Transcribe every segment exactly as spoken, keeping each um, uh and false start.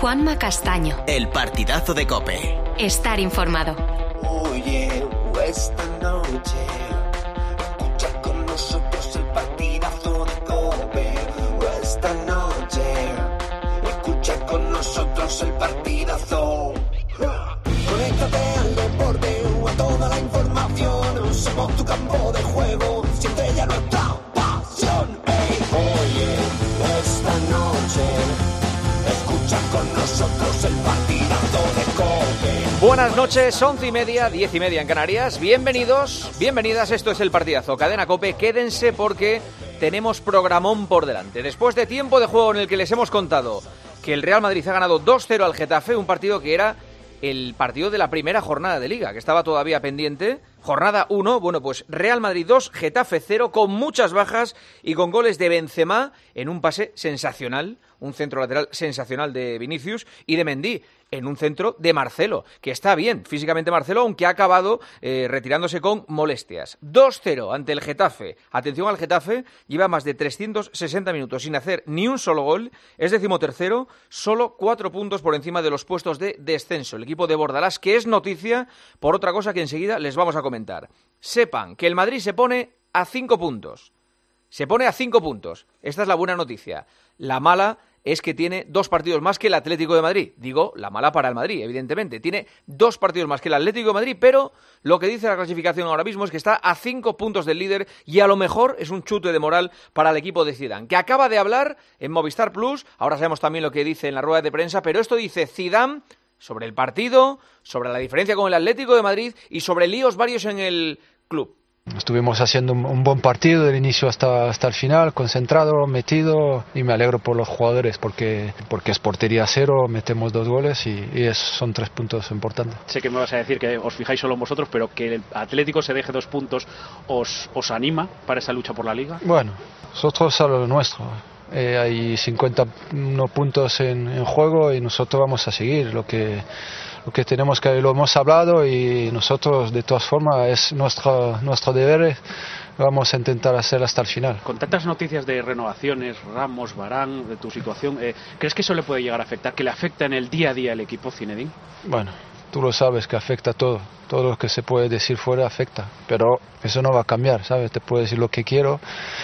Juanma Castaño. El partidazo de COPE. Estar informado. Oye, esta noche escucha con nosotros el partidazo de COPE. Esta noche escucha con nosotros el partidazo. Conéctate al deporte o a toda la información. Somos tu campo de juego. Siente ya nuestra pasión. Hey, oye, esta noche escucha con nosotros el partidazo de COPE. Buenas noches, once y media, diez y media en Canarias. Bienvenidos, bienvenidas, esto es el partidazo. Cadena COPE, quédense porque tenemos programón por delante. Después de tiempo de juego en el que les hemos contado que el Real Madrid ha ganado dos cero al Getafe, un partido que era el partido de la primera jornada de Liga, que estaba todavía pendiente. Jornada uno, bueno, pues Real Madrid dos, Getafe cero, con muchas bajas y con goles de Benzema en un pase sensacional, un centro lateral sensacional de Vinicius, y de Mendy en un centro de Marcelo, que está bien físicamente Marcelo, aunque ha acabado eh, retirándose con molestias. dos cero ante el Getafe. Atención al Getafe, lleva más de trescientos sesenta minutos sin hacer ni un solo gol, es decimotercero, solo cuatro puntos por encima de los puestos de descenso. El equipo de Bordalás, que es noticia por otra cosa que enseguida les vamos a comentar. Sepan que el Madrid se pone a cinco puntos. Se pone a cinco puntos. Esta es la buena noticia. La mala es que tiene dos partidos más que el Atlético de Madrid. Digo, la mala para el Madrid, evidentemente. Tiene dos partidos más que el Atlético de Madrid, pero lo que dice la clasificación ahora mismo es que está a cinco puntos del líder y a lo mejor es un chute de moral para el equipo de Zidane, que acaba de hablar en Movistar Plus. Ahora sabemos también lo que dice en la rueda de prensa, pero esto dice Zidane sobre el partido, sobre la diferencia con el Atlético de Madrid y sobre líos varios en el club. Estuvimos haciendo un, un buen partido del inicio hasta, hasta el final, concentrado, metido, y me alegro por los jugadores porque, porque es portería cero, metemos dos goles y, y es, son tres puntos importantes. Sé que me vas a decir que os fijáis solo en vosotros, pero que el Atlético se deje dos puntos, ¿os, os anima para esa lucha por la Liga? Bueno, nosotros a lo nuestro. Eh, hay cincuenta y uno puntos en, en juego y nosotros vamos a seguir lo que... Lo que tenemos que, lo hemos hablado y nosotros de todas formas es nuestro, nuestro deber, vamos a intentar hacer hasta el final. Con tantas noticias de renovaciones, Ramos, Varane, de tu situación, eh, ¿crees que eso le puede llegar a afectar, que le afecta en el día a día al equipo, Zinedine? Bueno, tú lo sabes que afecta a todo, todo lo que se puede decir fuera afecta, pero eso no va a cambiar, ¿sabes? Te puedo decir lo que quiero.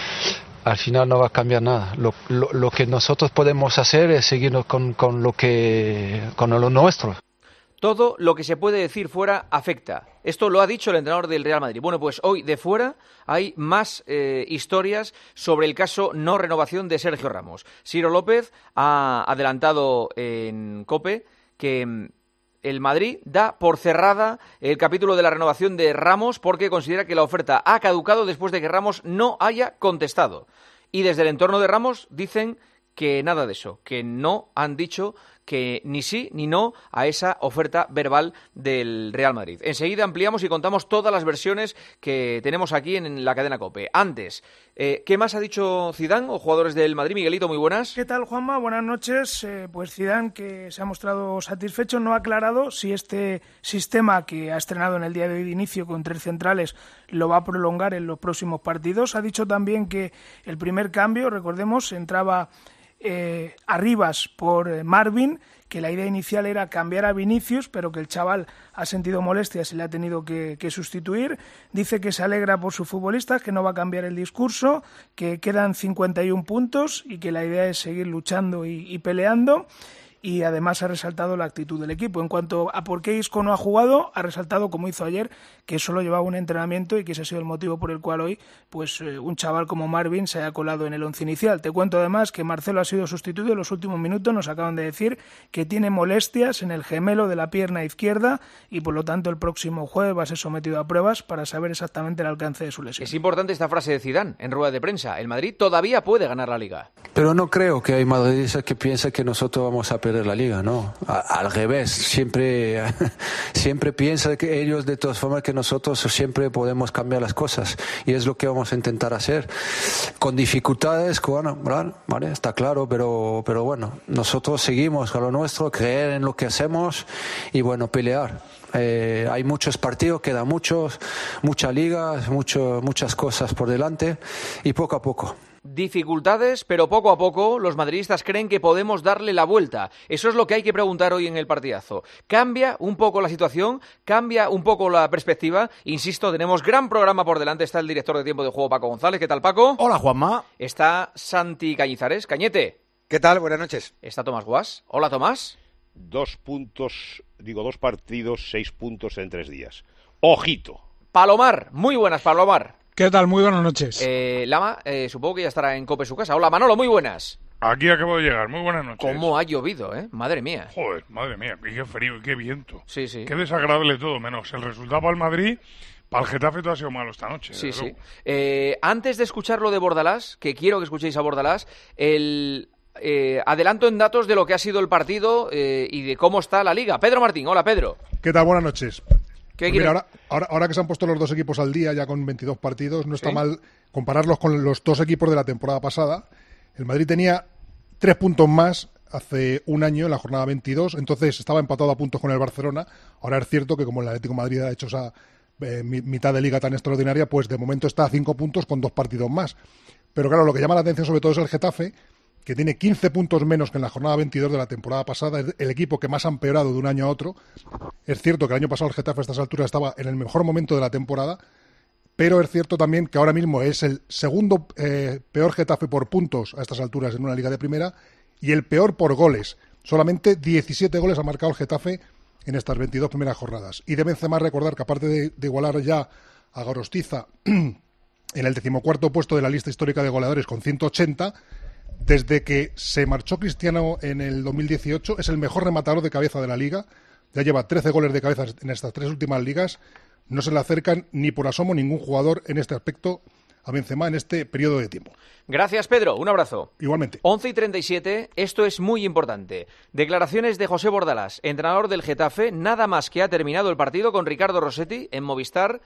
Al final no va a cambiar nada. Lo, lo, lo que nosotros podemos hacer es seguir con, con lo que, con lo nuestro. Todo lo que se puede decir fuera afecta. Esto lo ha dicho el entrenador del Real Madrid. Bueno, pues hoy de fuera hay más eh, historias sobre el caso no renovación de Sergio Ramos. Ciro López ha adelantado en COPE que el Madrid da por cerrada el capítulo de la renovación de Ramos porque considera que la oferta ha caducado después de que Ramos no haya contestado. Y desde el entorno de Ramos dicen que nada de eso, que no han dicho que ni sí ni no a esa oferta verbal del Real Madrid. Enseguida ampliamos y contamos todas las versiones que tenemos aquí en la cadena COPE. Antes, eh, ¿qué más ha dicho Zidane o jugadores del Madrid? Miguelito, muy buenas. ¿Qué tal, Juanma? Buenas noches. Eh, pues Zidane, que se ha mostrado satisfecho, no ha aclarado si este sistema que ha estrenado en el día de hoy de inicio con tres centrales lo va a prolongar en los próximos partidos. Ha dicho también que el primer cambio, recordemos, entraba Eh, Arribas por eh, Marvin, que la idea inicial era cambiar a Vinicius, pero que el chaval ha sentido molestias y le ha tenido que, que sustituir. Dice que se alegra por sus futbolistas, que no va a cambiar el discurso, que quedan cincuenta y uno puntos y que la idea es seguir luchando y, y peleando. Y además ha resaltado la actitud del equipo. En cuanto a por qué Isco no ha jugado, ha resaltado, como hizo ayer, que solo llevaba un entrenamiento y que ese ha sido el motivo por el cual hoy pues eh, un chaval como Marvin se haya colado en el once inicial. Te cuento además que Marcelo ha sido sustituido en los últimos minutos. Nos acaban de decir que tiene molestias en el gemelo de la pierna izquierda y por lo tanto el próximo jueves va a ser sometido a pruebas para saber exactamente el alcance de su lesión. Es importante esta frase de Zidane en rueda de prensa. El Madrid todavía puede ganar la Liga. Pero no creo que hay madridistas que piensen que nosotros vamos a perder la Liga, ¿no? A, al revés, siempre, siempre piensan que ellos de todas formas que nosotros siempre podemos cambiar las cosas y es lo que vamos a intentar hacer. Con dificultades, bueno, vale, está claro, pero, pero bueno, nosotros seguimos a lo nuestro, creer en lo que hacemos y bueno, pelear. Eh, hay muchos partidos, queda muchos, mucha liga, mucho, muchas cosas por delante y poco a poco. Dificultades, pero poco a poco los madridistas creen que podemos darle la vuelta. Eso es lo que hay que preguntar hoy en el partidazo. ¿Cambia un poco la situación? ¿Cambia un poco la perspectiva? Insisto, tenemos gran programa por delante. Está el director de Tiempo de Juego, Paco González. ¿Qué tal, Paco? Hola, Juanma. Está Santi Cañizares. Cañete. ¿Qué tal? Buenas noches. Está Tomás Guas. Hola, Tomás. Dos puntos, digo, dos partidos, seis puntos en tres días. ¡Ojito! Palomar. Muy buenas, Palomar. ¿Qué tal? Muy buenas noches. Eh, Lama, eh, supongo que ya estará en Cope su casa. Hola, Manolo, muy buenas. Aquí acabo de llegar, muy buenas noches. ¿Cómo ha llovido, eh? Madre mía. Joder, madre mía, qué frío y qué viento. Sí, sí. Qué desagradable todo, menos el resultado para el Madrid. Para el Getafe todo ha sido malo esta noche. Sí, sí. Eh, antes de escuchar lo de Bordalás, que quiero que escuchéis a Bordalás, el eh, adelanto en datos de lo que ha sido el partido eh, y de cómo está la Liga. Pedro Martín, hola Pedro. ¿Qué tal? Buenas noches. Pues mira, ahora, ahora, ahora que se han puesto los dos equipos al día, ya con veintidós partidos, no está ¿Sí? mal compararlos con los dos equipos de la temporada pasada. El Madrid tenía tres puntos más hace un año, en la jornada veintidós, entonces estaba empatado a puntos con el Barcelona. Ahora es cierto que como el Atlético de Madrid ha hecho esa eh, mitad de liga tan extraordinaria, pues de momento está a cinco puntos con dos partidos más. Pero claro, lo que llama la atención sobre todo es el Getafe, que tiene quince puntos menos que en la jornada veintidós de la temporada pasada, es el equipo que más ha empeorado de un año a otro. Es cierto que el año pasado el Getafe a estas alturas estaba en el mejor momento de la temporada, pero es cierto también que ahora mismo es el segundo eh, peor Getafe por puntos a estas alturas en una liga de primera y el peor por goles. Solamente diecisiete goles ha marcado el Getafe en estas veintidós primeras jornadas. Y de Benzema recordar que aparte de, de igualar ya a Gorostiza en el decimocuarto puesto de la lista histórica de goleadores con ciento ochenta, desde que se marchó Cristiano en el dos mil dieciocho, es el mejor rematador de cabeza de la Liga. Ya lleva trece goles de cabeza en estas tres últimas ligas. No se le acercan ni por asomo ningún jugador en este aspecto a Benzema en este periodo de tiempo. Gracias, Pedro. Un abrazo. Igualmente. once y treinta y siete. Esto es muy importante. Declaraciones de José Bordalás, entrenador del Getafe, nada más que ha terminado el partido con Ricardo Rossetti en Movistar,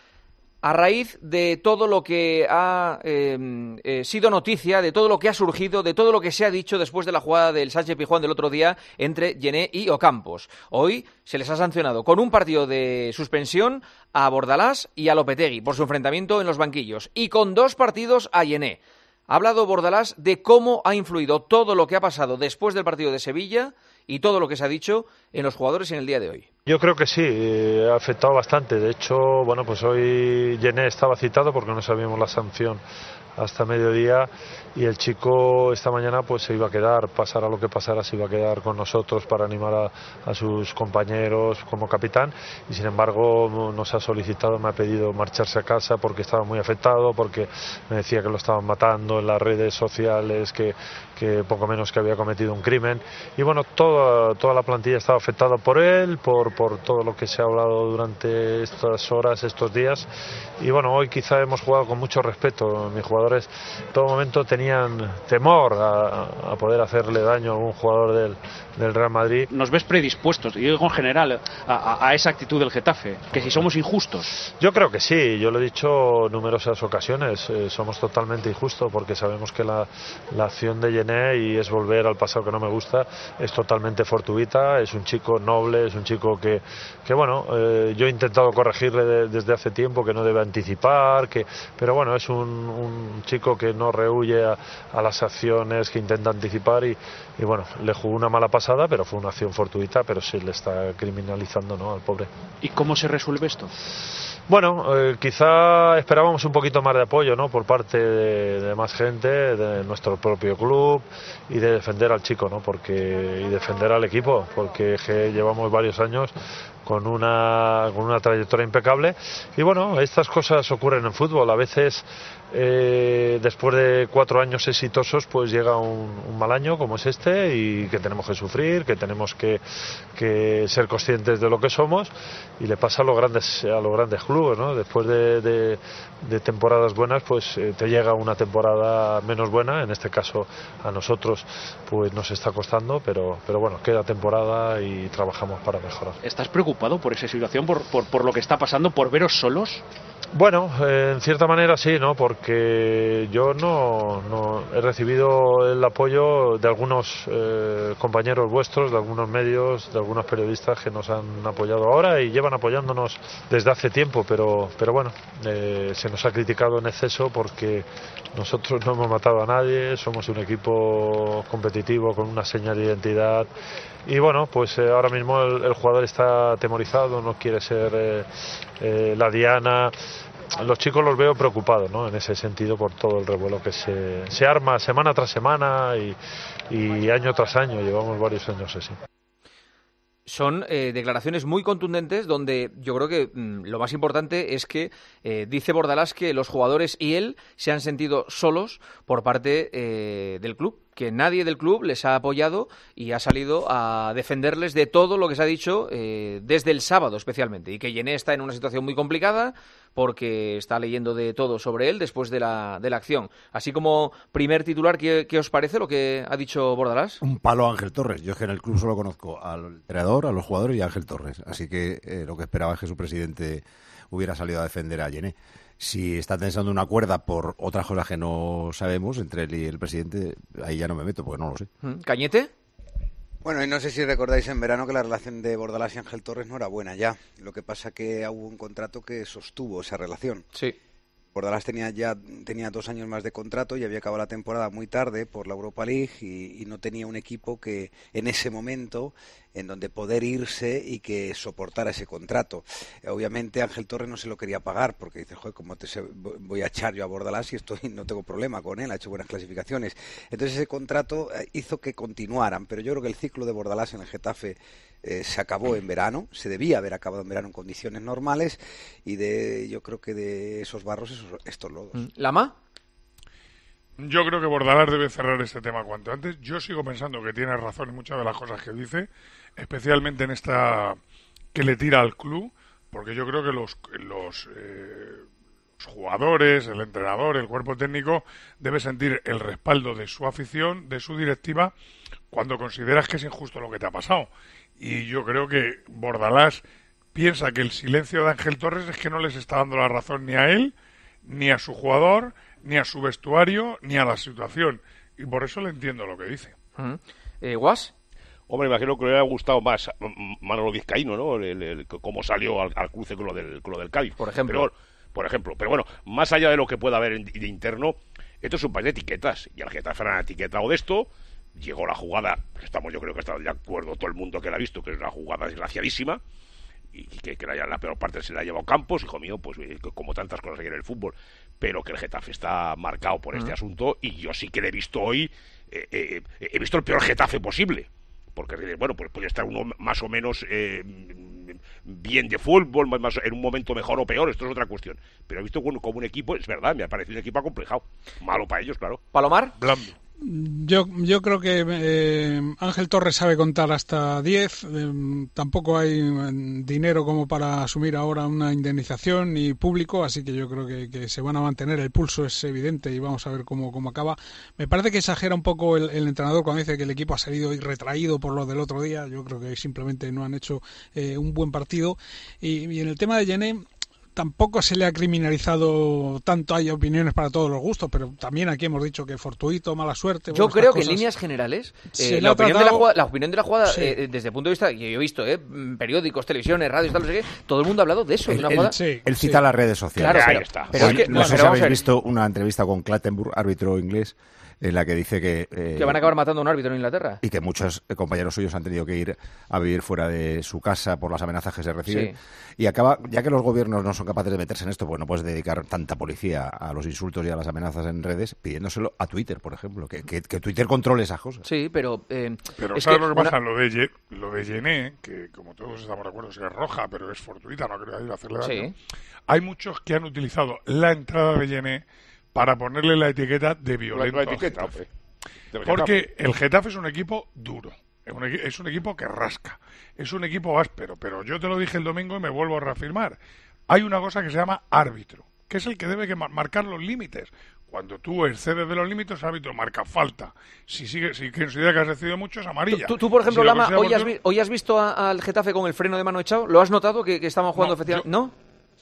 a raíz de todo lo que ha eh, eh, sido noticia, de todo lo que ha surgido, de todo lo que se ha dicho después de la jugada del Sánchez-Pizjuán del otro día entre Yené y Ocampos. Hoy se les ha sancionado con un partido de suspensión a Bordalás y a Lopetegui por su enfrentamiento en los banquillos y con dos partidos a Yené. Ha hablado Bordalás de cómo ha influido todo lo que ha pasado después del partido de Sevilla y todo lo que se ha dicho en los jugadores en el día de hoy. Yo creo que sí, eh, ha afectado bastante. De hecho, bueno, pues hoy Yené estaba citado porque no sabíamos la sanción hasta mediodía y el chico esta mañana pues se iba a quedar, pasara lo que pasara, se iba a quedar con nosotros para animar a, a sus compañeros como capitán y sin embargo nos ha solicitado, me ha pedido marcharse a casa porque estaba muy afectado, porque me decía que lo estaban matando en las redes sociales, que, que poco menos que había cometido un crimen y bueno, toda, toda la plantilla estaba afectada por él, por, por todo lo que se ha hablado durante estas horas, estos días y bueno, hoy quizá hemos jugado con mucho respeto. Mis jugadores en todo momento tenían temor a, a poder hacerle daño a algún jugador del, del Real Madrid. ¿Nos ves predispuestos, y digo en general, a, a, a esa actitud del Getafe? Que si somos injustos. Yo creo que sí, yo lo he dicho en numerosas ocasiones, eh, somos totalmente injustos porque sabemos que la, la acción de Yené, y es volver al pasado que no me gusta, es totalmente fortuita, es un chico noble, es un chico que, que bueno, eh, yo he intentado corregirle de, desde hace tiempo que no debe anticipar, que, pero bueno, es un, un chico que no rehuye a, a las acciones, que intenta anticipar y, y bueno, le jugó una mala pasada, pero fue una acción fortuita, pero sí le está criminalizando, ¿no?, al pobre. ¿Y cómo se resuelve esto? Bueno, eh, quizá esperábamos un poquito más de apoyo, ¿no?, por parte de, de más gente, de nuestro propio club y de defender al chico, ¿no?, porque y defender al equipo, porque que llevamos varios años con una con una trayectoria impecable y bueno, estas cosas ocurren en fútbol. A veces eh, después de cuatro años exitosos pues llega un, un mal año como es este y que tenemos que sufrir, que tenemos que, que ser conscientes de lo que somos y le pasa a los grandes a los grandes clubes, ¿no? Después de, de, de temporadas buenas pues eh, te llega una temporada menos buena, en este caso a nosotros pues nos está costando, pero, pero bueno, queda temporada y trabajamos para mejorar. ¿Estás preocupado por esa situación, por, por, por lo que está pasando, por veros solos? Bueno, eh, en cierta manera sí, ¿no? Porque yo no, no he recibido el apoyo de algunos eh, compañeros vuestros, de algunos medios, de algunos periodistas que nos han apoyado ahora y llevan apoyándonos desde hace tiempo, pero, pero bueno, eh, se nos ha criticado en exceso porque nosotros no hemos matado a nadie, somos un equipo competitivo con una señal de identidad y bueno, pues eh, ahora mismo el, el jugador está atemorizado, no quiere ser eh, eh, la diana. Los chicos los veo preocupados, ¿no? En ese sentido por todo el revuelo que se, se arma semana tras semana y, y año tras año, llevamos varios años así. Son eh, declaraciones muy contundentes donde yo creo que mmm, lo más importante es que eh, dice Bordalás que los jugadores y él se han sentido solos por parte eh, del club, que nadie del club les ha apoyado y ha salido a defenderles de todo lo que se ha dicho eh, desde el sábado especialmente, y que Yené está en una situación muy complicada porque está leyendo de todo sobre él después de la, de la acción. Así como primer titular, ¿qué, ¿qué os parece lo que ha dicho Bordalás? Un palo a Ángel Torres. Yo es que en el club solo conozco al entrenador, a los jugadores y a Ángel Torres. Así que eh, lo que esperaba es que su presidente hubiera salido a defender a Yené. Si está tensando una cuerda por otras cosas que no sabemos entre él y el presidente, ahí ya no me meto porque no lo sé. ¿Cañete? Bueno, y no sé si recordáis en verano que la relación de Bordalás y Ángel Torres no era buena ya. Lo que pasa que hubo un contrato que sostuvo esa relación. Sí. Bordalás tenía ya tenía dos años más de contrato y había acabado la temporada muy tarde por la Europa League y, y no tenía un equipo que en ese momento en donde poder irse y que soportara ese contrato. Obviamente Ángel Torres no se lo quería pagar porque dice, joder, ¿cómo te se, voy a echar yo a Bordalás y estoy, no tengo problema con él? Ha hecho buenas clasificaciones. Entonces ese contrato hizo que continuaran, pero yo creo que el ciclo de Bordalás en el Getafe Eh, se acabó en verano, se debía haber acabado en verano en condiciones normales y de yo creo que de esos barros esos, estos lodos. ¿Lama? Yo creo que Bordalás debe cerrar este tema cuanto antes. Yo sigo pensando que tiene razón en muchas de las cosas que dice, especialmente en esta que le tira al club, porque yo creo que los, los, eh, los jugadores, el entrenador, el cuerpo técnico debe sentir el respaldo de su afición, de su directiva, cuando consideras que es injusto lo que te ha pasado. Y yo creo que Bordalás piensa que el silencio de Ángel Torres es que no les está dando la razón ni a él, ni a su jugador, ni a su vestuario, ni a la situación. Y por eso le entiendo lo que dice. Uh-huh. eh, ¿Guas? Hombre, imagino que le hubiera gustado más Manolo Vizcaíno, ¿no? El, el, el, cómo salió al, al cruce con lo, del, con lo del Cádiz. Por ejemplo. Pero, por ejemplo. Pero bueno, más allá de lo que pueda haber en, de interno, esto es un país de etiquetas. Y al Getafe han etiquetado de esto. Llegó la jugada, estamos yo creo que está de acuerdo todo el mundo que la ha visto, que es una jugada desgraciadísima y que, que la, la peor parte se la ha llevado Campos, hijo mío, pues como tantas cosas que hay en el fútbol, pero que el Getafe está marcado por este uh-huh. asunto y yo sí que le he visto hoy, eh, eh, he visto el peor Getafe posible, porque bueno, pues puede estar uno más o menos eh, bien de fútbol, más, más, en un momento mejor o peor, esto es otra cuestión, pero he visto como, como un equipo, es verdad, me ha parecido un equipo acomplejado, malo para ellos, claro. ¿Palomar? Blando. Yo, yo creo que eh, Ángel Torres sabe contar hasta diez, eh, tampoco hay eh, dinero como para asumir ahora una indemnización ni público, así que yo creo que, que se van a mantener, el pulso es evidente y vamos a ver cómo, cómo acaba. Me parece que exagera un poco el, el entrenador cuando dice que el equipo ha salido retraído por lo del otro día, yo creo que simplemente no han hecho eh, un buen partido y, y en el tema de Yené tampoco se le ha criminalizado tanto, hay opiniones para todos los gustos, pero también aquí hemos dicho que fortuito, mala suerte. Yo creo que en líneas generales, eh, la, opinión tratado... de la, jugada, la opinión de la jugada, sí. eh, desde el punto de vista, que yo he visto, eh, periódicos, televisiones, radios, tal, no sé qué, todo el mundo ha hablado de eso. Él, de una él, jugada... sí, él cita sí. las redes sociales. Claro, ahí pero, está. Pero es que, no, no sé si habéis visto una entrevista con Clattenburg, árbitro inglés, en la que dice que... Eh, que van a acabar matando a un árbitro en Inglaterra. Y que muchos compañeros suyos han tenido que ir a vivir fuera de su casa por las amenazas que se reciben. Sí. Y acaba, ya que los gobiernos no son capaces de meterse en esto, pues no puedes dedicar tanta policía a los insultos y a las amenazas en redes, pidiéndoselo a Twitter, por ejemplo, que, que, que Twitter controle esas cosas. Sí, pero... Eh, pero es ¿sabes que lo que pasa? una... Lo de, lo de Yené, que como todos estamos de acuerdo, es roja, pero es fortuita, no creo que a hacerle daño. Sí. Hay muchos que han utilizado la entrada de Yené para ponerle la etiqueta de violento. La, la etiqueta, hombre. Porque el Getafe es un equipo duro, es un, es un equipo que rasca, es un equipo áspero, pero yo te lo dije el domingo y me vuelvo a reafirmar. Hay una cosa que se llama árbitro, que es el que debe que marcar los límites. Cuando tú excedes de los límites, el árbitro marca falta. Si sigue, si considera que has recibido mucho, es amarilla. Tú, tú por ejemplo, si Lama, hoy, porque... has vi, hoy has visto a, al Getafe con el freno de mano echado. ¿Lo has notado que, que estaban jugando no, efectivamente? Yo... ¿No?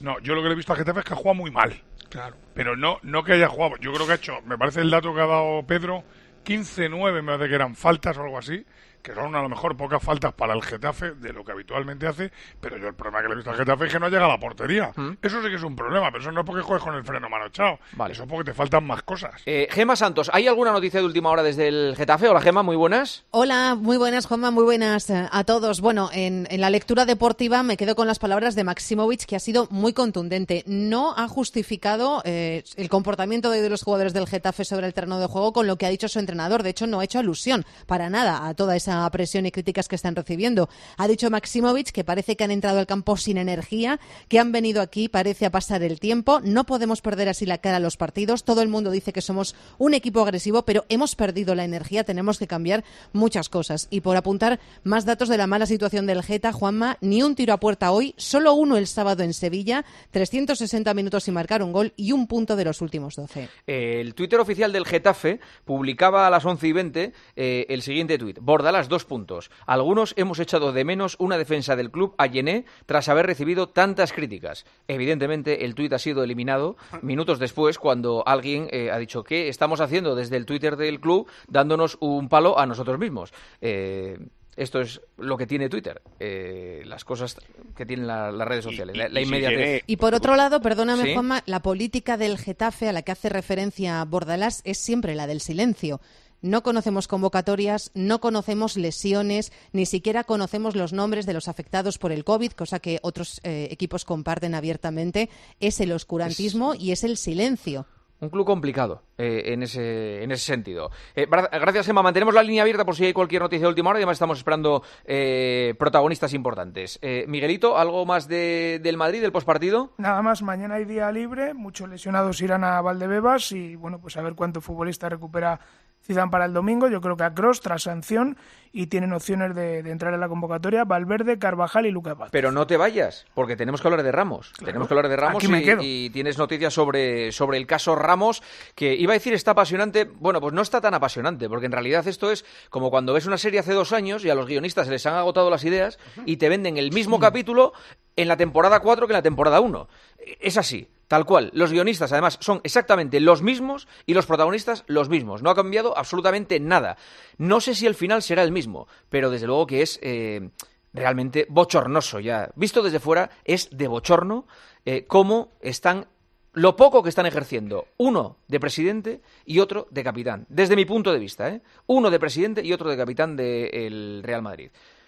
No, yo lo que le he visto a Getafe es que ha jugado muy mal. Claro. Pero no, no que haya jugado. Yo creo que ha hecho, me parece el dato que ha dado Pedro, quince nueve me parece que eran faltas o algo así, que son a lo mejor pocas faltas para el Getafe de lo que habitualmente hace, pero yo el problema que le he visto al Getafe es que no llega a la portería. ¿Mm? Eso sí que es un problema, pero eso no es porque juegues con el freno manochado. Vale. Eso es porque te faltan más cosas. Eh, Gema Santos, ¿hay alguna noticia de última hora desde el Getafe? Hola Gema, muy buenas. Hola, muy buenas Juanma, muy buenas a todos. Bueno, en, en la lectura deportiva me quedo con las palabras de Maximovic, que ha sido muy contundente. No ha justificado eh, el comportamiento de, de los jugadores del Getafe sobre el terreno de juego con lo que ha dicho su entrenador. De hecho, no ha hecho alusión para nada a toda esa presión y crítica que están recibiendo. Ha dicho Maximovic que parece que han entrado al campo sin energía, que han venido aquí, parece, a pasar el tiempo. No podemos perder así la cara a los partidos. Todo el mundo dice que somos un equipo agresivo, pero hemos perdido la energía. Tenemos que cambiar muchas cosas. Y por apuntar más datos de la mala situación del Geta, Juanma, ni un tiro a puerta hoy, solo uno el sábado en Sevilla, trescientos sesenta minutos sin marcar un gol y un punto de los últimos doce. El Twitter oficial del Getafe publicaba a las once y veinte eh, el siguiente tuit. Bordalás, dos puntos. Algunos hemos echado de menos una defensa del club a Yené tras haber recibido tantas críticas. Evidentemente, el tuit ha sido eliminado minutos después cuando alguien eh, ha dicho que estamos haciendo desde el Twitter del club dándonos un palo a nosotros mismos. Eh... Esto es lo que tiene Twitter, eh, las cosas que tienen la, las redes sociales, y, y, la, la inmediatez. Y por otro lado, perdóname, ¿Sí? Juanma, la política del Getafe a la que hace referencia Bordalás es siempre la del silencio. No conocemos convocatorias, no conocemos lesiones, ni siquiera conocemos los nombres de los afectados por el COVID, cosa que otros eh, equipos comparten abiertamente. Es el oscurantismo es... y es el silencio. Un club complicado eh, en ese en ese sentido. Eh, gracias, Gemma. Mantenemos la línea abierta por si hay cualquier noticia de última hora y además estamos esperando eh, protagonistas importantes. Eh, Miguelito, ¿algo más de, del Madrid, del postpartido? Nada más, mañana hay día libre, muchos lesionados irán a Valdebebas y bueno, pues a ver cuánto futbolista recupera Zidane para el domingo. Yo creo que a Kroos tras sanción y tienen opciones de, de entrar en la convocatoria Valverde, Carvajal y Lucas Vázquez. Pero no te vayas, porque tenemos que hablar de Ramos. Claro. Tenemos que hablar de Ramos Aquí me y, quedo. y tienes noticias sobre, sobre el caso Ramos, que iba a decir está apasionante. Bueno, pues no está tan apasionante, porque en realidad esto es como cuando ves una serie hace dos años y a los guionistas se les han agotado las ideas y te venden el mismo capítulo en la temporada cuatro que en la temporada uno. Es así. Tal cual. Los guionistas, además, son exactamente los mismos y los protagonistas los mismos. No ha cambiado absolutamente nada. No sé si el final será el mismo, pero desde luego que es eh, realmente bochornoso ya. Visto desde fuera, es de bochorno eh, cómo están, lo poco que están ejerciendo, uno de presidente y otro de capitán. Desde mi punto de vista, ¿eh? Uno de presidente y otro de capitán del Real Madrid.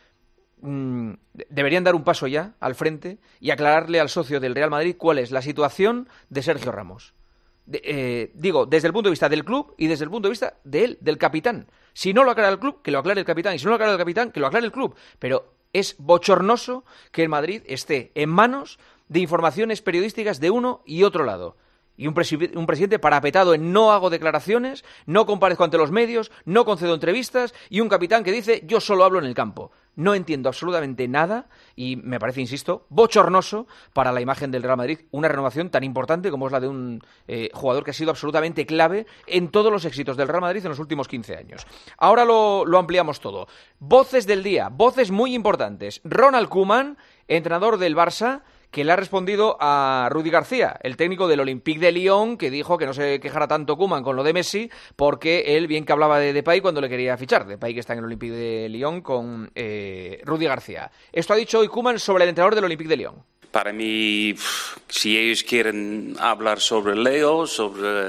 Deberían dar un paso ya al frente y aclararle al socio del Real Madrid cuál es la situación de Sergio Ramos. De, eh, digo, desde el punto de vista del club y desde el punto de vista de él, del capitán. Si no lo aclara el club, que lo aclare el capitán. Y si no lo aclara el capitán, que lo aclare el club. Pero es bochornoso que el Madrid esté en manos de informaciones periodísticas de uno y otro lado. Y un, presi- un presidente parapetado en no hago declaraciones, no comparezco ante los medios, no concedo entrevistas, y un capitán que dice yo solo hablo en el campo. No entiendo absolutamente nada y me parece, insisto, bochornoso para la imagen del Real Madrid una renovación tan importante como es la de un eh, jugador que ha sido absolutamente clave en todos los éxitos del Real Madrid en los últimos quince años. Ahora lo, lo ampliamos todo. Voces del día, voces muy importantes. Ronald Koeman, entrenador del Barça, que le ha respondido a Rudi García, el técnico del Olympique de Lyon, que dijo que no se quejara tanto Koeman con lo de Messi, porque él bien que hablaba de Depay cuando le quería fichar. Depay que está en el Olympique de Lyon con eh, Rudi García. Esto ha dicho hoy Koeman sobre el entrenador del Olympique de Lyon. Para mí, si ellos quieren hablar sobre Leo, sobre,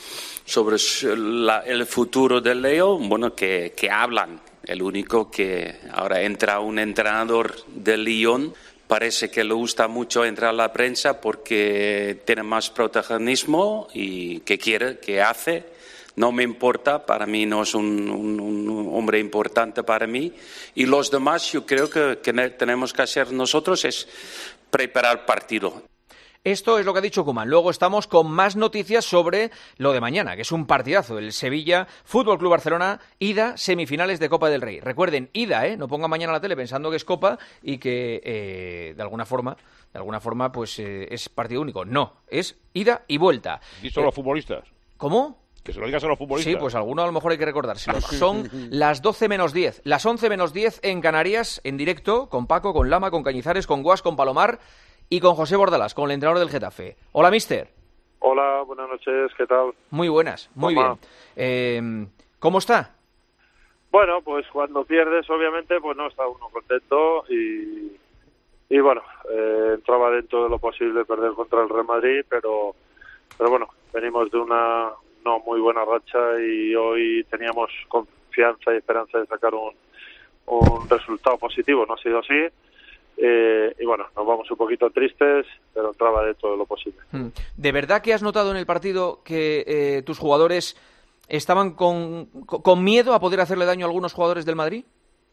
sobre la, el futuro de Leo, bueno, que, que hablan. El único que ahora entra un entrenador de Lyon, parece que le gusta mucho entrar a la prensa porque tiene más protagonismo y que quiere, que hace. No me importa, para mí no es un, un, un hombre importante para mí. Y los demás, yo creo que, que tenemos que hacer nosotros es preparar partido. Esto es lo que ha dicho Koeman. Luego estamos con más noticias sobre lo de mañana, que es un partidazo. El Sevilla Fútbol Club Barcelona, ida, semifinales de Copa del Rey. Recuerden, ida, ¿eh? No pongan mañana la tele pensando que es Copa y que eh, de alguna forma, de alguna forma, pues eh, es partido único. No, es ida y vuelta. ¿Visto eh, a los futbolistas? ¿Cómo? Que se lo digas a los futbolistas. Sí, pues alguno a lo mejor hay que recordárselo. Son las doce menos diez, las once menos diez en Canarias, en directo, con Paco, con Lama, con Cañizares, con Guas, con Palomar y con José Bordalás, con el entrenador del Getafe. Hola, mister. Hola, buenas noches, ¿qué tal? Muy buenas, muy Hola. bien. Eh, ¿Cómo está? Bueno, pues cuando pierdes, obviamente, pues no está uno contento y, y bueno, eh, entraba dentro de lo posible perder contra el Real Madrid, pero, pero bueno, venimos de una no muy buena racha y hoy teníamos confianza y esperanza de sacar un, un resultado positivo, no ha sido así. Eh, y bueno, nos vamos un poquito tristes, pero entraba dentro de lo posible. ¿De verdad que has notado en el partido que eh, tus jugadores estaban con, con miedo a poder hacerle daño a algunos jugadores del Madrid?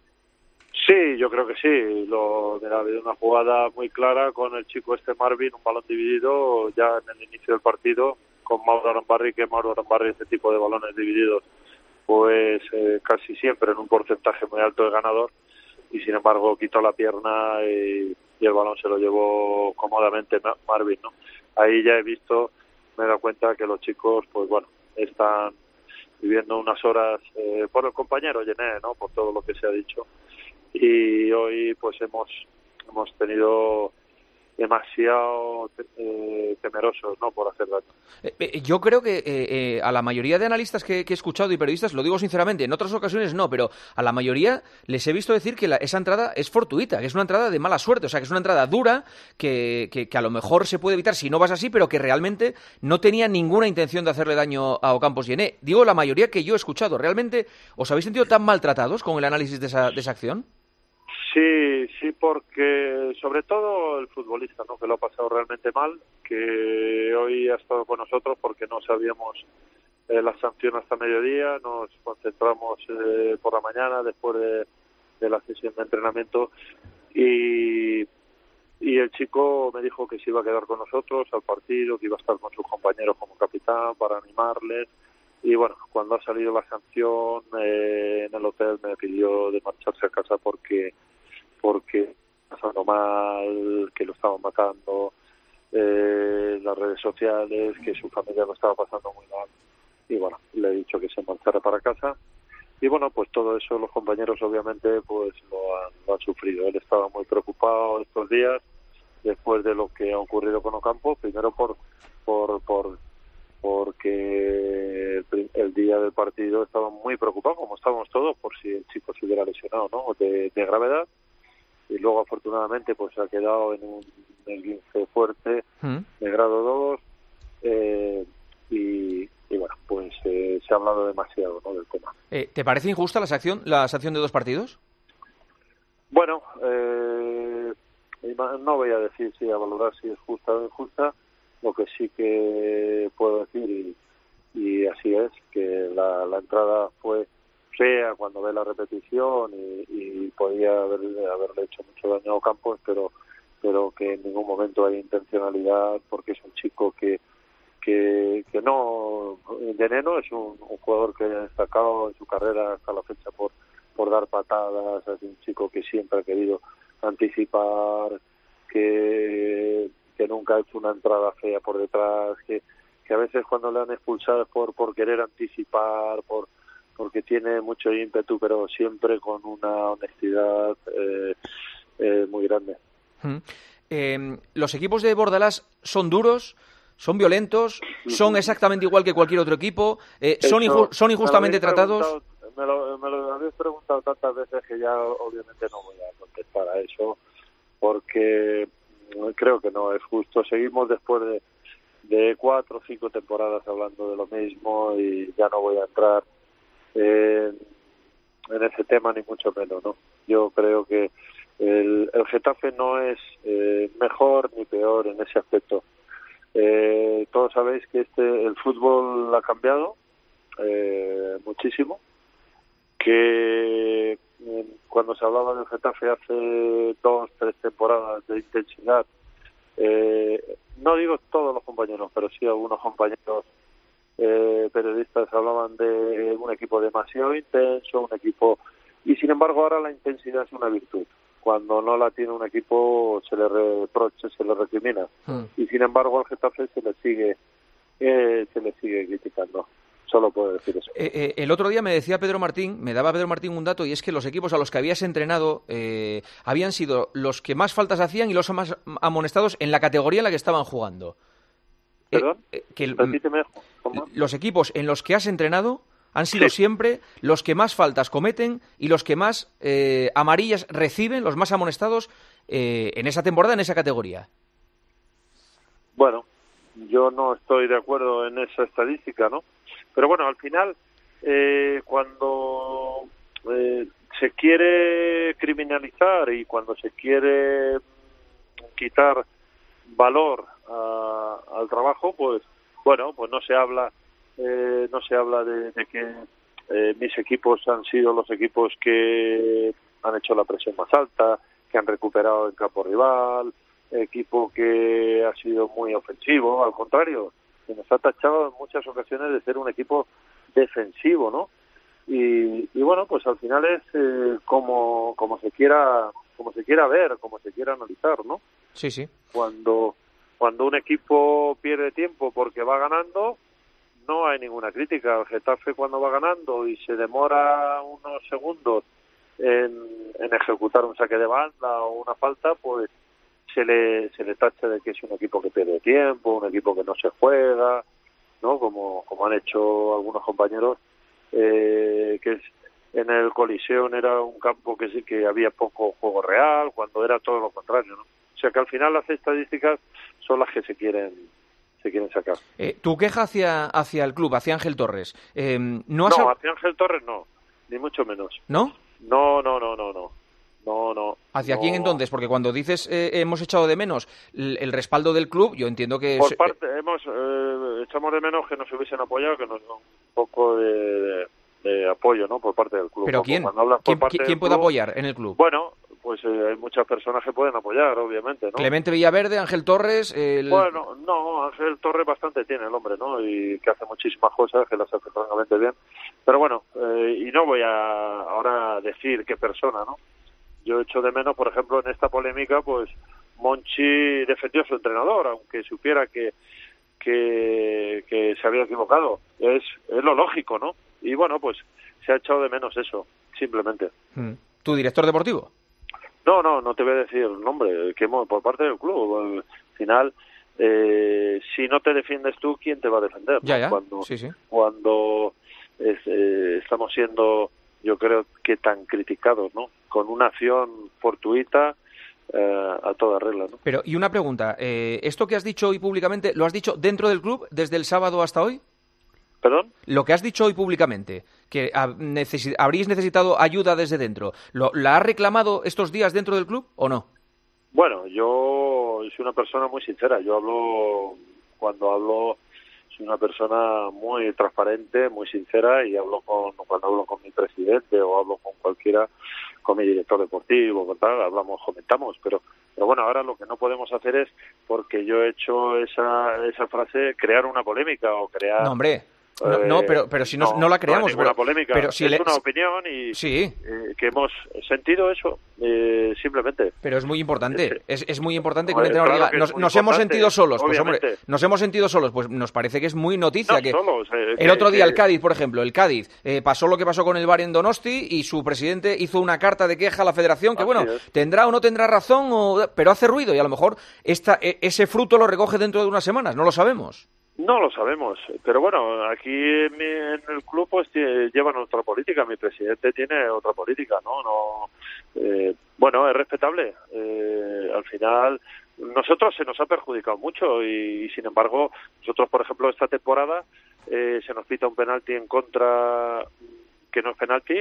Sí, yo creo que sí. Lo, ha habido una jugada muy clara con el chico este Marvin, un balón dividido ya en el inicio del partido, con Mauro Arambarri, que Mauro Arambarri este tipo de balones divididos, pues eh, casi siempre en un porcentaje muy alto de ganador, y sin embargo quitó la pierna y, y el balón se lo llevó cómodamente Marvin, ¿no? Ahí ya he visto, me he dado cuenta que los chicos, pues bueno, están viviendo unas horas eh, por el compañero Yené, ¿no? Por todo lo que se ha dicho, y hoy pues hemos hemos tenido demasiado eh, temerosos, ¿no?, por hacer daño. Eh, eh, yo creo que eh, eh, a la mayoría de analistas que, que he escuchado y periodistas, lo digo sinceramente, en otras ocasiones no, pero a la mayoría les he visto decir que la, esa entrada es fortuita, que es una entrada de mala suerte, o sea, que es una entrada dura, que, que, que a lo mejor se puede evitar si no vas así, pero que realmente no tenía ninguna intención de hacerle daño a Ocampos Yené. Digo la mayoría que yo he escuchado. ¿Realmente os habéis sentido tan maltratados con el análisis de esa, de esa acción? Sí, sí, porque sobre todo el futbolista, ¿no?, que lo ha pasado realmente mal, que hoy ha estado con nosotros porque no sabíamos eh, la sanción hasta mediodía, nos concentramos eh, por la mañana después de, de la sesión de entrenamiento y, y el chico me dijo que se iba a quedar con nosotros al partido, que iba a estar con sus compañeros como capitán para animarles. Y bueno, cuando ha salido la sanción eh, en el hotel me pidió de marcharse a casa porque porque pasando mal, que lo estaban matando, eh, las redes sociales, que su familia lo estaba pasando muy mal. Y bueno, le he dicho que se marchara para casa. Y bueno, pues todo eso los compañeros obviamente pues lo han, lo han sufrido. Él estaba muy preocupado estos días después de lo que ha ocurrido con Ocampo, primero por por por porque el, el día del partido estaba muy preocupado, como estábamos todos, por si el chico se hubiera lesionado, ¿no?, de, de gravedad. Y luego afortunadamente pues ha quedado en un esguince fuerte ¿Mm? de grado dos eh, y, y bueno, pues eh, se ha hablado demasiado, ¿no?, del tema. Eh, ¿Te parece injusta la sanción, la sanción de dos partidos? Bueno, eh, no voy a decir si a valorar si es justa o injusta. Lo que sí que puedo decir, y, y así es, que la, la entrada fue fea cuando ve la repetición y, y podía haber, haberle hecho mucho daño a Ocampos, pero pero que en ningún momento hay intencionalidad, porque es un chico que que, que no, Veneno es un, un jugador que ha destacado en su carrera hasta la fecha por por dar patadas, es un chico que siempre ha querido anticipar, que que nunca ha hecho una entrada fea por detrás, que, que a veces cuando le han expulsado es por, por querer anticipar, por porque tiene mucho ímpetu, pero siempre con una honestidad eh, eh, muy grande. Mm. Eh, los equipos de Bordalás son duros, son violentos, son exactamente igual que cualquier otro equipo, eh, son, inju son injustamente me lo tratados. Me lo, me lo habéis preguntado tantas veces que ya obviamente no voy a contestar a eso, porque creo que no es justo. Seguimos después de, de cuatro o cinco temporadas hablando de lo mismo y ya no voy a entrar eh, en ese tema ni mucho menos, ¿no? Yo creo que el, el Getafe no es eh, mejor ni peor en ese aspecto. Eh, todos sabéis que este el fútbol ha cambiado eh, muchísimo, que eh, cuando se hablaba del Getafe hace dos, tres temporadas de intensidad, eh, no digo todos los compañeros, pero sí algunos compañeros eh, periodistas hablaban de un equipo demasiado intenso, un equipo, y sin embargo ahora la intensidad es una virtud. Cuando no la tiene un equipo se le reprocha, se le recrimina, mm. y sin embargo al Getafe se le sigue eh, se le sigue criticando. Solo puedo decir eso. Eh, eh, el otro día me decía Pedro Martín, me daba Pedro Martín un dato, y es que los equipos a los que habías entrenado eh, habían sido los que más faltas hacían y los más amonestados en la categoría en la que estaban jugando. ¿Perdón? Eh, eh, que el, Repíteme, ¿cómo? Los equipos en los que has entrenado han sido sí. siempre los que más faltas cometen y los que más eh, amarillas reciben, los más amonestados eh, en esa temporada, en esa categoría. Bueno, yo no estoy de acuerdo en esa estadística, ¿no? Pero bueno, al final, eh, cuando eh, se quiere criminalizar y cuando se quiere quitar valor a, al trabajo, pues bueno, pues no se habla, eh, no se habla de, de que eh, mis equipos han sido los equipos que han hecho la presión más alta, que han recuperado el campo rival, equipo que ha sido muy ofensivo, al contrario, se nos ha tachado en muchas ocasiones de ser un equipo defensivo, ¿no? Y, y bueno, pues al final es eh, como como se quiera como se quiera ver, como se quiera analizar, ¿no? Sí, sí. Cuando cuando un equipo pierde tiempo porque va ganando, no hay ninguna crítica. El Getafe cuando va ganando y se demora unos segundos en, en ejecutar un saque de banda o una falta, pues se le se le tacha de que es un equipo que pierde tiempo, un equipo que no se juega, ¿no? Como como han hecho algunos compañeros, eh, que es en el Coliseum era un campo que sí que había poco juego real, cuando era todo lo contrario, ¿no? O sea que al final las estadísticas son las que se quieren se quieren sacar. Eh, tu queja hacia hacia el club, hacia Ángel Torres, eh, no, no has... hacia Ángel Torres no, ni mucho menos. ¿No? No, no, no, no, no. No, no. ¿Hacia no. quién entonces? Porque cuando dices eh, hemos echado de menos el, el respaldo del club, yo entiendo que... Por es, parte, eh... hemos eh, echamos de menos que nos hubiesen apoyado, que nos da un poco de, de, de apoyo, ¿no? Por parte del club. ¿Pero quién? ¿Quién, ¿quién puede club, apoyar en el club? Bueno, pues eh, hay muchas personas que pueden apoyar, obviamente, ¿no? Clemente Villaverde, Ángel Torres... El... Bueno, no, Ángel Torres bastante tiene el hombre, ¿no? Y que hace muchísimas cosas, que las hace francamente bien. Pero bueno, eh, y no voy a ahora decir qué persona, ¿no? Yo echo de menos, por ejemplo, en esta polémica, pues Monchi defendió a su entrenador, aunque supiera que que, que se había equivocado. Es, es lo lógico, ¿no? Y bueno, pues se ha echado de menos eso, simplemente. ¿Tu director deportivo? No, no, no te voy a decir el nombre, que por parte del club. Al final, eh, si no te defiendes tú, ¿quién te va a defender? Ya, ¿no? ya. Cuando, sí, sí. cuando es, eh, estamos siendo, yo creo que tan criticados, ¿no? Con una acción fortuita eh, a toda regla, ¿no? Pero, y una pregunta, eh, ¿esto que has dicho hoy públicamente, lo has dicho dentro del club desde el sábado hasta hoy? ¿Perdón? Lo que has dicho hoy públicamente, que necesi- habríais necesitado ayuda desde dentro, ¿lo, ¿la has reclamado estos días dentro del club o no? Bueno, yo soy una persona muy sincera. Yo hablo, cuando hablo, soy una persona muy transparente, muy sincera, y hablo con cuando hablo con mi presidente o hablo con cualquiera, con mi director deportivo, con tal, hablamos, comentamos, pero pero bueno, ahora lo que no podemos hacer es, porque yo he hecho esa esa frase, crear una polémica o crear... No, hombre... No, no, pero, pero si no, no, no la creamos. No hay pero, polémica. pero si es le... una opinión y sí. eh, que hemos sentido eso, eh, simplemente. Pero es muy importante, es, es muy importante que no, un entrenador claro diga, nos, nos hemos sentido solos. Pues hombre, obviamente. nos hemos sentido solos, pues nos parece que es muy noticia. No que solos, eh, el que, otro día que... el Cádiz, por ejemplo, el Cádiz, eh, pasó lo que pasó con el Bar en Donosti y su presidente hizo una carta de queja a la federación que, Así bueno, es. tendrá o no tendrá razón, o, pero hace ruido y a lo mejor esta, ese fruto lo recoge dentro de unas semanas, no lo sabemos. No lo sabemos, pero bueno, aquí en, mi, en el club pues llevan otra política, mi presidente tiene otra política, ¿no? no eh, bueno, es respetable. Eh, al final, nosotros se nos ha perjudicado mucho y, y sin embargo, nosotros, por ejemplo, esta temporada eh, se nos pita un penalti en contra que no es penalti.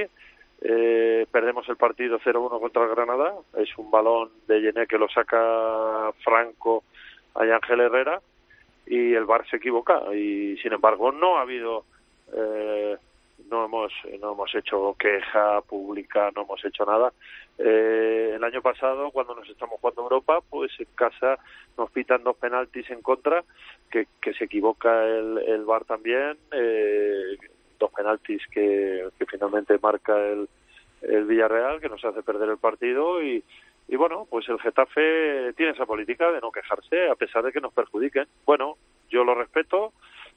Eh, perdemos el partido cero uno contra el Granada, es un balón de Yené que lo saca Franco a Ángel Herrera, y el V A R se equivoca, y sin embargo no ha habido eh, no hemos no hemos hecho queja pública, no hemos hecho nada. Eh, el año pasado, cuando nos estamos jugando Europa, pues en casa nos pitan dos penaltis en contra, que, que se equivoca el, el V A R también, eh, dos penaltis que, que finalmente marca el, el Villarreal, que nos hace perder el partido. y Y bueno, pues el Getafe tiene esa política de no quejarse a pesar de que nos perjudiquen. Bueno, yo lo respeto,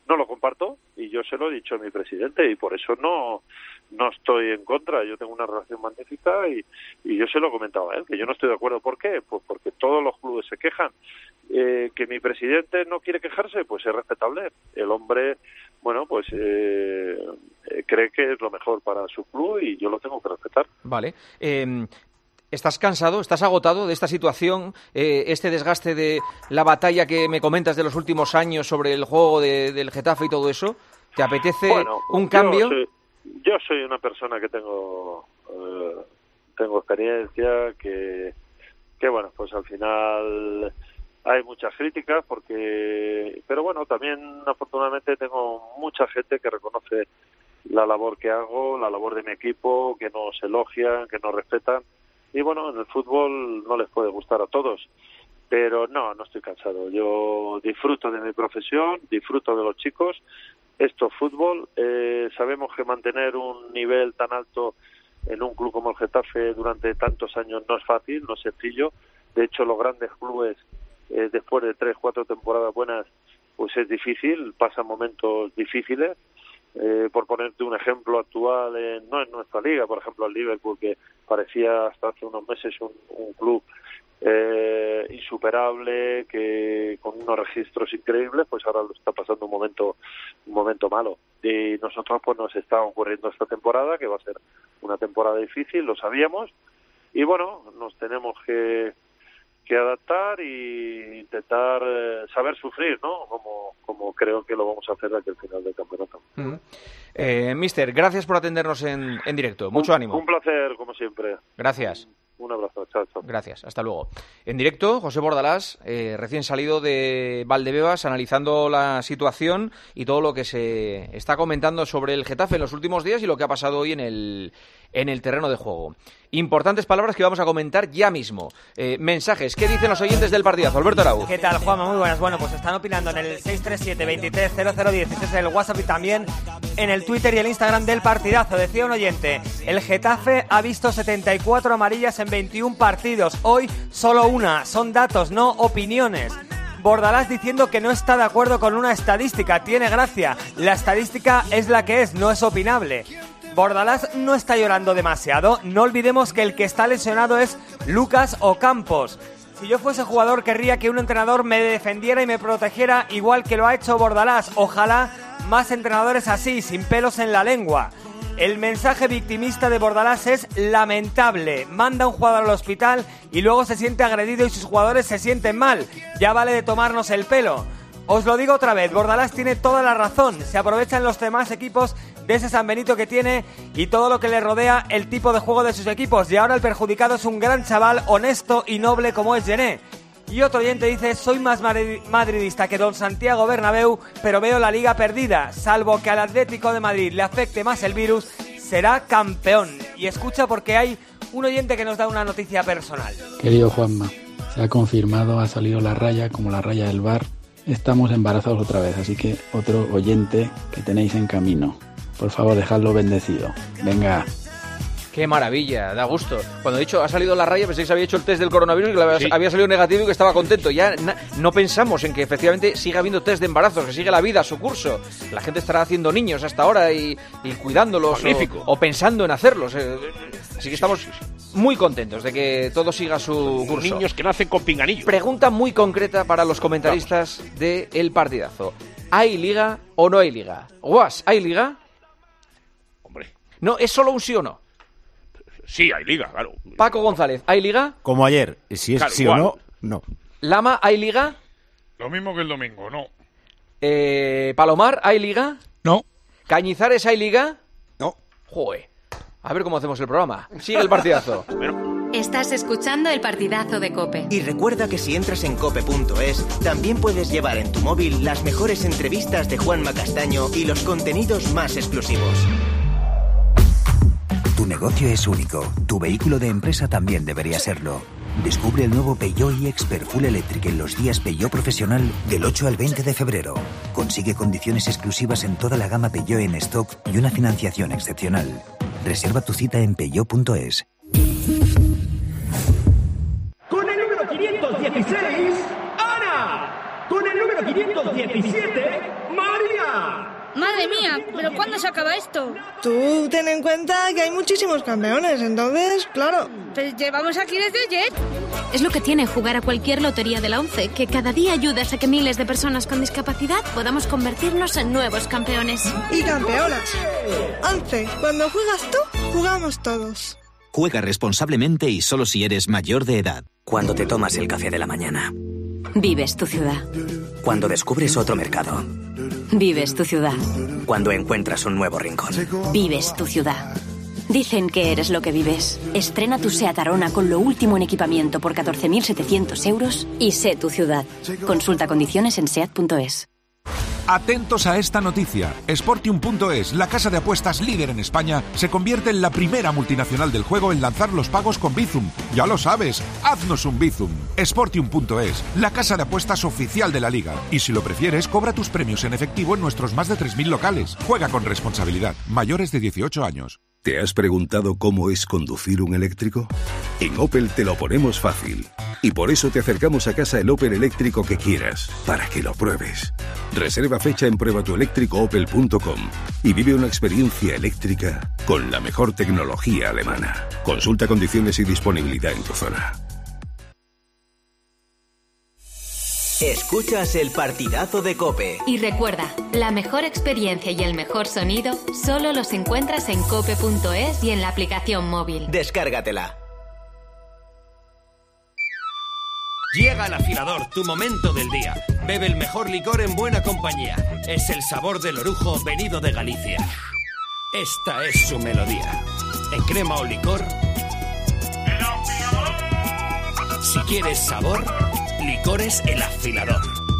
no lo comparto y yo se lo he dicho a mi presidente y por eso no no estoy en contra. Yo tengo una relación magnífica y, y yo se lo he comentado a él, que yo no estoy de acuerdo. ¿Por qué? Pues porque todos los clubes se quejan. Eh, que mi presidente no quiere quejarse, pues es respetable. El hombre, bueno, pues eh, cree que es lo mejor para su club y yo lo tengo que respetar. Vale. Eh... ¿Estás cansado? ¿Estás agotado de esta situación? Eh, este desgaste de la batalla que me comentas de los últimos años sobre el juego de, del Getafe y todo eso. ¿Te apetece bueno, un cambio? Yo soy, yo soy una persona que tengo eh, tengo experiencia, que, que bueno, pues al final hay muchas críticas, porque pero bueno, también afortunadamente tengo mucha gente que reconoce la labor que hago, la labor de mi equipo, que nos elogian, que nos respetan. Y bueno, en el fútbol no les puede gustar a todos, pero no, no estoy cansado. Yo disfruto de mi profesión, disfruto de los chicos. Esto es fútbol. Eh, sabemos que mantener un nivel tan alto en un club como el Getafe durante tantos años no es fácil, no es sencillo. De hecho, los grandes clubes, eh, después de tres, cuatro temporadas buenas, pues es difícil, pasan momentos difíciles. Eh, por ponerte un ejemplo actual, en, no en nuestra liga, por ejemplo el Liverpool, que parecía hasta hace unos meses un, un club eh, insuperable, que con unos registros increíbles, pues ahora lo está pasando un momento un momento malo. Y nosotros pues nos está ocurriendo esta temporada, que va a ser una temporada difícil, lo sabíamos, y bueno, nos tenemos que que adaptar y intentar eh, saber sufrir, ¿no? Como, como creo que lo vamos a hacer de aquí al final del campeonato. Uh-huh. eh, Mister, gracias por atendernos en, en directo. Mucho un, ánimo. Un placer, como siempre. Gracias. Un abrazo, chao, chao. Gracias, hasta luego. En directo, José Bordalás, eh, recién salido de Valdebebas, analizando la situación y todo lo que se está comentando sobre el Getafe en los últimos días y lo que ha pasado hoy en el, en el terreno de juego. Importantes palabras que vamos a comentar ya mismo. Eh, mensajes, ¿qué dicen los oyentes del partidazo? Alberto Arau. ¿Qué tal, Juanma? Muy buenas. Bueno, pues están opinando en el seis tres siete, veintitrés cero cero dieciséis, en el WhatsApp y también en el Twitter y el Instagram del partidazo. Decía un oyente, el Getafe ha visto setenta y cuatro amarillas en veintiún partidos. Hoy solo una. Son datos, no opiniones. Bordalás diciendo que no está de acuerdo con una estadística. Tiene gracia. La estadística es la que es, no es opinable. Bordalás no está llorando demasiado. No olvidemos que el que está lesionado es Lucas Ocampos. Si yo fuese jugador, querría que un entrenador me defendiera y me protegiera igual que lo ha hecho Bordalás. Ojalá más entrenadores así, sin pelos en la lengua. El mensaje victimista de Bordalás es lamentable. Manda a un jugador al hospital y luego se siente agredido y sus jugadores se sienten mal. Ya vale de tomarnos el pelo. Os lo digo otra vez, Bordalás tiene toda la razón. Se aprovechan los demás equipos de ese San Benito que tiene y todo lo que le rodea el tipo de juego de sus equipos. Y ahora el perjudicado es un gran chaval honesto y noble como es Gené. Y otro oyente dice, soy más madridista que don Santiago Bernabéu, pero veo la liga perdida. Salvo que al Atlético de Madrid le afecte más el virus, será campeón. Y escucha porque hay un oyente que nos da una noticia personal. Querido Juanma, se ha confirmado, ha salido la raya como la raya del bar. Estamos embarazados otra vez, así que otro oyente que tenéis en camino. Por favor, dejadlo bendecido. Venga. Qué maravilla, da gusto. Cuando he dicho ha salido la raya, pensé que se había hecho el test del coronavirus y que había, Sí. había salido negativo y que estaba contento. Ya na, no pensamos en que efectivamente siga habiendo test de embarazo, que sigue la vida a su curso. La gente estará haciendo niños hasta ahora y, y cuidándolos Magnífico. o, o pensando en hacerlos. Eh, Así que estamos muy contentos de que todo siga su curso. Niños que nacen con pinganillos. Pregunta muy concreta para los comentaristas de El Partidazo. ¿Hay liga o no hay liga? Guas, ¿hay liga? Hombre. No, es solo un sí o no. Sí, hay liga, claro. Paco González, ¿hay liga? Como ayer, si es Claro, sí igual. o no, no. Lama, ¿hay liga? Lo mismo que el domingo, no. Eh, Palomar, ¿hay liga? No. ¿Cañizares, hay liga? No. Joder. A ver cómo hacemos el programa. Sigue el partidazo. Estás escuchando el partidazo de COPE. Y recuerda que si entras en cope punto es, también puedes llevar en tu móvil las mejores entrevistas de Juanma Castaño y los contenidos más exclusivos. Tu negocio es único. Tu vehículo de empresa también debería serlo. Descubre el nuevo Peugeot iExpert Full Electric en los días Peugeot Profesional del ocho al veinte de febrero. Consigue condiciones exclusivas en toda la gama Peugeot en stock y una financiación excepcional. Reserva tu cita en peugeot punto es. Con el número quinientos dieciséis, Ana. Con el número quinientos diecisiete, María. Madre mía, ¿pero cuándo se acaba esto? Tú ten en cuenta que hay muchísimos campeones, entonces, claro. Pero llevamos aquí desde ayer. Es lo que tiene jugar a cualquier lotería de la ONCE, que cada día ayudas a que miles de personas con discapacidad podamos convertirnos en nuevos campeones. Y campeonas. ONCE, cuando juegas tú, jugamos todos. Juega responsablemente y solo si eres mayor de edad. Cuando te tomas el café de la mañana. Vives tu ciudad. Cuando descubres otro mercado. Vives tu ciudad. Cuando encuentras un nuevo rincón. Vives tu ciudad. Dicen que eres lo que vives. Estrena tu SEAT Arona con lo último en equipamiento por catorce mil setecientos euros y sé tu ciudad. Consulta condiciones en seat punto es. Atentos a esta noticia. Sportium punto es, la casa de apuestas líder en España, se convierte en la primera multinacional del juego en lanzar los pagos con Bizum. Ya lo sabes, haznos un Bizum. Sportium punto es, la casa de apuestas oficial de la liga. Y si lo prefieres, cobra tus premios en efectivo en nuestros más de tres mil locales. Juega con responsabilidad. Mayores de dieciocho años. ¿Te has preguntado cómo es conducir un eléctrico? En Opel te lo ponemos fácil. Y por eso te acercamos a casa el Opel eléctrico que quieras, para que lo pruebes. Reserva fecha en prueba tu eléctrico opel punto com y vive una experiencia eléctrica con la mejor tecnología alemana. Consulta condiciones y disponibilidad en tu zona. Escuchas el partidazo de COPE. Y recuerda, la mejor experiencia y el mejor sonido solo los encuentras en cope punto es y en la aplicación móvil. Descárgatela. Llega al afilador, tu momento del día. Bebe el mejor licor en buena compañía. Es el sabor del orujo venido de Galicia. Esta es su melodía. En crema o licor. Si quieres sabor, Licores El Afilador.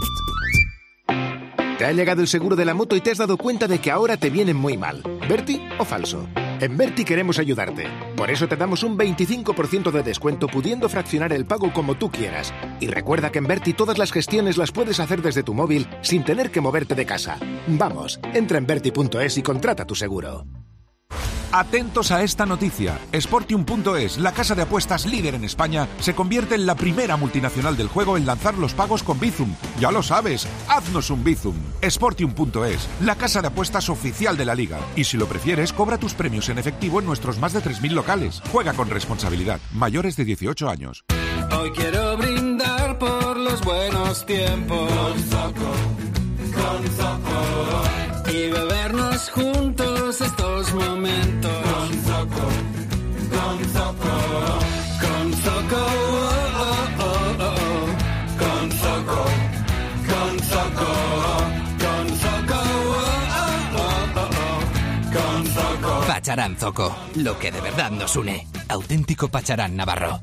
Te ha llegado el seguro de la moto y te has dado cuenta de que ahora te vienen muy mal. ¿Berti o falso? En Berti queremos ayudarte. Por eso te damos un veinticinco por ciento de descuento pudiendo fraccionar el pago como tú quieras. Y recuerda que en Berti todas las gestiones las puedes hacer desde tu móvil sin tener que moverte de casa. Vamos, entra en berti punto es y contrata tu seguro. Atentos a esta noticia. Sportium punto es, la casa de apuestas líder en España, se convierte en la primera multinacional del juego en lanzar los pagos con Bizum. Ya lo sabes, haznos un Bizum. Sportium punto es, la casa de apuestas oficial de la liga. Y si lo prefieres, cobra tus premios en efectivo en nuestros más de tres mil locales. Juega con responsabilidad. Mayores de dieciocho años. Hoy quiero brindar por los buenos tiempos. Con Zoco, con Zoco. Y bebernos juntos estos momentos. Con Zoco, con Zoco, con Zoco, oh, oh, oh, oh. Con Zoco, con Zoco, con Zoco, oh, oh, oh, oh. Con Zoco. Pacharán Zoco, lo que de verdad nos une. Auténtico Pacharán Navarro.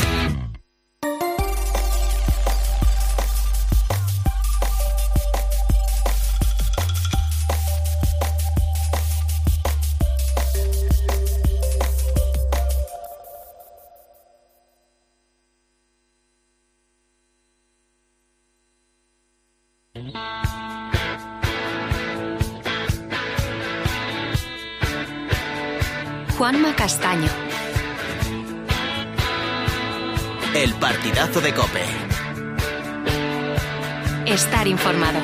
Juanma Castaño. El partidazo de COPE. Estar informado.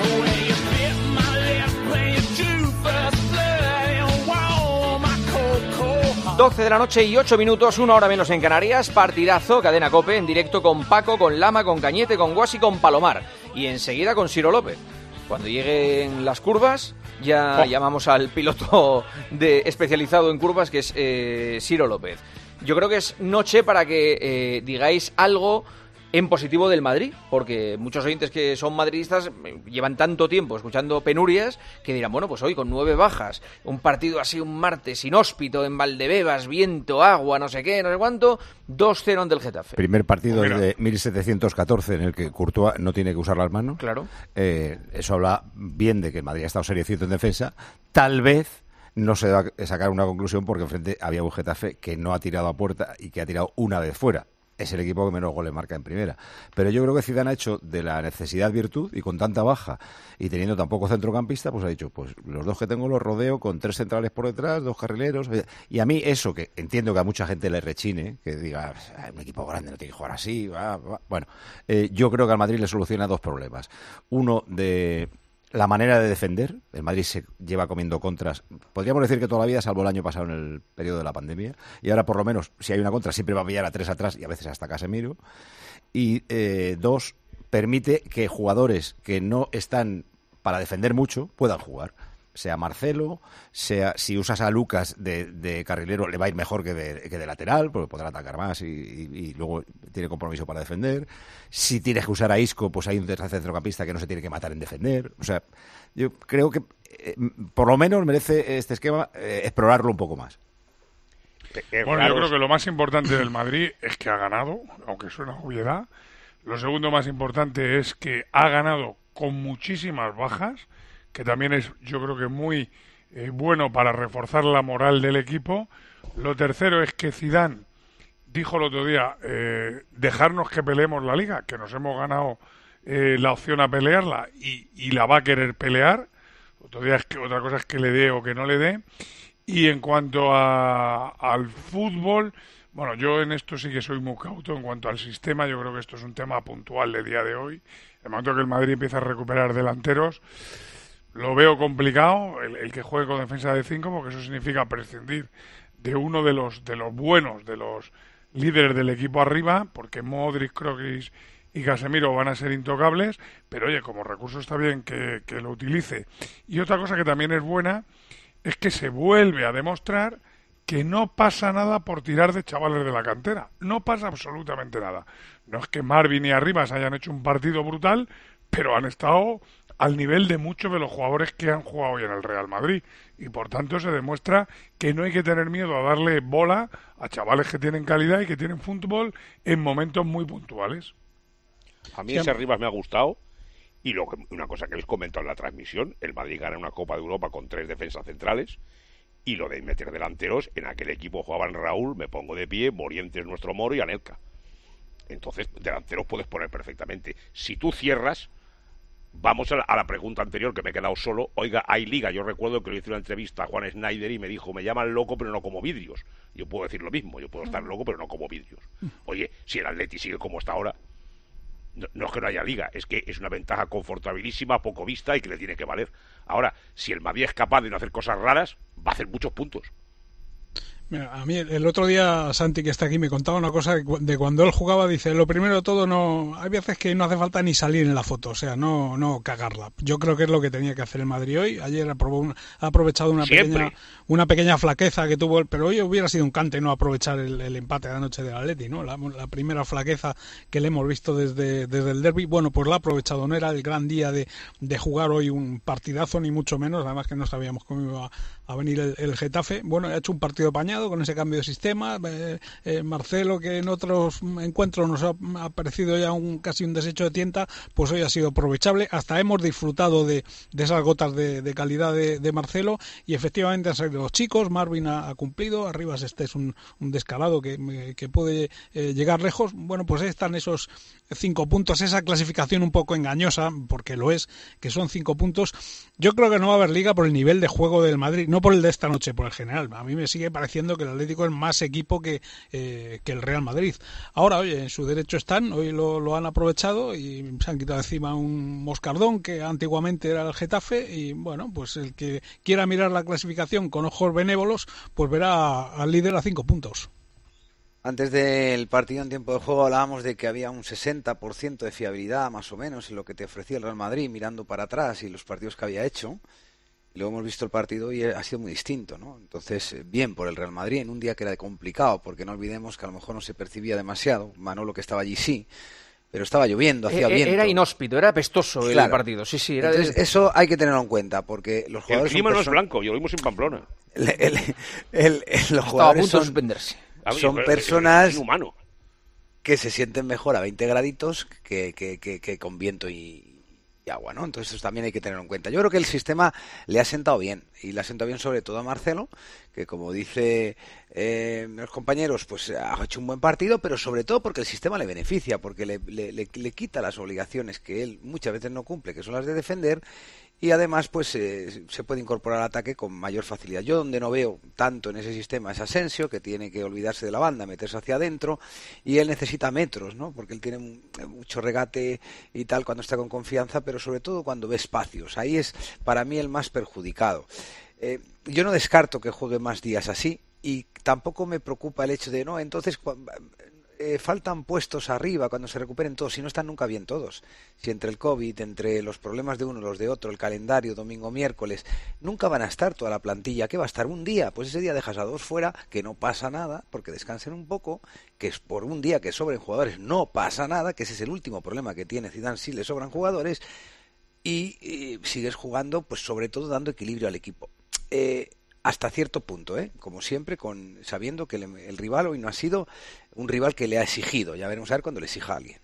doce de la noche y ocho minutos, una hora menos en Canarias. Partidazo, cadena COPE, en directo con Paco, con Lama, con Cañete, con Guas y con Palomar. Y enseguida con Ciro López. Cuando lleguen las curvas, ya oh. llamamos al piloto de, especializado en curvas, que es eh, Ciro López. Yo creo que es noche para que eh, digáis algo en positivo del Madrid, porque muchos oyentes que son madridistas llevan tanto tiempo escuchando penurias que dirán, bueno, pues hoy con nueve bajas, un partido así un martes inhóspito en Valdebebas, viento, agua, no sé qué, no sé cuánto, dos cero ante el Getafe. Primer partido desde mil setecientos catorce en el que Courtois no tiene que usar las manos. Claro. Eh, eso habla bien de que el Madrid ha estado seriecito en defensa. Tal vez no se da a sacar una conclusión porque enfrente había un Getafe que no ha tirado a puerta y que ha tirado una vez fuera. Es el equipo que menos goles marca en primera. Pero yo creo que Zidane ha hecho de la necesidad virtud, y con tanta baja y teniendo tan poco centrocampista, pues ha dicho, pues los dos que tengo los rodeo con tres centrales por detrás, dos carrileros. Y a mí eso, que entiendo que a mucha gente le rechine, que diga, un equipo grande no tiene que jugar así. Va, va. Bueno, eh, yo creo que al Madrid le soluciona dos problemas. Uno de la manera de defender. El Madrid se lleva comiendo contras, podríamos decir que toda la vida, salvo el año pasado en el periodo de la pandemia, y ahora por lo menos si hay una contra siempre va a pillar a tres atrás y a veces hasta Casemiro. Y eh, dos, permite que jugadores que no están para defender mucho puedan jugar, sea Marcelo, sea si usas a Lucas de, de carrilero le va a ir mejor que de, que de lateral, porque podrá atacar más y, y, y luego tiene compromiso para defender. Si tienes que usar a Isco, pues hay un centrocampista que no se tiene que matar en defender. O sea, yo creo que eh, por lo menos merece este esquema eh, explorarlo un poco más. Bueno, yo creo que lo más importante del Madrid es que ha ganado, aunque suena obviedad. Lo segundo más importante es que ha ganado con muchísimas bajas, que también es, yo creo que muy eh, bueno para reforzar la moral del equipo. Lo tercero es que Zidane dijo el otro día, eh, dejarnos que peleemos la Liga, que nos hemos ganado eh, la opción a pelearla y, y la va a querer pelear. Otro día es que, otra cosa es que le dé o que no le dé. Y en cuanto a, al fútbol, bueno, yo en esto sí que soy muy cauto. En cuanto al sistema, yo creo que esto es un tema puntual de día de hoy. El momento que el Madrid empieza a recuperar delanteros, lo veo complicado, el, el que juegue con defensa de cinco, porque eso significa prescindir de uno de los de los buenos, de los líderes del equipo arriba, porque Modric, Kroos y Casemiro van a ser intocables, pero oye, como recurso está bien que, que lo utilice. Y otra cosa que también es buena es que se vuelve a demostrar que no pasa nada por tirar de chavales de la cantera. No pasa absolutamente nada. No es que Marvin y Arribas hayan hecho un partido brutal, pero han estado al nivel de muchos de los jugadores que han jugado hoy en el Real Madrid. Y por tanto se demuestra que no hay que tener miedo a darle bola a chavales que tienen calidad y que tienen fútbol en momentos muy puntuales. A mí ese Arribas me ha gustado. Y lo que, una cosa que habéis comentado en la transmisión, el Madrid gana una Copa de Europa con tres defensas centrales. Y lo de meter delanteros, en aquel equipo jugaban Raúl, me pongo de pie, Morientes, nuestro Moro y Anelka. Entonces, delanteros puedes poner perfectamente. Si tú cierras, vamos a la, a la pregunta anterior, que me he quedado solo. Oiga, hay liga. Yo recuerdo que le hice una entrevista a Juan Schneider y me dijo, me llaman loco, pero no como vidrios. Yo puedo decir lo mismo, yo puedo estar loco, pero no como vidrios. Oye, si el Atleti sigue como está ahora, no, no es que no haya liga, es que es una ventaja confortabilísima, poco vista y que le tiene que valer. Ahora, si el Madrid es capaz de no hacer cosas raras, va a hacer muchos puntos. Mira, a mí el otro día Santi, que está aquí, me contaba una cosa de cuando él jugaba. Dice, lo primero de todo, no hay veces que no hace falta ni salir en la foto, o sea, no no cagarla. Yo creo que es lo que tenía que hacer el Madrid hoy. Ayer aprobó una, ha aprovechado una pequeña una pequeña flaqueza que tuvo, pero hoy hubiera sido un cante no aprovechar el, el empate de anoche del Atleti, ¿no? La, la primera flaqueza que le hemos visto desde, desde el derbi, bueno, pues la ha aprovechado. No era el gran día de, de jugar hoy un partidazo, ni mucho menos, además que no sabíamos cómo iba a venir el, el Getafe. Bueno, ha hecho un partido apañado con ese cambio de sistema. Eh, eh, Marcelo, que en otros encuentros nos ha, ha parecido ya un casi un desecho de tienta, pues hoy ha sido aprovechable. Hasta hemos disfrutado de, de esas gotas de, de calidad de, de Marcelo, y efectivamente han salido los chicos. Marvin ha, ha cumplido. Arribas este es un, un descarado que, que puede eh, llegar lejos. Bueno, pues ahí están esos cinco puntos, esa clasificación un poco engañosa, porque lo es, que son cinco puntos. Yo creo que no va a haber liga por el nivel de juego del Madrid, no por el de esta noche, por el general. A mí me sigue pareciendo que el Atlético es más equipo que, eh, que el Real Madrid. Ahora, oye, en su derecho están, hoy lo, lo han aprovechado y se han quitado encima un moscardón que antiguamente era el Getafe, y bueno, pues el que quiera mirar la clasificación con ojos benévolos, pues verá al líder a cinco puntos. Antes del partido en tiempo de juego hablábamos de que había un sesenta por ciento de fiabilidad más o menos en lo que te ofrecía el Real Madrid mirando para atrás y los partidos que había hecho. Y luego hemos visto el partido y ha sido muy distinto, ¿no? Entonces, bien por el Real Madrid en un día que era complicado, porque no olvidemos que a lo mejor no se percibía demasiado. Manolo, que estaba allí, sí, pero estaba lloviendo, hacía eh, viento. Era inhóspito, era apestoso claro. El partido, sí, sí. Era Entonces, de... eso hay que tenerlo en cuenta, porque los jugadores... El clima son no es blanco, yo lo vimos en Pamplona. El, el, el, el, los Estaba a punto son... de suspenderse. Son personas que se sienten mejor a veinte graditos que, que, que, que con viento y, y agua, ¿no? Entonces eso también hay que tenerlo en cuenta. Yo creo que el sistema le ha sentado bien, y le ha sentado bien sobre todo a Marcelo, que como dice eh, los compañeros, pues ha hecho un buen partido, pero sobre todo porque el sistema le beneficia, porque le, le, le, le quita las obligaciones que él muchas veces no cumple, que son las de defender, y además pues eh, se puede incorporar al ataque con mayor facilidad. Yo donde no veo tanto en ese sistema es Asensio, que tiene que olvidarse de la banda, meterse hacia adentro, y él necesita metros, ¿no? Porque él tiene mucho regate y tal cuando está con confianza, pero sobre todo cuando ve espacios. Ahí es para mí el más perjudicado. Eh, yo no descarto que juegue más días así, y tampoco me preocupa el hecho de, no, entonces eh, faltan puestos arriba cuando se recuperen todos, si no están nunca bien todos. Si entre el COVID, entre los problemas de uno, los de otro, el calendario, domingo, miércoles, nunca van a estar toda la plantilla. ¿Qué va a estar? Un día, pues ese día dejas a dos fuera, que no pasa nada, porque descansen un poco, que es por un día que sobren jugadores, no pasa nada, que ese es el último problema que tiene Zidane, si le sobran jugadores, y, y sigues jugando, pues sobre todo dando equilibrio al equipo. Eh, hasta cierto punto, ¿eh? Como siempre, con sabiendo que el, el rival hoy no ha sido un rival que le ha exigido. Ya veremos a ver cuando le exija a alguien.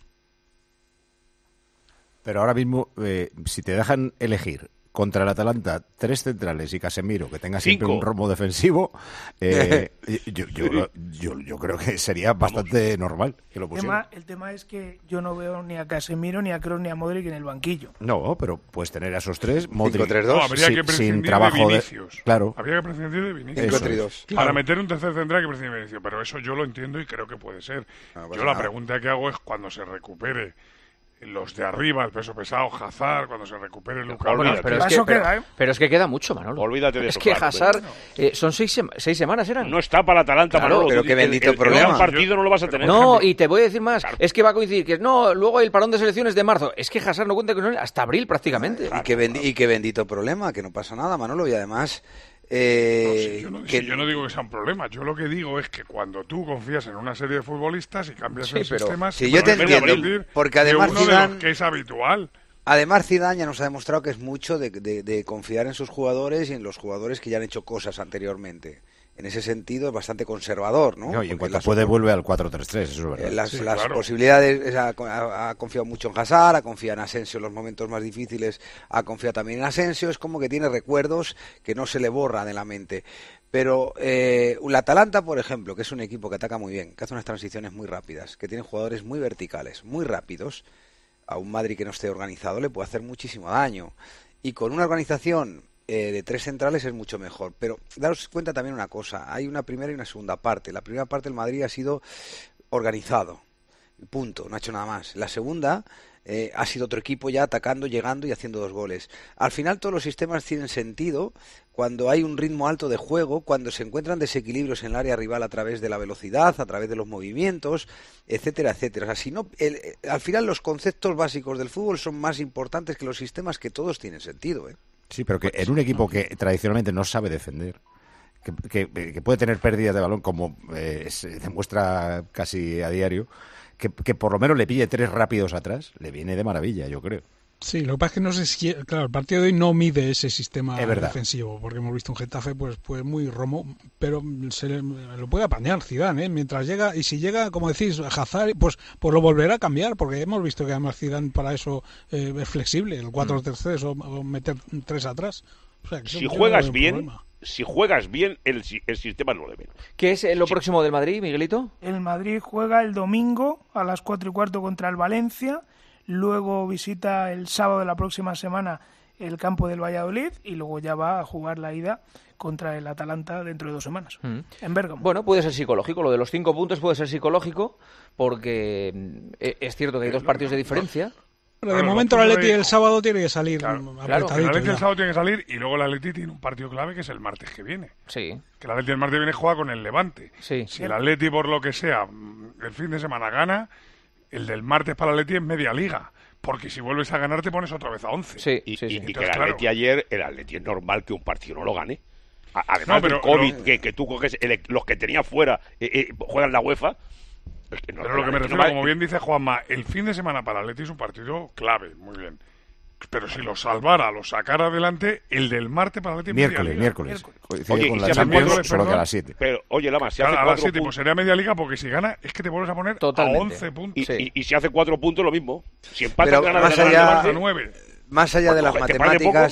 Pero ahora mismo, eh, si te dejan elegir contra el Atalanta tres centrales y Casemiro, que tenga siempre Cinco. un rombo defensivo, eh, yo, yo, yo, yo creo que sería bastante normal que lo El pusieran. tema, el tema es que yo no veo ni a Casemiro, ni a Kroos, ni a Modric en el banquillo. No, pero puedes tener a esos tres, Modric, tres dos. No, habría sin, que prescindir sin trabajo de de... Vinicius. Claro. Habría que prescindir de Vinicius. cinco tres dos. Para Claro. meter un tercer central hay que prescindir de Vinicius, pero eso yo lo entiendo y creo que puede ser. No pasa yo la nada. pregunta que hago es cuando se recupere los de arriba, el peso pesado, Hazard, cuando se recupere Lukaku. Bueno, pero, es que, Eso pero, queda, ¿eh? pero es que queda mucho, Manolo. Olvídate de Es eso, que claro, Hazard, eh, son seis, sema- seis semanas, ¿eran? No está para el Atalanta, Claro, Manolo. pero Tú- qué el- bendito el, el problema. gran partido no lo vas a tener. No, y te voy a decir más, es que va a coincidir que no, luego el parón de selecciones de marzo, es que Hazard no cuenta con él hasta abril prácticamente. Y qué, bendi- y qué bendito problema, que no pasa nada, Manolo, y además... Eh, No, si yo, no, que- si yo no digo que sea un problema, yo lo que digo es que cuando tú confías en una serie de futbolistas y cambias Sí, el pero- sistema, Sí, yo te simplemente entiendo, prescindir porque de además uno de Zidane- los que es habitual. Además, Zidane ya nos ha demostrado que es mucho de, de- de confiar en sus jugadores y en los jugadores que ya han hecho cosas anteriormente. En ese sentido es bastante conservador, ¿no? No, y en Porque cuanto las- puede vuelve al cuatro tres tres, eso es verdad. eh, las, Sí, las claro. posibilidades, ha, ha- ha confiado mucho en Hazard, ha confiado en Asensio en los momentos más difíciles, ha confiado también en Asensio, es como que tiene recuerdos que no se le borra de la mente. Pero eh, el Atalanta, por ejemplo, que es un equipo que ataca muy bien, que hace unas transiciones muy rápidas, que tiene jugadores muy verticales, muy rápidos, a un Madrid que no esté organizado le puede hacer muchísimo daño. Y con una organización eh, de tres centrales es mucho mejor. Pero daros cuenta también una cosa, hay una primera y una segunda parte. La primera parte del Madrid ha sido organizado, punto, no ha hecho nada más. La segunda eh, ha sido otro equipo ya atacando, llegando y haciendo dos goles. Al final todos los sistemas tienen sentido cuando hay un ritmo alto de juego, cuando se encuentran desequilibrios en el área rival a través de la velocidad, a través de los movimientos, etcétera, etcétera. O sea, si no, el, eh, al final los conceptos básicos del fútbol son más importantes que los sistemas, que todos tienen sentido, ¿eh? Sí, pero que en un equipo que tradicionalmente no sabe defender, que, que, que puede tener pérdidas de balón, como eh, se demuestra casi a diario, que, que por lo menos le pille tres rápidos atrás, le viene de maravilla, yo creo. Sí, lo que pasa es que no sé si... Claro, el partido de hoy no mide ese sistema Es verdad. defensivo, porque hemos visto un Getafe pues pues muy romo, pero se le, lo puede apañar Zidane, ¿eh? Mientras llega, y si llega, como decís, Hazard, pues pues lo volverá a cambiar, porque hemos visto que además Zidane para eso eh, es flexible, el cuatro tres tres o, o meter tres atrás. O sea, que Si yo no juegas veo bien, problema. si juegas bien, el, si- el sistema no le ve. ¿Qué es eh, lo próximo del Madrid, Miguelito? El Madrid juega el domingo a las cuatro y cuarto contra el Valencia, luego visita el sábado de la próxima semana el campo del Valladolid y luego ya va a jugar la ida contra el Atalanta dentro de dos semanas, Mm. en Bérgamo. Bueno, puede ser psicológico, lo de los cinco puntos puede ser psicológico, porque eh, es cierto que hay dos partidos de diferencia. Pero de Claro, momento el los Atleti puntos el sábado tiene que salir Claro, mm, claro, apretadito el Atleti ya. el sábado tiene que salir y luego el Atleti tiene un partido clave que es el martes que viene. Sí. Que el Atleti el martes viene juega con el Levante. Sí. Si el Atleti por lo que sea mm, el fin de semana gana, el del martes para el Atleti es media liga. Porque si vuelves a ganar te pones otra vez a once. Sí, Y, sí, y- sí. y que Entonces, el claro. Atleti ayer, el Atleti es normal que un partido no lo gane. A- Además No, pero del COVID, lo- que, que tú coges el- los que tenía fuera, eh, eh, juegan la UEFA. Es que no- Pero lo que me es refiero, no va- como bien dice Juanma, el fin de semana para el Atleti es un partido clave, muy bien. Pero si lo salvara, lo sacara adelante, el del martes para el Atleti es media Miércoles, liga. miércoles. Coincide Oye, con y la si hace Champions, miércoles, solo que a perdón, las siete. Pero, oye, Lama, si Claro, hace a las cuatro siete, pues puntos... sería media liga porque si gana es que te vuelves a poner Totalmente. a once puntos. Y, Sí. y- y si hace cuatro puntos, lo mismo. Si empata, Pero gana más gana el allá- Levante, A nueve. Más allá de las Pues, ¿te parece matemáticas,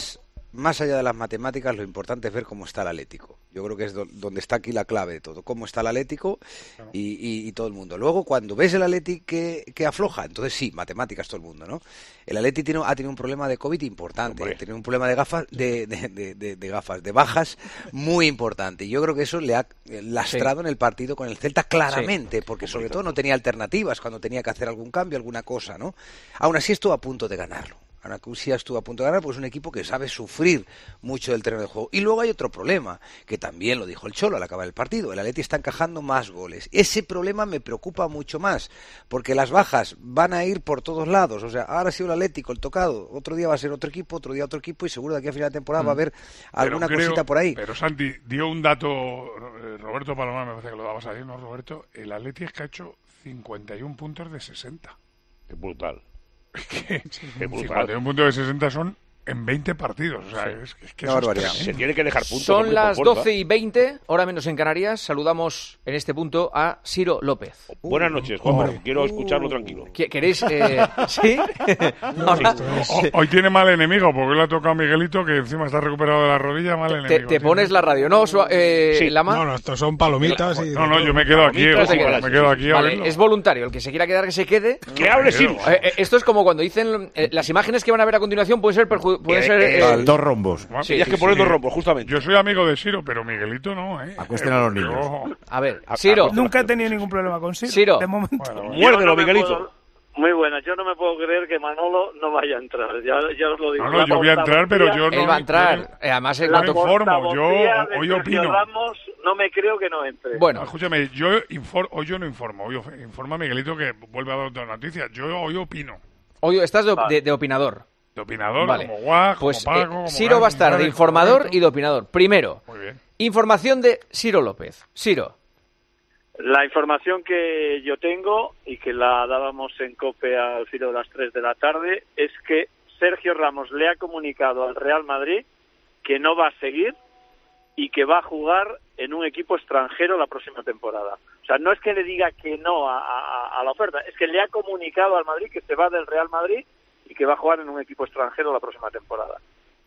más allá de las matemáticas, lo importante es ver cómo está el Atlético. Yo creo que es do- donde está aquí la clave de todo, cómo está el Atlético y, y, y todo el mundo. Luego, cuando ves el Atlético que, que afloja, entonces sí, matemáticas todo el mundo, ¿no? El Atlético tiene, ha tenido un problema de COVID importante, ha tenido un problema de gafas, de, de, de, de, de gafas, de bajas muy importante. Y yo creo que eso le ha lastrado sí. en el partido con el Celta claramente, sí. porque sobre todo no tenía alternativas cuando tenía que hacer algún cambio, alguna cosa, ¿no? Aún así estuvo a punto de ganarlo. Anacusia estuvo a punto de ganar, pues es un equipo que sabe sufrir mucho del terreno de juego. Y luego hay otro problema, que también lo dijo el Cholo al acabar el partido. El Atleti está encajando más goles. Ese problema me preocupa mucho más, porque las bajas van a ir por todos lados. O sea, ahora ha sido el Atlético el tocado, otro día va a ser otro equipo, otro día otro equipo, y seguro de aquí a final de temporada mm. va a haber alguna creo, cosita por ahí. Pero Santi, dio un dato, Roberto Palomar, me parece que lo dabas ahí, ¿no, Roberto? El Atleti es que ha hecho cincuenta y un puntos de sesenta. Es brutal. Que cincuenta y un puntos de sesenta son en veinte partidos. O sea, sí. es, es que no, eso es se tiene que dejar puntos. Son las doce y veinte, hora menos en Canarias. Saludamos en este punto a Ciro López. Uh, Buenas noches, Juan. Uh, quiero escucharlo uh, tranquilo. ¿Queréis? Eh, ¿Sí? no, sí. Hoy, hoy tiene mal enemigo, porque le ha tocado a Miguelito, que encima está recuperado de la rodilla. Mal enemigo. Te, te pones la radio, ¿no? Eh, sí. Lama? No, no, estos son palomitas. Y... No, no, yo me quedo aquí. Eh, me quedo aquí vale, es voluntario. El que se quiera quedar, que se quede. Que hable, sí. Eh, esto es como cuando dicen eh, las imágenes que van a ver a continuación pueden ser perju- pueden ser eh, eh, dos rombos. Sí, sí, es que sí, poner sí. dos rombos, justamente. Yo soy amigo de Ciro, pero Miguelito no, ¿eh? Acuesten a los niños. Yo... A ver, Ciro. Nunca he tenido ningún problema con Ciro. Ciro. De momento. Bueno, bueno. Muérdelo, no Miguelito. Puedo... Muy buena, yo no me puedo creer que Manolo no vaya a entrar, ya, ya os lo digo. No, no, yo voy a entrar, pero yo no... Él va a entrar, yo, además en cuanto informo, yo hoy opino. Ramos, no me creo que no entre. Bueno, escúchame, yo infor, hoy yo no informo, hoy informa a Miguelito que vuelve a dar otra noticia, yo hoy opino. Hoy estás de, vale. de, de opinador. De opinador, vale. como Guaj, pues, como Paco, eh, como Ciro va a estar de informador y de opinador. Primero, muy bien. Información de Ciro López. Ciro. La información que yo tengo y que la dábamos en COPE al filo de las tres de la tarde es que Sergio Ramos le ha comunicado al Real Madrid que no va a seguir y que va a jugar en un equipo extranjero la próxima temporada. O sea, no es que le diga que no a, a, a la oferta, es que le ha comunicado al Madrid que se va del Real Madrid y que va a jugar en un equipo extranjero la próxima temporada.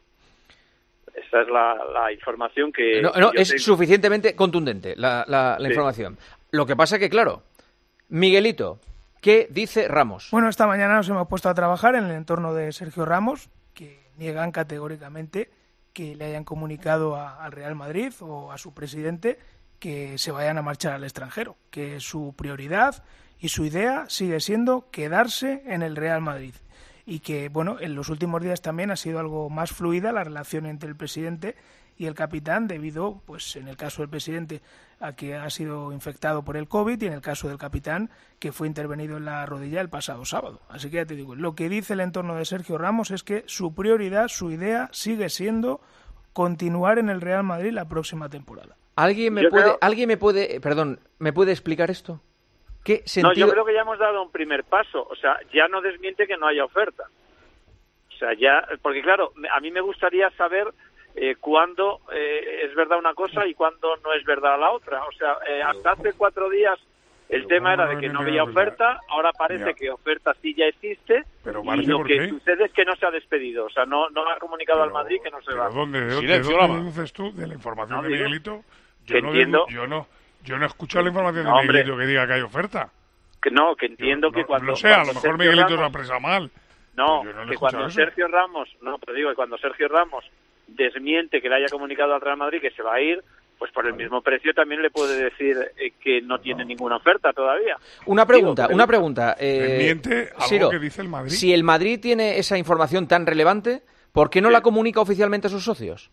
Esa es la, la información que... No, no yo es tengo. suficientemente contundente la, la, la sí. información. Lo que pasa que, claro, Miguelito, ¿qué dice Ramos? Bueno, esta mañana nos hemos puesto a trabajar en el entorno de Sergio Ramos, que niegan categóricamente que le hayan comunicado a, al Real Madrid o a su presidente que se vayan a marchar al extranjero, que su prioridad y su idea sigue siendo quedarse en el Real Madrid. Y que, bueno, en los últimos días también ha sido algo más fluida la relación entre el presidente y el capitán debido, pues en el caso del presidente, a que ha sido infectado por el COVID y en el caso del capitán, que fue intervenido en la rodilla el pasado sábado. Así que ya te digo, lo que dice el entorno de Sergio Ramos es que su prioridad, su idea, sigue siendo continuar en el Real Madrid la próxima temporada. ¿Alguien me Yo puede, creo... ¿alguien me puede, perdón, me puede explicar esto? ¿Qué sentido? No, yo creo que ya hemos dado un primer paso. O sea, ya no desmiente que no haya oferta. O sea, ya, porque claro, a mí me gustaría saber eh, cuándo eh, es verdad una cosa y cuándo no es verdad la otra. O sea, eh, hasta hace cuatro días el tema era de que no había oferta, ahora parece que oferta sí ya existe, pero y lo que sucede es que no se ha despedido. O sea, no, no ha comunicado al Madrid que no se va. ¿Dónde, de, ¿de dónde deduces tú de la información no, de Miguelito? Yo que no, entiendo. Yo no. Yo no he escuchado la información no, de Miguelito que diga que hay oferta. Que no, que entiendo yo, que no, cuando... No sé, a lo mejor Sergio Miguelito Ramos, lo ha expresado mal. No, no que cuando eso. Sergio Ramos... No, pero digo que cuando Sergio Ramos desmiente que le haya comunicado al Real Madrid que se va a ir, pues por el mismo precio también le puede decir eh, que no tiene no. ninguna oferta todavía. Una pregunta, digo, una pregunta. Eh, desmiente algo Ciro, que dice el Madrid. Si el Madrid tiene esa información tan relevante, ¿por qué no sí. la comunica oficialmente a sus socios?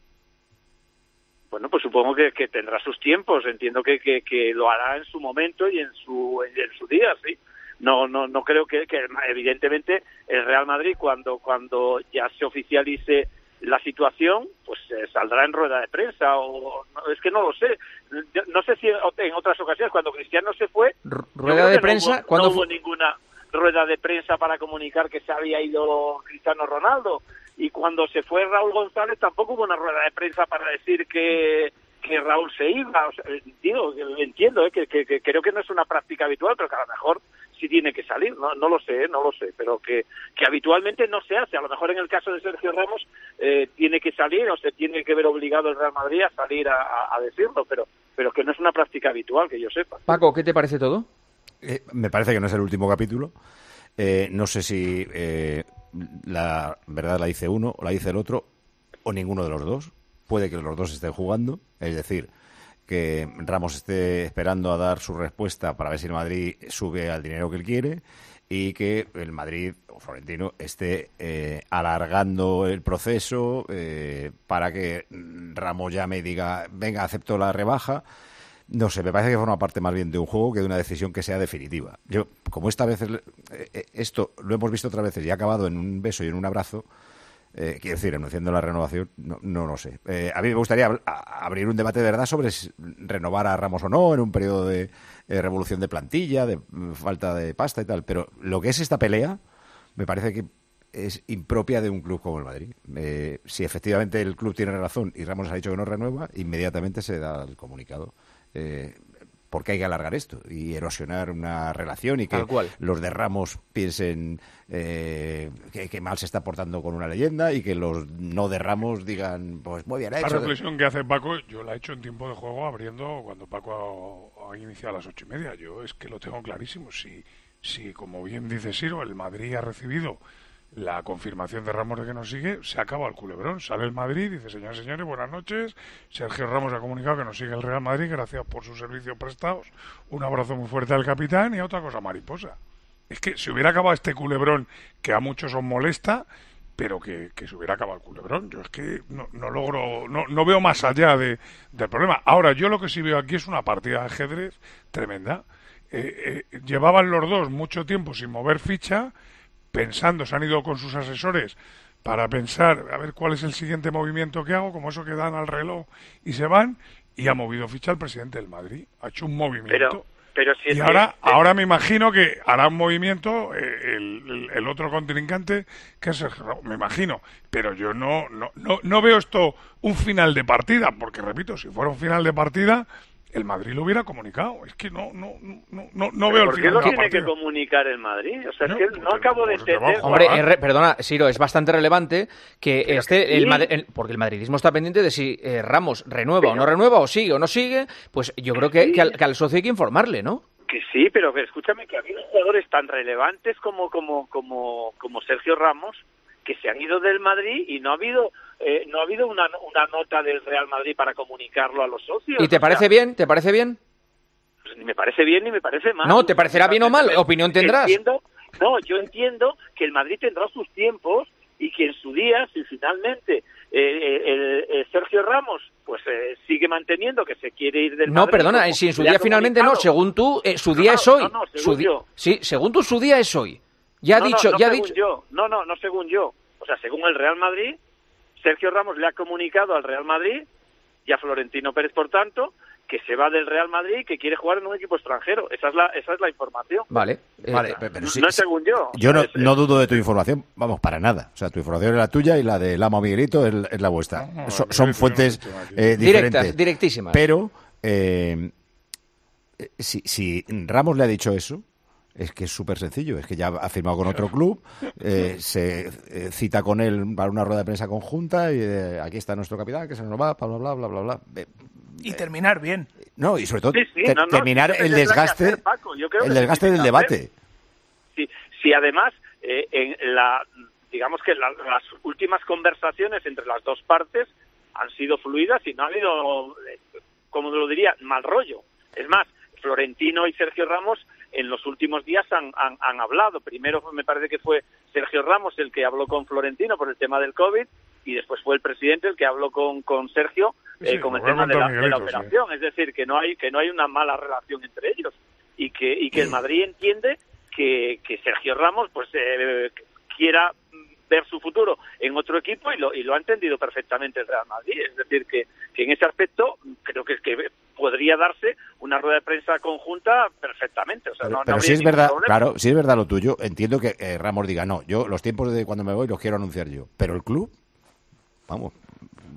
Bueno, pues supongo que, que tendrá sus tiempos. Entiendo que, que, que lo hará en su momento y en su en su día, sí. No no no creo que, que evidentemente el Real Madrid cuando cuando ya se oficialice la situación, pues eh, saldrá en rueda de prensa o no, es que no lo sé. No sé si en otras ocasiones cuando Cristiano se fue, rueda de prensa, no hubo, ¿cuándo no hubo ninguna rueda de prensa para comunicar que se había ido Cristiano Ronaldo. Y cuando se fue Raúl González tampoco hubo una rueda de prensa para decir que, que Raúl se iba. O sea, digo, entiendo ¿eh? que, que, que creo que no es una práctica habitual, pero que a lo mejor si tiene que salir, no no lo sé, no lo sé, pero que, que habitualmente no se hace. A lo mejor en el caso de Sergio Ramos eh, tiene que salir o se tiene que ver obligado el Real Madrid a salir a, a, a decirlo, pero pero que no es una práctica habitual, que yo sepa. Paco, ¿qué te parece todo? Eh, me parece que no es el último capítulo. Eh, no sé si eh, la verdad la dice uno o la dice el otro o ninguno de los dos. Puede que los dos estén jugando, es decir, que Ramos esté esperando a dar su respuesta para ver si el Madrid sube al dinero que él quiere y que el Madrid o Florentino esté eh, alargando el proceso eh, para que Ramos llame y diga, venga, acepto la rebaja. No sé, me parece que forma parte más bien de un juego que de una decisión que sea definitiva. Yo, como esta vez, eh, esto lo hemos visto otras veces y ha acabado en un beso y en un abrazo, Eh, quiero decir, anunciando la renovación, no, no lo sé. Eh, a mí me gustaría ab- a- abrir un debate de verdad sobre si renovar a Ramos o no en un periodo de eh, revolución de plantilla, de mm, falta de pasta y tal. Pero lo que es esta pelea, me parece que es impropia de un club como el Madrid. Eh, si efectivamente el club tiene razón y Ramos ha dicho que no renueva, inmediatamente se da el comunicado. Eh, porque hay que alargar esto y erosionar una relación y que los de Ramos piensen eh, que, que mal se está portando con una leyenda y que los no de Ramos digan, pues muy bien hecho. La reflexión que hace Paco, yo la he hecho en tiempo de juego abriendo cuando Paco ha, ha iniciado a las ocho y media. Yo es que lo tengo clarísimo. Si, si como bien dice Siro, el Madrid ha recibido la confirmación de Ramos de que no sigue, se acaba el culebrón. Sale el Madrid, dice, señores, señores, buenas noches. Sergio Ramos ha comunicado que no sigue el Real Madrid, gracias por sus servicios prestados. Un abrazo muy fuerte al capitán y otra cosa mariposa. Es que se hubiera acabado este culebrón que a muchos os molesta, pero que, que se hubiera acabado el culebrón. Yo es que no, no logro, no, no veo más allá de, del problema. Ahora, yo lo que sí veo aquí es una partida de ajedrez tremenda. Eh, eh, llevaban los dos mucho tiempo sin mover ficha, pensando, se han ido con sus asesores para pensar a ver cuál es el siguiente movimiento que hago, como eso que dan al reloj y se van, y ha movido ficha el presidente del Madrid, ha hecho un movimiento. Pero, pero si y ahora, que... ahora me imagino que hará un movimiento eh, el, el, el otro contrincante, que es el, me imagino, pero yo no, no, no, no veo esto un final de partida, porque repito, si fuera un final de partida, el Madrid lo hubiera comunicado. Es que no no no no, no veo el final de la partida. ¿Por qué lo tiene que comunicar el Madrid? O sea, no, es que no acabo de entender. Hombre, es, perdona, Siro, es bastante relevante que Pero esté que el, Madrid, el porque el madridismo está pendiente de si eh, Ramos renueva Pero, o no renueva, o sigue o no sigue. Pues yo creo que, sí. que, al, que al socio hay que informarle, ¿no? Que sí, pero que, escúchame, que ha habido jugadores tan relevantes como como como como Sergio Ramos que se han ido del Madrid y no ha habido eh, no ha habido una, una nota del Real Madrid para comunicarlo a los socios. ¿Y te parece sea, bien? ¿Te parece bien? Pues ni me parece bien ni me parece mal. No, ¿te parecerá bien o mal? ¿Opinión tendrás? Entiendo, no, yo entiendo que el Madrid tendrá sus tiempos y que en su día, si finalmente eh, el, el Sergio Ramos pues eh, sigue manteniendo que se quiere ir del no, Madrid. No, perdona, como, si en su día finalmente no, según tú, eh, su no, día no, es hoy. No, no, según su yo. Sí, según tú, su día es hoy. Ya ha no, dicho, no, no ya ha según dicho. Yo. No, no, no según yo. O sea, según el Real Madrid, Sergio Ramos le ha comunicado al Real Madrid y a Florentino Pérez, por tanto, que se va del Real Madrid y que quiere jugar en un equipo extranjero. Esa es la, esa es la información. Vale. Eh, vale pero no, sí, no es según yo. Yo no, es, no dudo de tu información, vamos, para nada. O sea, tu información es la tuya y la del amo Miguelito es, es la vuestra. No, so, son fuentes eh, diferentes. Directas, directísimas. Pero, eh, si, si Ramos le ha dicho eso, es que es súper sencillo, es que ya ha firmado con otro club, eh, se eh, cita con él para una rueda de prensa conjunta y eh, aquí está nuestro capitán, que se nos va, bla, bla, bla, bla, bla, bla. Eh, y terminar bien. No, y sobre todo sí, sí, te, no, no, terminar el desgaste, hacer, el desgaste del debate. Sí, sí, además, eh, en la, digamos que la, las últimas conversaciones entre las dos partes han sido fluidas y no ha habido, eh, como lo diría, mal rollo. Es más, Florentino y Sergio Ramos en los últimos días han, han, han hablado. Primero me parece que fue Sergio Ramos el que habló con Florentino por el tema del COVID y después fue el presidente el que habló con, con Sergio eh, sí, con el tema de la, de la operación. Sí. Es decir, que no hay que no hay una mala relación entre ellos y que y que el Madrid entiende que, que Sergio Ramos pues eh, quiera ver su futuro en otro equipo y lo y lo ha entendido perfectamente el Real Madrid. Es decir, que, que en ese aspecto creo que es que podría darse una rueda de prensa conjunta perfectamente. O sea, pero no, pero no si es verdad, problema. Claro, si es verdad lo tuyo, entiendo que eh, Ramos diga, no, yo los tiempos de cuando me voy los quiero anunciar yo. Pero el club, vamos,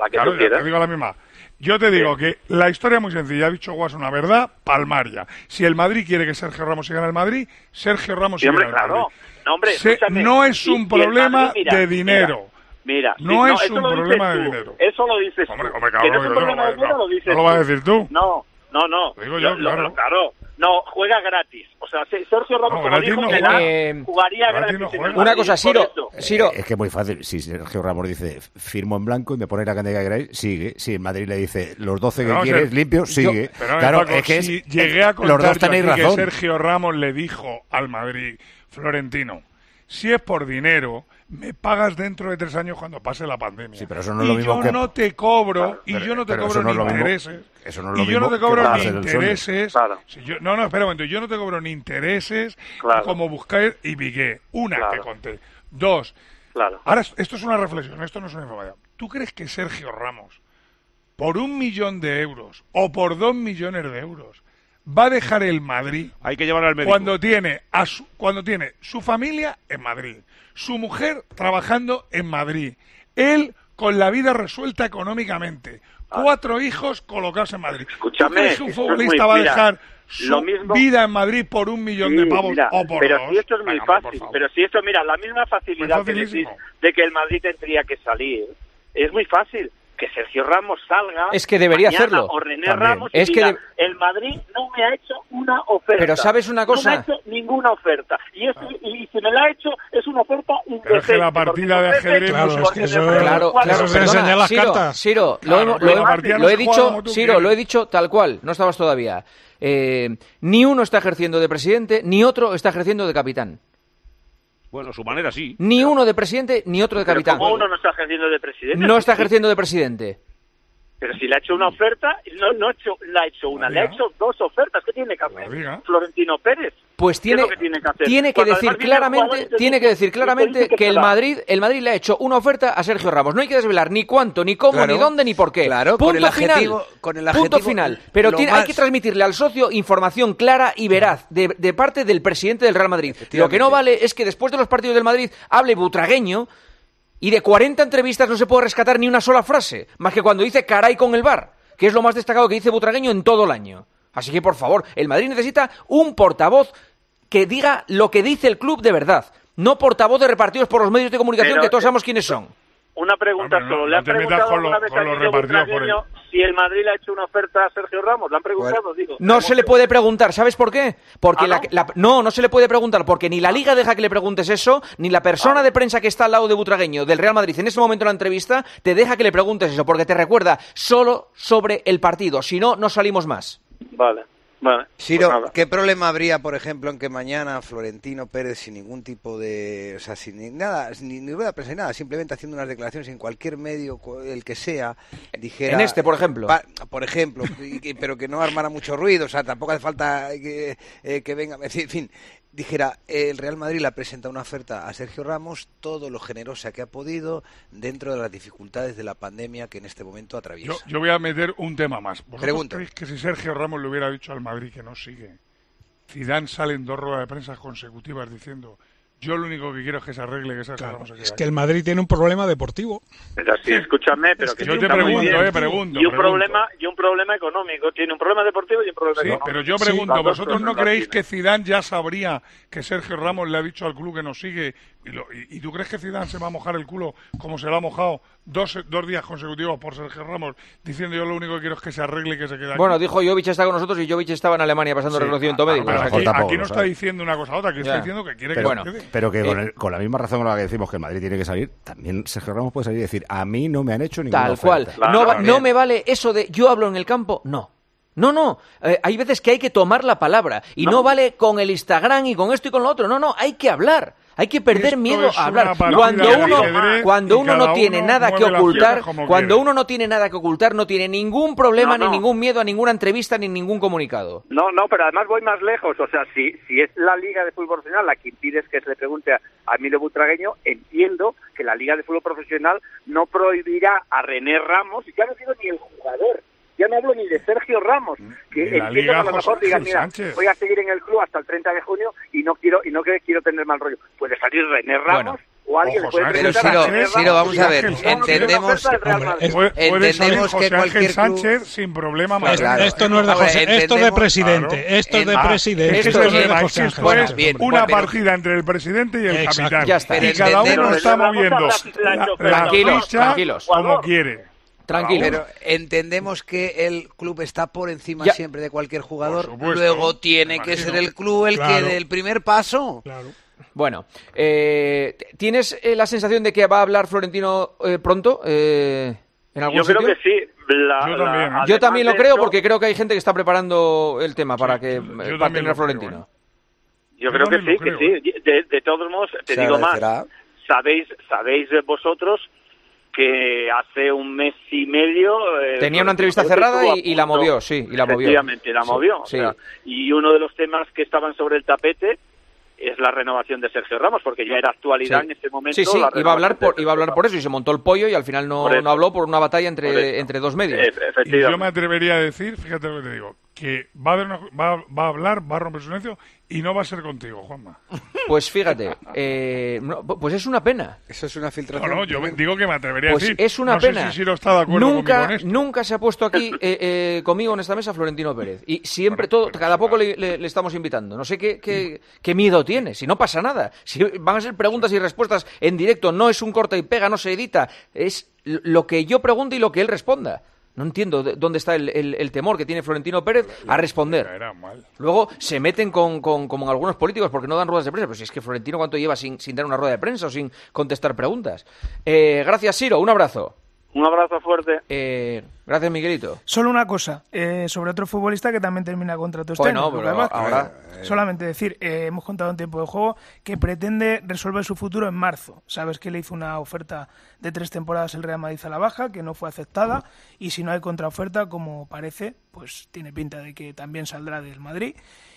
la que claro, tú quieras. Te digo la misma. Yo te digo que la historia es muy sencilla. Ha dicho Guas una verdad palmaria. Si el Madrid quiere que Sergio Ramos siga en el Madrid, Sergio Ramos siga en el Madrid. No, hombre, Se, no es un problema Madrid, mira, de dinero. Mira, no sí, es no, un problema de dinero. Eso lo dices tú. Hombre, hombre, cabrón, que no es un problema de dinero, no, lo dices ¿no lo vas a decir tú? No, no, no. Lo digo yo, lo, claro. Lo, claro. No, juega gratis. O sea, Sergio Ramos, no, como dijo no que juega. eh, jugaría gratis. No juega. Una cosa, Siro, Siro. Es que es muy fácil. Si Sergio Ramos dice firmo en blanco y me pone la cantidad que queráis, sigue. Si el Madrid le dice los doce que no, quieres ser, limpios, sigue. Yo, pero claro, Paco, es que si es, llegué a contar los dos tenéis yo aquí razón. Que Sergio Ramos le dijo al Madrid, Florentino, si es por dinero, me pagas dentro de tres años cuando pase la pandemia. Sí, pero eso no es y lo mismo yo que... no te cobro, claro, y pero, yo no te pero cobro no ni es lo intereses. Mismo, eso no es lo y yo mismo no te cobro ni que intereses. Claro. Si yo, no, no, espera un momento. Yo no te cobro ni intereses, claro. como Busquets y Piqué. Una, claro. te conté. Dos. Claro. Ahora, esto es una reflexión, esto no es una información. ¿Tú crees que Sergio Ramos, por un millón de euros o por dos millones de euros, va a dejar el Madrid? Hay que llevar al médico. Cuando tiene, a su, cuando tiene su familia en Madrid, su mujer trabajando en Madrid, él con la vida resuelta económicamente, cuatro ah. hijos colocados en Madrid. Escúchame, ¿tú crees que un futbolista muy, va a dejar mira, su mismo, vida en Madrid por un millón sí, de pavos mira, o por pero dos? Si esto es muy Venga, fácil, pero si esto, mira, la misma facilidad que decís de que el Madrid tendría que salir, es muy fácil. Que Sergio Ramos salga es que debería mañana, hacerlo o René también. Ramos y es diga, que de... el Madrid no me ha hecho una oferta. Pero ¿sabes una cosa? No me ha hecho ninguna oferta. Y, es, y si me la ha hecho, es una oferta indecente. Pero es que la partida de ajedrez... Claro, es que eso, claro, claro, eso enseñar las Ciro, cartas. Ciro, claro, lo, lo, lo, no lo he dicho, Ciro, lo he dicho tal cual, no estabas todavía. Eh, ni uno está ejerciendo de presidente, ni otro está ejerciendo de capitán. Bueno, su manera sí. Ni uno de presidente, ni otro de capitán. ¿Cómo uno no está ejerciendo de presidente? No está ejerciendo de presidente. Pero si le ha hecho una oferta, no, no ha hecho, la ha hecho una, le ha hecho dos ofertas. ¿Qué tiene que hacer Florentino Pérez? Pues tiene, que tiene que, hacer? tiene que decir claramente, tiene que decir claramente que el Madrid, el Madrid le ha hecho una oferta a Sergio Ramos. No hay que desvelar ni cuánto, ni cómo, claro, ni dónde, ni por qué. Claro, punto con el adjetivo, final. Con el punto adjetivo, final. Pero tiene, más... hay que transmitirle al socio información clara y veraz de, de parte del presidente del Real Madrid. Lo que no vale es que después de los partidos del Madrid hable butragueño y de cuarenta entrevistas no se puede rescatar ni una sola frase, más que cuando dice caray con el bar, que es lo más destacado que dice butragueño en todo el año. Así que, por favor, el Madrid necesita un portavoz que diga lo que dice el club de verdad, no portavoz de repartidos por los medios de comunicación Pero, que todos sabemos quiénes son. Una pregunta Hombre, no, solo. ¿Le no han preguntado con alguna lo, vez con a los Guillermo repartidos por el... si el Madrid le ha hecho una oferta a Sergio Ramos? ¿Le han preguntado? Bueno, Digo. No se le puede preguntar, ¿sabes por qué? Porque ¿Ah, la, no? la, no, no se le puede preguntar, porque ni la Liga deja que le preguntes eso, ni la persona ah. de prensa que está al lado de Butragueño del Real Madrid en ese momento de la entrevista te deja que le preguntes eso, porque te recuerda solo sobre el partido, si no, no salimos más. Vale. Vale, Ciro, pues ¿qué problema habría, por ejemplo, en que mañana Florentino Pérez, sin ningún tipo de... O sea, sin ni, nada, ni, ni rueda de prensa ni nada, simplemente haciendo unas declaraciones en cualquier medio, el que sea, dijera... En este, por ejemplo. Pa, por ejemplo, y, pero que no armara mucho ruido, o sea, tampoco hace falta que, eh, que venga... En fin, dijera, el Real Madrid le ha presentado una oferta a Sergio Ramos, todo lo generosa que ha podido, dentro de las dificultades de la pandemia que en este momento atraviesa. Yo, yo voy a meter un tema más. ¿Vosotros Pregunta. creéis que si Sergio Ramos le hubiera dicho al Madrid que no sigue, Zidane sale en dos ruedas de prensa consecutivas diciendo yo lo único que quiero es que se arregle, que Sergio claro, Ramos se quede es aquí? que el Madrid tiene un problema deportivo. Pero sí, escúchame, pero es que, que yo te pregunto, eh, pregunto. Y un pregunto. problema y un problema económico. Tiene un problema deportivo y un problema sí, económico. pero yo pregunto, sí, ¿vosotros no creéis tiene. que Zidane ya sabría que Sergio Ramos le ha dicho al club que no sigue? Y, lo, y, y tú crees que Zidane se va a mojar el culo como se lo ha mojado dos, dos días consecutivos por Sergio Ramos, diciendo yo lo único que quiero es que se arregle y que se quede aquí? Bueno, dijo Jovic está con nosotros y Jovic estaba en Alemania pasando sí, reconocimiento médico. Pero o sea, aquí, que... aquí no está diciendo una cosa a otra, que está diciendo que quiere pero, que bueno, se quede. Pero que eh, con, el, con la misma razón con la que decimos que el Madrid tiene que salir, también Sergio Ramos puede salir y decir, a mí no me han hecho ninguna Tal oferta. cual. Claro, no, claro, no me vale eso de yo hablo en el campo, no. No, no, eh, hay veces que hay que tomar la palabra y no. no vale con el Instagram y con esto y con lo otro, no, no, hay que hablar, hay que perder esto miedo es a hablar. Cuando uno, cuando uno no uno tiene nada que ocultar, cuando quiere. uno no tiene nada que ocultar, no tiene ningún problema, no, no. ni ningún miedo a ninguna entrevista, ni ningún comunicado. No, no, pero además voy más lejos, o sea, si, si es la Liga de Fútbol Profesional la que impide que se le pregunte a, a Emilio Butragueño, entiendo que la Liga de Fútbol Profesional no prohibirá a René Ramos, y ya no digo ni el jugador, ya no hablo ni de Sergio Ramos, que entiendo que a lo mejor digan, mira, Sánchez. voy a seguir en el club hasta el treinta de junio y no quiero y no quiero tener mal rollo. Puede salir René Ramos bueno. o alguien Ojo, le puede pero preguntar Ciro, a Ciro, vamos a ver, entendemos, entendemos que cualquier Sánchez club... sin problema más. Claro, esto no es de José, entendemos... esto de presidente, claro. esto es de ah, presidente, esto, esto es es de José Ángel. Bueno, bien, una pero... partida entre el presidente y el Exacto, capitán. ya está. Y cada uno está moviendo la, la, tranquilos, ficha tranquilos. como quiere. Tranquilo. Pero entendemos que el club está por encima ya. siempre de cualquier jugador. Supuesto, Luego tiene que ser el club el claro. que dé el primer paso. Claro. Bueno, eh, ¿tienes eh, la sensación de que va a hablar Florentino eh, pronto? Eh, ¿En algún Yo sitio? creo que sí. La, Yo también, la, Yo también lo de creo esto, porque creo que hay gente que está preparando el tema para Sí, que yo eh, para también tener lo a Florentino. creo, ¿eh? Yo Yo creo que también sí, lo que sí. De, de todos modos, te Se digo más. agradecerá. Sabéis, sabéis vosotros que hace un mes y medio... Eh, Tenía una entrevista cerrada y, y la movió, sí, y la movió. Efectivamente, la Sí, movió. sí. O sea, y uno de los temas que estaban sobre el tapete es la renovación de Sergio Ramos, porque ya era actualidad Sí. en ese momento. Sí, sí, la iba a hablar renovación por de iba a hablar Sergio por eso y se montó el pollo y al final no, Por eso. no habló por una batalla Por entre, eso. entre dos medios. Ramos. E- Y yo me efectivamente. atrevería a decir, fíjate lo que te digo, que va a, dar una- va, va a hablar, va a romper su silencio y no va a ser contigo, Juanma. Pues fíjate, eh, no, pues es una pena. Eso es una No, filtración. no, yo me- digo que me atrevería Pues a decir. es una no sé pena. si Ciro está de acuerdo conmigo nunca, en esto. nunca se ha puesto aquí eh, eh, conmigo en esta mesa Florentino Pérez. Y siempre, Bueno, todo, pero cada es poco una- le, le- le estamos invitando. No sé qué, qué, qué miedo tiene. Si no pasa nada. Si van a ser preguntas y respuestas en directo. No es un corta y pega, no se edita. Es lo que yo pregunto y lo que él responda. No entiendo de- dónde está el, el- el temor que tiene Florentino Pérez a responder. Era mal. Luego se meten con, con, con algunos políticos porque no dan ruedas de prensa. Pero si es que Florentino, ¿cuánto lleva sin, sin dar una rueda de prensa o sin contestar preguntas? Eh, gracias, Ciro. Un abrazo. Un abrazo fuerte. Eh, gracias, Miguelito. Solo una cosa, eh, sobre otro futbolista que también termina contrato este Bueno, año, pero Lucas Vázquez. ahora- Solamente decir, eh, hemos contado en tiempo de juego que pretende resolver su futuro en marzo. Sabes que le hizo una oferta de tres temporadas el Real Madrid a la baja, que no fue aceptada, y si no hay contraoferta, como parece, pues tiene pinta de que también saldrá del Madrid.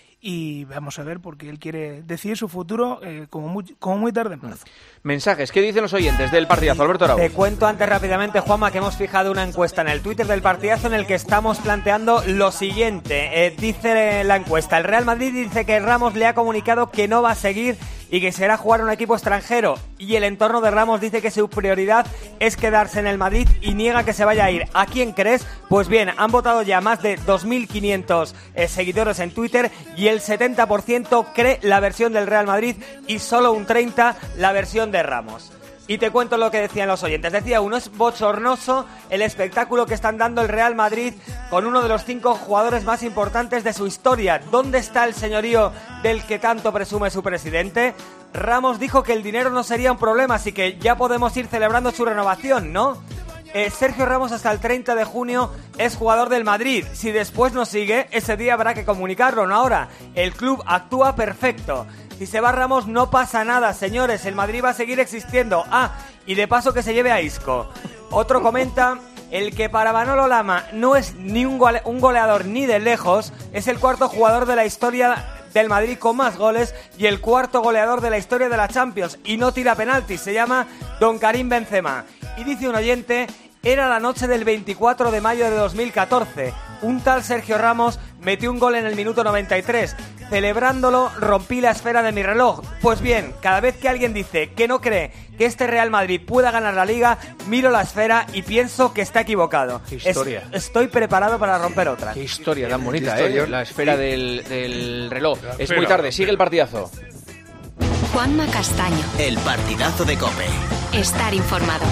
Y vamos a ver, porque él quiere decidir su futuro eh, como, muy, como muy tarde en marzo. Mensajes, ¿qué dicen los oyentes del partidazo? Alberto Arau. Te cuento antes rápidamente, Juanma, que hemos fijado una encuesta en el Twitter del partidazo en el que estamos planteando lo siguiente. Eh, dice la encuesta, el Real Madrid dice que Ramos le ha comunicado que no va a seguir y que será jugar a un equipo extranjero. Y el entorno de Ramos dice que su prioridad es quedarse en el Madrid y niega que se vaya a ir. ¿A quién crees? Pues bien, han votado ya más de dos mil quinientos eh, seguidores en Twitter y el setenta por ciento cree la versión del Real Madrid y solo un treinta por ciento la versión de Ramos. Y te cuento lo que decían los oyentes. Decía uno, es bochornoso el espectáculo que están dando el Real Madrid con uno de los cinco jugadores más importantes de su historia. ¿Dónde está el señorío del que tanto presume su presidente? Ramos dijo que el dinero no sería un problema, así que ya podemos ir celebrando su renovación, ¿no? Eh, Sergio Ramos hasta el treinta de junio es jugador del Madrid. Si después no sigue, ese día habrá que comunicarlo, no ahora. El club actúa perfecto. Si se va Ramos no pasa nada, señores. El Madrid va a seguir existiendo. Ah, y de paso que se lleve a Isco. Otro comenta, el que para Manolo Lama no es ni un, gole- un goleador ni de lejos, es el cuarto jugador de la historia del Madrid con más goles y el cuarto goleador de la historia de la Champions. Y no tira penaltis, se llama Don Karim Benzema. Y dice un oyente, era la noche del veinticuatro de mayo de dos mil catorce. Un tal Sergio Ramos metió un gol en el minuto noventa y tres. Celebrándolo, rompí la esfera de mi reloj. Pues bien, cada vez que alguien dice que no cree que este Real Madrid pueda ganar la Liga, miro la esfera y pienso que está equivocado. Qué historia. Es- estoy preparado para romper otra. Qué historia tan bonita, Qué historia. ¿eh? La esfera del, del reloj. La Es esfera, muy tarde, la sigue el partidazo. Juanma Castaño. El partidazo de COPE. Estar informado.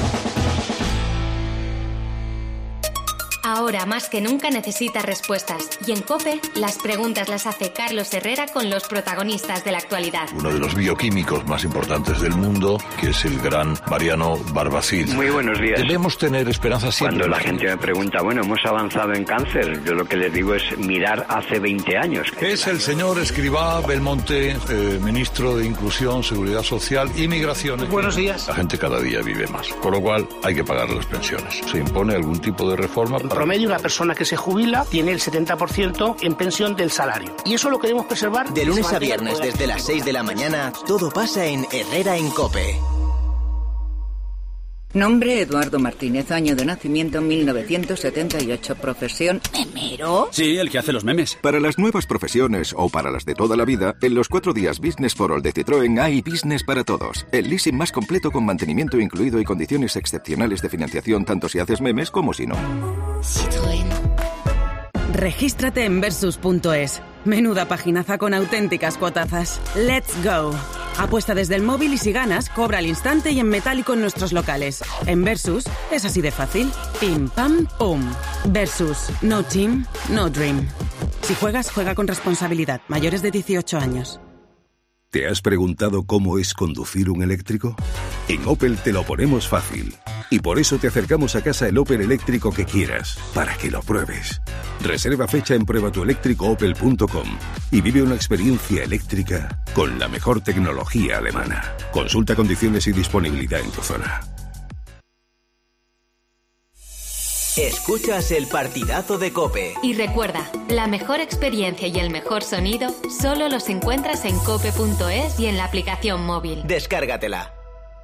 Ahora más que nunca necesitas respuestas. Y en COPE, las preguntas las hace Carlos Herrera con los protagonistas de la actualidad. Uno de los bioquímicos más importantes del mundo, que es el gran Mariano Barbacid. Muy buenos días. Debemos tener esperanza siempre. Cuando la gente me pregunta, bueno, hemos avanzado en cáncer, yo lo que les digo es mirar hace veinte años. Es el señor Escrivá Belmonte, eh, ministro de Inclusión, Seguridad Social y Migraciones. Buenos días. La gente cada día vive más, con lo cual hay que pagar las pensiones. ¿Se impone algún tipo de reforma? En promedio, una persona que se jubila tiene el setenta por ciento en pensión del salario. Y eso lo queremos preservar. De lunes a viernes desde las seis de la mañana, todo pasa en Herrera en COPE. Nombre Eduardo Martínez, año de nacimiento mil novecientos setenta y ocho, profesión memero. Sí, el que hace los memes. Para las nuevas profesiones o para las de toda la vida, en los cuatro días Business for All de Citroën hay Business para todos. El leasing más completo con mantenimiento incluido y condiciones excepcionales de financiación tanto si haces memes como si no. Citroën. Regístrate en Versus punto es. Menuda paginaza con auténticas cuotazas. ¡Let's go! Apuesta desde el móvil y si ganas, cobra al instante y en metálico en nuestros locales. En Versus es así de fácil. Pim, pam, pum. Versus. No team, no dream. Si juegas, juega con responsabilidad. Mayores de dieciocho años. ¿Te has preguntado cómo es conducir un eléctrico? En Opel te lo ponemos fácil. Y por eso te acercamos a casa el Opel eléctrico que quieras, para que lo pruebes. Reserva fecha en prueba tu eléctrico opel punto com y vive una experiencia eléctrica con la mejor tecnología alemana. Consulta condiciones y disponibilidad en tu zona. Escuchas el partidazo de COPE. Y recuerda, la mejor experiencia y el mejor sonido solo los encuentras en cope punto es y en la aplicación móvil. Descárgatela.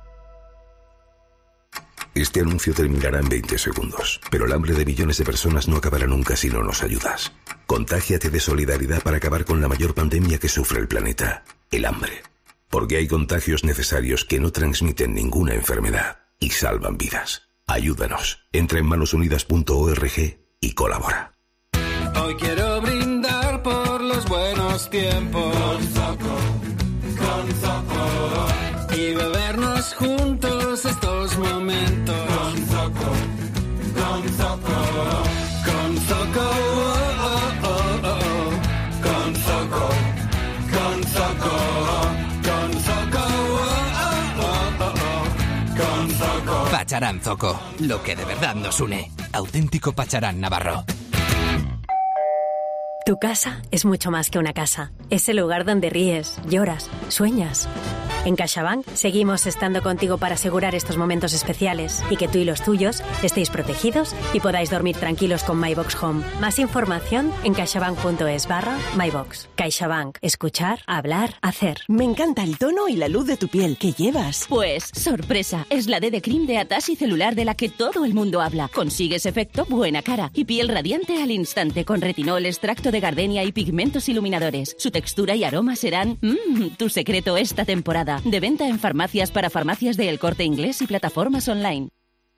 Este anuncio terminará en veinte segundos, pero el hambre de millones de personas no acabará nunca si no nos ayudas. Contágiate de solidaridad para acabar con la mayor pandemia que sufre el planeta, el hambre. Porque hay contagios necesarios que no transmiten ninguna enfermedad y salvan vidas. Ayúdanos. Entra en manos unidas punto org y colabora. Hoy quiero brindar por los buenos tiempos. Con Zoco, con Zoco. Y bebernos juntos estos momentos. Con Zoco, con Zoco. Con Zoco, oh, oh, oh, oh, oh. Con Zoco, con Zoco. Con Zoco, oh, oh, oh, oh, oh. Con Zoco. Pacharán Zoco, lo que de verdad nos une. Auténtico Pacharán Navarro. Tu casa es mucho más que una casa. Es el lugar donde ríes, lloras, sueñas. En CaixaBank seguimos estando contigo para asegurar estos momentos especiales y que tú y los tuyos estéis protegidos y podáis dormir tranquilos con MyBox Home. Más información en caixabank punto es barra MyBox. CaixaBank. Escuchar, hablar, hacer. Me encanta el tono y la luz de tu piel. ¿Qué llevas? Pues, sorpresa, es la D D Cream de Atasi Celular de la que todo el mundo habla. Consigues efecto buena cara y piel radiante al instante con retinol, extracto de gardenia y pigmentos iluminadores. Su textura y aroma serán mmm, tu secreto esta temporada. De venta en farmacias para farmacias de El Corte Inglés y plataformas online.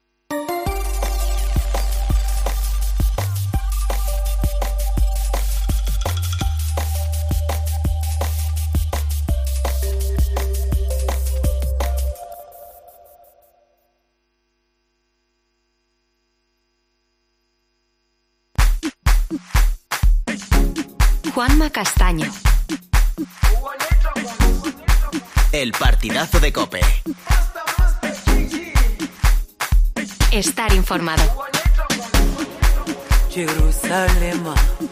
Juanma Castaño. El partidazo de COPE. Estar informado. Jerusalén,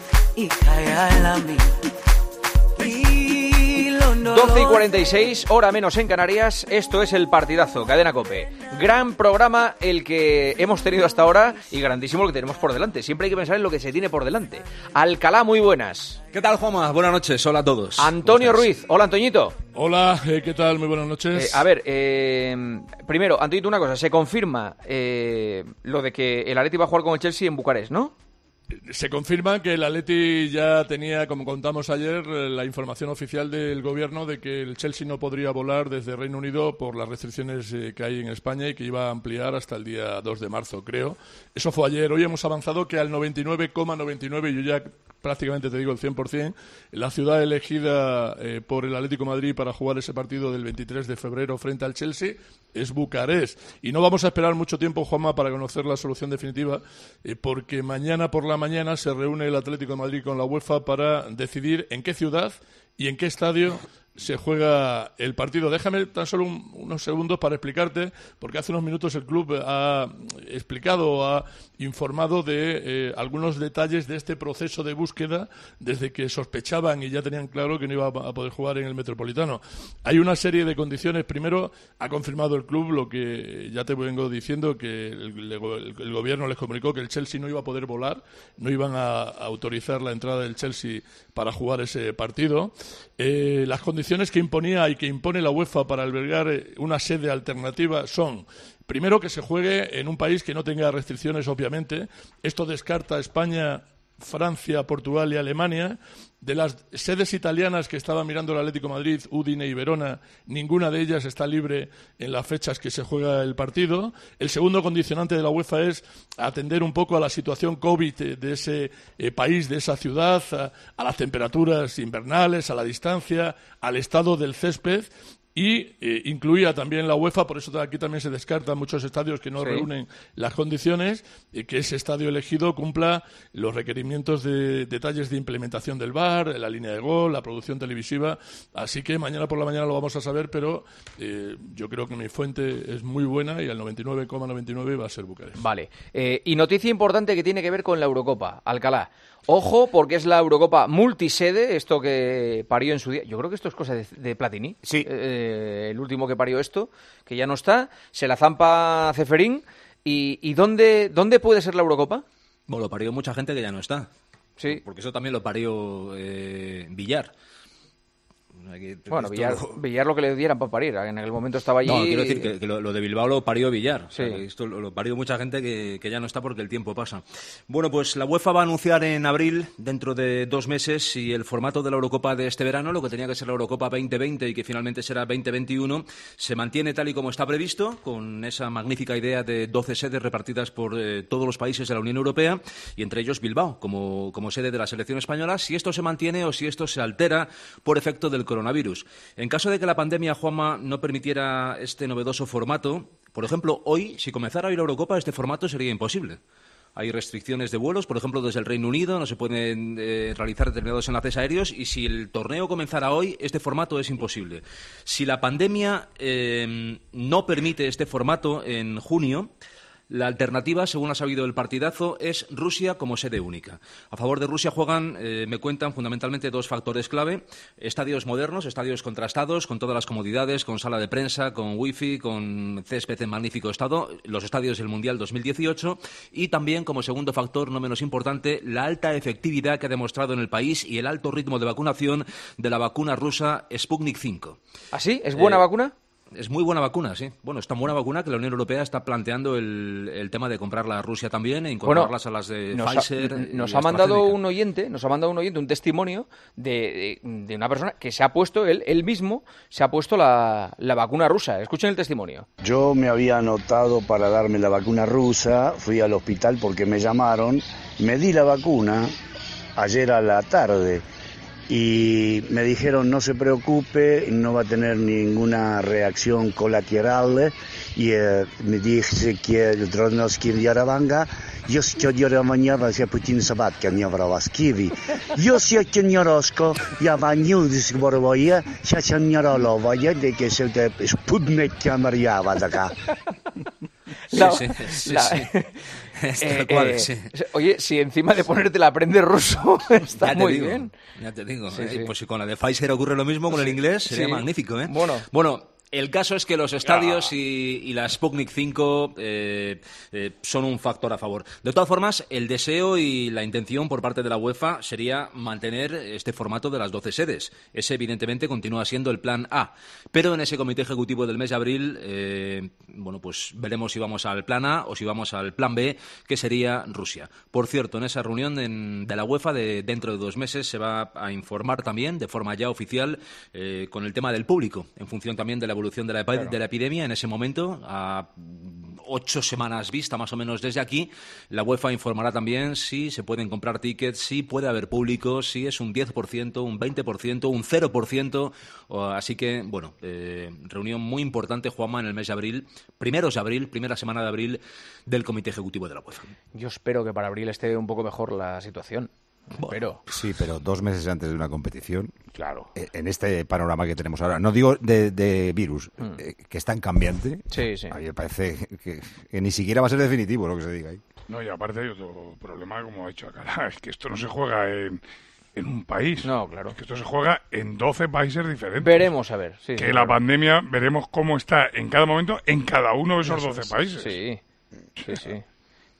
doce y cuarenta y seis, hora menos en Canarias. Esto es el partidazo, Cadena COPE. Gran programa el que hemos tenido hasta ahora y grandísimo el que tenemos por delante. Siempre hay que pensar en lo que se tiene por delante. Alcalá, muy buenas. ¿Qué tal, Juanma? Buenas noches, hola a todos. Antonio Ruiz, hola Antoñito. Hola, eh, ¿qué tal? Muy buenas noches. Eh, a ver, eh, primero, Antoñito, una cosa, se confirma eh, lo de que el Atleti va a jugar con el Chelsea en Bucarest, ¿no? Se confirma que el Atleti ya tenía, como contamos ayer, la información oficial del gobierno de que el Chelsea no podría volar desde Reino Unido por las restricciones que hay en España y que iba a ampliar hasta el día dos de marzo, creo. Eso fue ayer. Hoy hemos avanzado que al noventa y nueve coma noventa y nueve, yo ya prácticamente te digo el cien por ciento, la ciudad elegida eh, por el Atlético de Madrid para jugar ese partido del veintitrés de febrero frente al Chelsea es Bucarest. Y no vamos a esperar mucho tiempo, Juanma, para conocer la solución definitiva, eh, porque mañana por la mañana se reúne el Atlético de Madrid con la UEFA para decidir en qué ciudad y en qué estadio se juega el partido. Déjame tan solo un, unos segundos para explicarte, porque hace unos minutos el club ha explicado, ha informado de eh, algunos detalles de este proceso de búsqueda desde que sospechaban y ya tenían claro que no iba a poder jugar en el Metropolitano. Hay una serie de condiciones. Primero, ha confirmado el club lo que ya te vengo diciendo, que el, el, el gobierno les comunicó que el Chelsea no iba a poder volar, no iban a, a autorizar la entrada del Chelsea para jugar ese partido. Eh, las condiciones condiciones que imponía y que impone la UEFA para albergar una sede alternativa son, primero, que se juegue en un país que no tenga restricciones, obviamente. Esto descarta a España, Francia, Portugal y Alemania. De las sedes italianas que estaba mirando el Atlético de Madrid, Udine y Verona, ninguna de ellas está libre en las fechas que se juega el partido. El segundo condicionante de la UEFA es atender un poco a la situación COVID de ese eh, país, de esa ciudad, a, a las temperaturas invernales, a la distancia, al estado del césped. Y eh, incluía también la UEFA, por eso aquí también se descartan muchos estadios que no sí. reúnen las condiciones, y que ese estadio elegido cumpla los requerimientos de detalles de implementación del V A R, la línea de gol, la producción televisiva. Así que mañana por la mañana lo vamos a saber, pero eh, yo creo que mi fuente es muy buena y al noventa y nueve coma noventa y nueve va a ser Bucarest. Vale. Eh, y noticia importante que tiene que ver con la Eurocopa, Alcalá. Ojo, porque es la Eurocopa multisede, esto que parió en su día. Yo creo que esto es cosa de, de Platini. Sí. Eh, el último que parió esto, que ya no está, se la zampa Ceferín. ¿Y, y dónde, dónde puede ser la Eurocopa? Bueno, lo parió mucha gente que ya no está. Sí. Porque eso también lo parió eh, Villar. Bueno, Villar, Villar lo que le dieran para parir, en el momento estaba allí. No, quiero decir que, que lo, lo de Bilbao lo parió Villar. Sí. O sea, que esto lo, lo parió mucha gente que, que ya no está porque el tiempo pasa. Bueno, pues la UEFA va a anunciar en abril, dentro de dos meses, si el formato de la Eurocopa de este verano, lo que tenía que ser la Eurocopa veinte veinte y que finalmente será veinte veintiuno, se mantiene tal y como está previsto, con esa magnífica idea de doce sedes repartidas por eh, todos los países de la Unión Europea, y entre ellos Bilbao, como, como sede de la selección española, si esto se mantiene o si esto se altera por efecto del coronavirus. En caso de que la pandemia, Juanma, no permitiera este novedoso formato, por ejemplo, hoy, si comenzara hoy la Eurocopa, este formato sería imposible. Hay restricciones de vuelos, por ejemplo, desde el Reino Unido no se pueden eh, realizar determinados enlaces aéreos, y si el torneo comenzara hoy, este formato es imposible. Si la pandemia eh, no permite este formato en junio, la alternativa, según ha sabido el partidazo, es Rusia como sede única. A favor de Rusia juegan, eh, me cuentan, fundamentalmente dos factores clave: estadios modernos, estadios contrastados, con todas las comodidades, con sala de prensa, con wifi, con césped en magnífico estado, los estadios del Mundial dos mil dieciocho, y también, como segundo factor, no menos importante, la alta efectividad que ha demostrado en el país y el alto ritmo de vacunación de la vacuna rusa Sputnik cinco. ¿Ah, sí? ¿Es buena eh, vacuna? Es muy buena vacuna, sí. Bueno, es tan buena vacuna que la Unión Europea está planteando el, el tema de comprarla a Rusia también e incorporarlas bueno, a las de nos Pfizer. Ha, nos ha mandado un oyente, nos ha mandado un oyente un testimonio de, de, de una persona que se ha puesto, él, él mismo, se ha puesto la, la vacuna rusa. Escuchen el testimonio. Yo me había anotado para darme la vacuna rusa, fui al hospital porque me llamaron, me di la vacuna ayer a la tarde. Y me dijeron, no se preocupe, no va a tener ninguna reacción colateral. Y eh, me dije que el Dronovsky Yaravanga, yo sé que Yaravanga se Putin Sabatka не вралась Киви. Yo sé que Нyorosко, я ванил с Боровое, сейчас Нyorоловое, de que se te Sputnik Камарьява такая. La, sí, sí, sí, la, sí. Es eh, tal cual, eh, sí. Oye, si encima de ponerte la aprendes ruso, está ya te muy digo, bien. Ya te digo. Sí, eh, sí. Pues si con la de Pfizer ocurre lo mismo, con el inglés sería sí. magnífico, ¿eh? Bueno. Bueno, el caso es que los estadios y, y la Sputnik cinco eh, eh, son un factor a favor. De todas formas, el deseo y la intención por parte de la UEFA sería mantener este formato de las doce sedes. Ese, evidentemente, continúa siendo el plan A. Pero en ese comité ejecutivo del mes de abril, eh, bueno, pues veremos si vamos al plan A o si vamos al plan B, que sería Rusia. Por cierto, en esa reunión en, de la UEFA de dentro de dos meses se va a informar también, de forma ya oficial, eh, con el tema del público, en función también de la evolución de la, claro. de la epidemia. En ese momento, a ocho semanas vista más o menos desde aquí, la UEFA informará también si se pueden comprar tickets, si puede haber público, si es un diez por ciento, un veinte por ciento, un cero por ciento. Así que, bueno, eh, reunión muy importante, Juanma, en el mes de abril, primeros de abril, primera semana de abril del Comité Ejecutivo de la UEFA. Yo espero que para abril esté un poco mejor la situación. Pero... Sí, pero dos meses antes de una competición. Claro. En este panorama que tenemos ahora, no digo de, de virus, mm. eh, que es tan cambiante. Sí, sí. A mí me parece que, que ni siquiera va a ser definitivo lo que se diga ahí. No, y aparte hay otro problema, como ha dicho Alcalá, es que esto no se juega en, en un país. No, claro. Es que esto se juega en doce países diferentes. Veremos, a ver. Sí, que sí, la claro. pandemia, veremos cómo está en cada momento en cada uno de esos Eso doce es, países. Sí, sí, sí.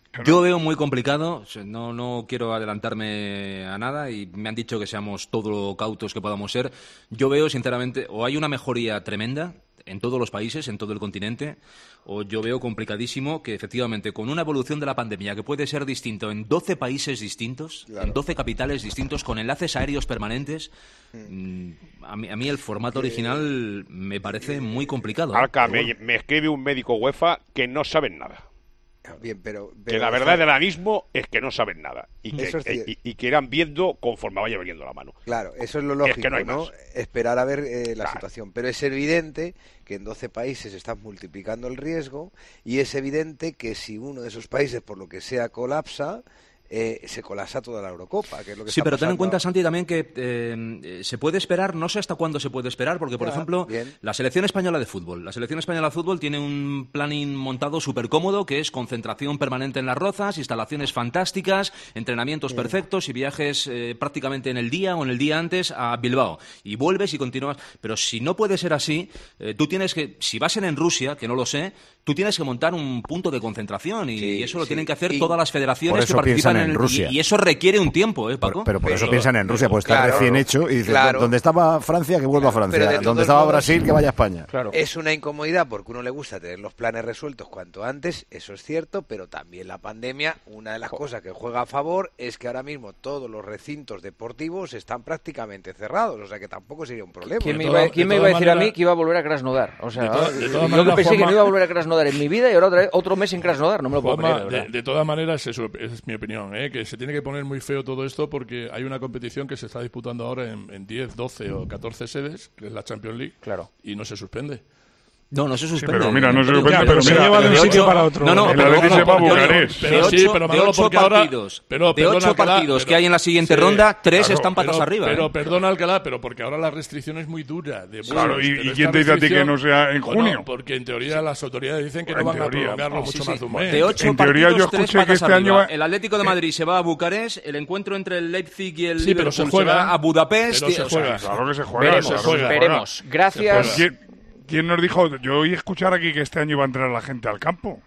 Yo veo muy complicado, no, no quiero adelantarme a nada y me han dicho que seamos todo lo cautos que podamos ser. Yo veo, sinceramente, o hay una mejoría tremenda en todos los países, en todo el continente, o yo veo complicadísimo que efectivamente con una evolución de la pandemia que puede ser distinto en doce países distintos, claro. en doce capitales distintos, con enlaces aéreos permanentes, mm. a, mí, a mí el formato original me parece muy complicado. Arca, me, me escribe un médico UEFA que no saben nada. Bien, pero, pero que la verdad del anismo es que no saben nada y que, es y, y que irán viendo conforme vaya viniendo la mano. Claro, eso es lo lógico, es que no, hay ¿no? más. Esperar a ver eh, la claro. situación. Pero es evidente que en doce países están multiplicando el riesgo y es evidente que si uno de esos países, por lo que sea, colapsa, eh, se colapsa toda la Eurocopa, que es lo que sí, está pero ten en cuenta, ahora. Santi, también que eh, se puede esperar, no sé hasta cuándo se puede esperar, porque, por ya, ejemplo, bien. la selección española de fútbol. La selección española de fútbol tiene un planning montado súper cómodo, que es concentración permanente en las Rozas, instalaciones fantásticas, entrenamientos sí. perfectos y viajes eh, prácticamente en el día o en el día antes a Bilbao. Y vuelves y continúas. Pero si no puede ser así, eh, tú tienes que, si vas en, en Rusia, que no lo sé, tú tienes que montar un punto de concentración y, sí, y eso lo sí. tienen que hacer y todas las federaciones que participan en, en Rusia. Y, y eso requiere un tiempo, ¿eh, Paco? Pero, pero por pero, eso piensan en Rusia, pues está claro, recién hecho y dicen, claro. donde estaba Francia, que vuelva a Francia, donde estaba modos, Brasil, que vaya a España. Claro. Es una incomodidad porque uno le gusta tener los planes resueltos cuanto antes, eso es cierto, pero también la pandemia, una de las cosas que juega a favor es que ahora mismo todos los recintos deportivos están prácticamente cerrados, o sea que tampoco sería un problema. ¿Quién me iba, ¿quién me iba a decir manera, a mí que iba a volver a Krasnodar? O sea, de toda, de toda yo manera, que pensé Juanma, que no iba a volver a Krasnodar en mi vida y ahora otra vez, otro mes en Krasnodar, no me lo puedo Juanma, creer. De, de todas maneras, eso, esa es mi opinión, ¿eh? Que se tiene que poner muy feo todo esto porque hay una competición que se está disputando ahora en, en diez, doce o catorce sedes, que es la Champions League, claro. y no se suspende. No, no se suspende. Sí, pero mira, no se suspende, ya, pero, pero se lleva de un sitio para otro. No, no, el pero, Atleti no, se va a no, Bucarest. de ocho, sí, pero Manolo, de ocho porque ahora, partidos, pero, de ocho Alcalá, partidos pero, que hay en la siguiente sí, ronda, tres claro, están patas pero, arriba. Pero ¿eh? perdona, Alcalá, pero porque ahora la restricción es muy dura. De claro, vuelos, ¿y, ¿y quién te dice a ti que no sea en junio? No, porque en teoría las autoridades dicen que en no van teoría, a prolongarlo no, mucho sí, más sí. de un mes. De ocho en teoría partidos, yo tres escuché que patas este arriba. año... El Atlético de Madrid se va a Bucarest, el encuentro entre el Leipzig y el sí, pero Liverpool se juega, se va a Budapest. Pero se o sea, juega. Claro que se juega. Pero se juega. Veremos. Gracias. ¿Quién, ¿Quién nos dijo? Yo oí escuchar aquí que este año iba a entrar la gente al campo.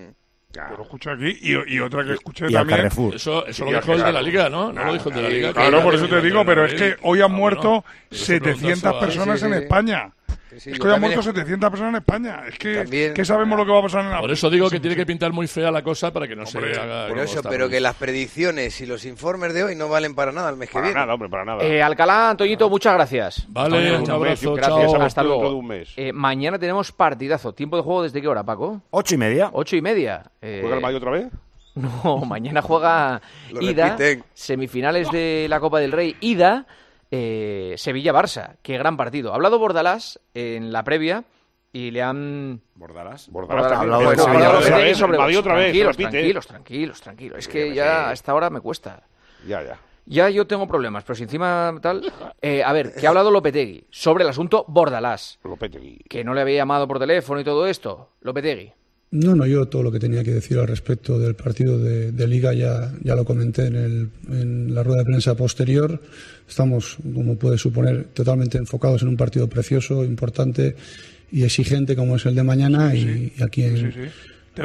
Yo lo escuché aquí y, y otra que escuché y también. Eso, eso lo dijo el de la Liga, ¿no? No lo dijo el de la Liga. Claro, por eso te digo, pero es que hoy han muerto setecientas personas en España. Sí, es que hoy han muerto setecientas personas en España. Es que, también, que sabemos lo que va a pasar en la... Por eso digo que tiene que pintar muy fea la cosa para que no hombre, se haga... Pero eso, pero que las predicciones y los informes de hoy no valen para nada el mes que para viene. Para nada, hombre, para nada. Eh, Alcalá, Antoñito, muchas gracias. Vale, Antonio, un abrazo, gracias, chao. hasta luego. Todo un mes. Eh, mañana tenemos partidazo. ¿Tiempo de juego desde qué hora, Paco? Ocho y media. Ocho y media. Eh, ¿Juega el Madrid otra vez? No, mañana juega Lo ida, repiten. semifinales de la Copa del Rey, ida, eh, Sevilla-Barça. Qué gran partido. Ha hablado Bordalás en la previa y le han... ¿Bordalás? Bordalás Bordalás también. Bueno, Bueno, ha hablado otra Lopetegui vez, sobre Madrid otra vez, tranquilos, repite. tranquilos, tranquilos, tranquilos. Es que Sí, ya sí. a esta hora me cuesta. Ya, ya. Ya yo tengo problemas, pero si encima tal... Eh, a ver, que ha hablado Lopetegui sobre el asunto Bordalás. Lopetegui. Que no le había llamado por teléfono y todo esto. Lopetegui. No, no, yo todo lo que tenía que decir al respecto del partido de, de Liga ya, ya lo comenté en, el, en la rueda de prensa posterior. Estamos, como puedes suponer, totalmente enfocados en un partido precioso, importante y exigente como es el de mañana. Sí, y, y aquí, en, sí, sí.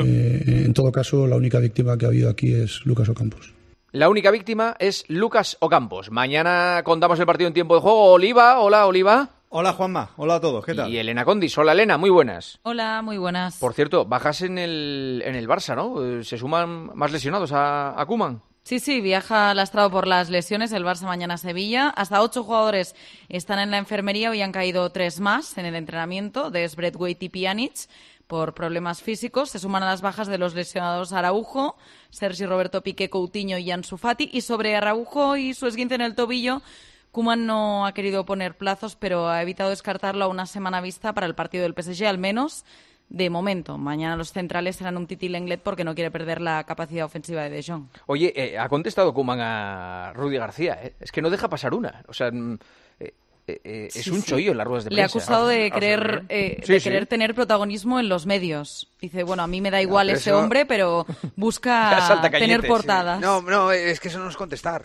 Eh, en todo caso, la única víctima que ha habido aquí es Lucas Ocampos. La única víctima es Lucas Ocampos. Mañana contamos el partido en tiempo de juego. Oliva, hola Oliva. Hola Juanma, hola a todos, ¿qué tal? Y Elena Condis, hola Elena, muy buenas. Hola, muy buenas. Por cierto, bajas en el, en el Barça, ¿no? ¿Se suman más lesionados a, a Koeman? Sí, sí, viaja lastrado por las lesiones el Barça mañana a Sevilla. Hasta ocho jugadores están en la enfermería, hoy han caído tres más en el entrenamiento, de Braithwaite y Pjanic, por problemas físicos. Se suman a las bajas de los lesionados Araujo, Sergi Roberto Piqué, Coutinho y Ansu Fati. Y sobre Araujo y su esguince en el tobillo, Koeman no ha querido poner plazos, pero ha evitado descartarlo a una semana vista para el partido del P S G, al menos de momento. Mañana los centrales serán un Titi Lenglet porque no quiere perder la capacidad ofensiva de De Jong. Oye, eh, ha contestado Koeman a Rudy García, ¿eh? Es que no deja pasar una. O sea, eh, eh, es sí, un sí. chollo en las ruedas de Le ha prensa. acusado de Ah, querer, eh, sí, de sí. querer tener protagonismo en los medios. Dice, bueno, a mí me da igual No, ese eso... hombre, pero busca Saltacañetes, tener portadas. Sí. No, no, es que eso no es contestar.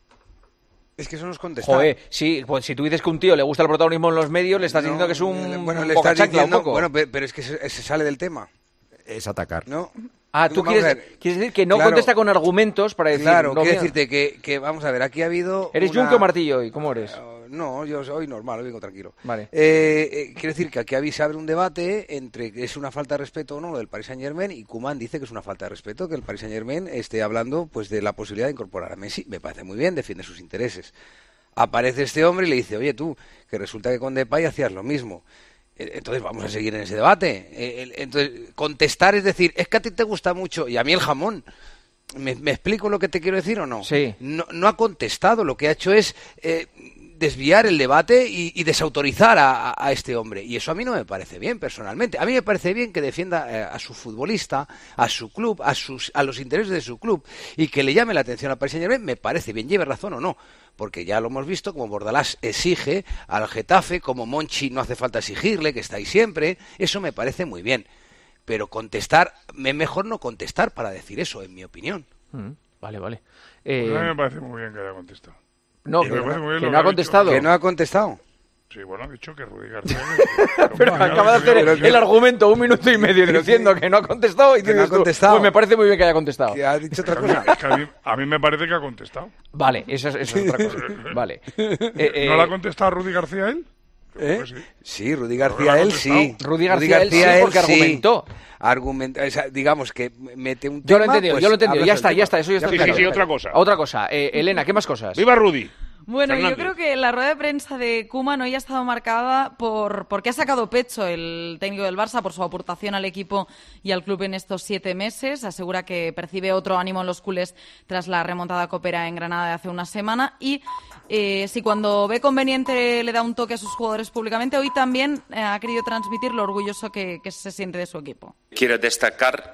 Es que eso no es contestar. Joder, sí, pues si tú dices que un tío le gusta el protagonismo en los medios, le estás No, diciendo que es un bueno, le poca estás chancla, diciendo, un poco. bueno, pero, pero es que se, se sale del tema. Es atacar. No, Ah, tú quieres, quieres decir que no claro, contesta con argumentos para decir... Claro, no, quiero decirte que, que, vamos a ver, aquí ha habido... ¿Eres una... yunque o martillo hoy? ¿Cómo eres? Uh, no, yo soy normal, vengo tranquilo. Vale. Eh, eh, quiero decir que aquí se abre un debate entre que es una falta de respeto o no lo del Paris Saint-Germain, y Koeman dice que es una falta de respeto que el Paris Saint-Germain esté hablando pues de la posibilidad de incorporar a Messi. Me parece muy bien, defiende sus intereses. Aparece este hombre y le dice, oye tú, que resulta que con Depay hacías lo mismo. Entonces vamos a seguir en ese debate. Entonces, contestar es decir, es que a ti te gusta mucho y a mí el jamón. ¿Me, me explico lo que te quiero decir o no? Sí. No, no ha contestado, lo que ha hecho es eh, desviar el debate y, y desautorizar a, a este hombre. Y eso a mí no me parece bien, personalmente. A mí me parece bien que defienda eh, a su futbolista, a su club, a, sus, a los intereses de su club y que le llame la atención al Paris Saint-Germain, me parece bien, lleve razón o no. Porque ya lo hemos visto, como Bordalás exige al Getafe, como Monchi no hace falta exigirle, que está ahí siempre, eso me parece muy bien. Pero contestar, es mejor no contestar para decir eso, en mi opinión. Mm, vale, vale. Eh... Eh... A mí me parece muy bien que haya contestado. No, que, que, que no ha contestado. Que no ha contestado. Sí, bueno, ha dicho que Rudy García... Pero acaba de hacer el, el argumento un minuto y medio diciendo que no ha contestado y que no ha contestado. Pues me parece muy bien que haya contestado. Que ha dicho otra cosa. Es que a, mí, a mí me parece que ha contestado. Vale, eso es, eso es otra cosa. Vale. Eh, eh, ¿No le ha contestado Rudy García a él? ¿Eh? Sí. sí, Rudy García a él sí. Rudy García, Rudy García él sí, porque sí. argumentó. Argumenta, o sea, digamos que mete un tema. Yo lo he entendido, pues, yo lo he entendido. Ya está, ya está, eso ya está sí, claro. Sí, sí, otra cosa. Otra cosa. Eh, Elena, ¿qué más cosas? ¡Viva Rudy! Bueno, Fernández. Yo creo que la rueda de prensa de Koeman hoy ha estado marcada por porque ha sacado pecho el técnico del Barça por su aportación al equipo y al club en estos siete meses. Asegura que percibe otro ánimo en los culés tras la remontada copera en Granada de hace una semana. Y eh, si cuando ve conveniente le da un toque a sus jugadores públicamente, hoy también eh, ha querido transmitir lo orgulloso que, que se siente de su equipo. Quiero destacar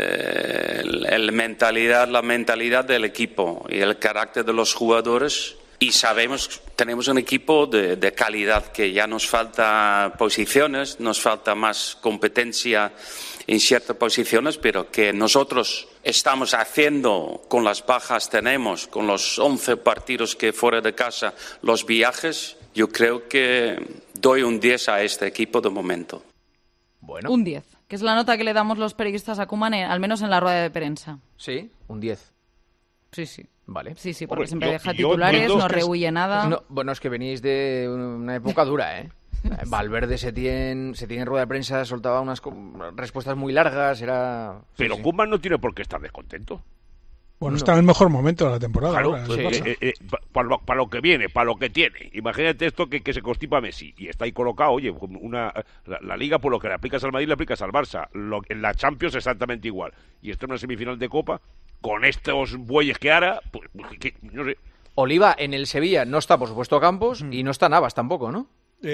eh, el, el mentalidad, la mentalidad del equipo y el carácter de los jugadores. Y sabemos, tenemos un equipo de, de calidad, que ya nos falta posiciones, nos falta más competencia en ciertas posiciones, pero que nosotros estamos haciendo con las bajas tenemos, con los once partidos que fuera de casa, los viajes, yo creo que doy un diez a este equipo de momento. Bueno. Un diez, que es la nota que le damos los periodistas a Koeman, al menos en la rueda de prensa. Sí, un diez. Sí, sí. Vale. Sí, sí, porque Hombre, siempre yo, deja yo titulares, no que rehuye es... nada. No, bueno, es que venís de una época dura, ¿eh? Valverde se tiene, se tiene en rueda de prensa, soltaba unas respuestas muy largas, era... Pero sí, Koeman no tiene por qué estar descontento. Bueno, no. está en el mejor momento de la temporada. Claro, ahora, sí, eh, eh, para, lo, para lo que viene, para lo que tiene. Imagínate esto que, que se constipa Messi y está ahí colocado, oye, una, la, la Liga por lo que le aplicas al Madrid le aplicas al Barça. Lo, en la Champions exactamente igual. Y esto en una semifinal de Copa, con estos bueyes que hará, pues, que, no sé. Oliva, en el Sevilla no está, por supuesto, Campos mm. y no está Navas tampoco, ¿no?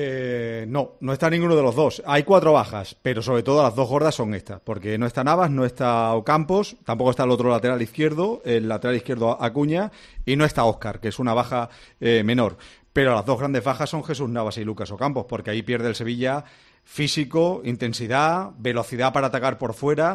Eh, no, no está ninguno de los dos. Hay cuatro bajas, pero sobre todo las dos gordas son estas, porque no está Navas, no está Ocampos, tampoco está el otro lateral izquierdo, el lateral izquierdo Acuña, y no está Óscar, que es una baja eh, menor. Pero las dos grandes bajas son Jesús Navas y Lucas Ocampos, porque ahí pierde el Sevilla físico, intensidad, velocidad para atacar por fuera.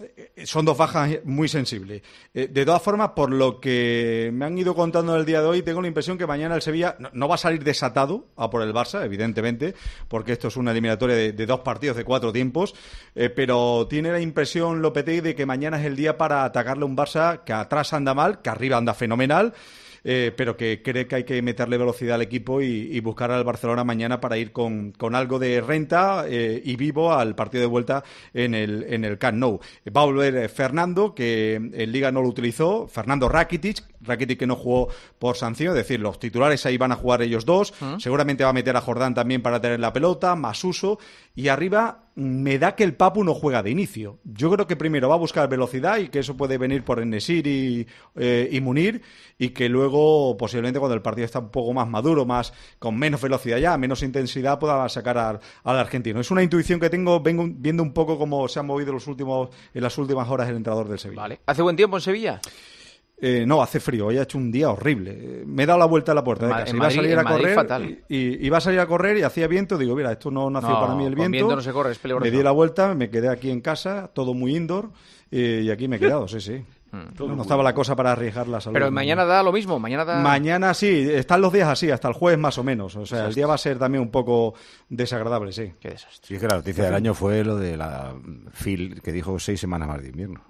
Son dos bajas muy sensibles. De todas formas, por lo que me han ido contando el día de hoy, tengo la impresión que mañana el Sevilla no va a salir desatado a por el Barça, evidentemente, porque esto es una eliminatoria de, de dos partidos de cuatro tiempos, eh, pero tiene la impresión Lopetegui de que mañana es el día para atacarle a un Barça que atrás anda mal, que arriba anda fenomenal, Eh, pero que cree que hay que meterle velocidad al equipo y, y buscar al Barcelona mañana para ir con, con algo de renta eh, y vivo al partido de vuelta en el, en el Camp Nou. Va a volver Fernando, que en Liga no lo utilizó, Fernando Rakitic, Rakitic que no jugó por sanción, es decir, los titulares ahí van a jugar ellos dos, uh-huh. Seguramente va a meter a Jordán también para tener la pelota, más uso, y arriba me da que el Papu no juega de inicio. Yo creo que primero va a buscar velocidad y que eso puede venir por Enesir y, eh, y Munir, y que luego posiblemente cuando el partido está un poco más maduro, más con menos velocidad ya, menos intensidad, pueda sacar al, al argentino. Es una intuición que tengo, vengo viendo un poco cómo se han movido los últimos, en las últimas horas el entrenador del Sevilla. Vale. ¿Hace buen tiempo en Sevilla? Eh, no, hace frío, hoy ha hecho un día horrible. Me he dado la vuelta a la puerta de casa. Iba a salir a correr y, y iba a salir a correr y hacía viento. Digo, mira, esto no nació no, para mí el viento. viento no se corre, es peligroso. Me di la vuelta, me quedé aquí en casa, todo muy indoor, eh, y aquí me he quedado, sí, sí. No, no estaba la cosa para arriesgar la salud. Pero mañana da lo mismo, mañana da... Mañana sí, están los días así, hasta el jueves más o menos. O sea, el día va a ser también un poco desagradable, sí. Qué desastre. Sí, es que la noticia del año fue lo de la Phil, que dijo seis semanas más de invierno.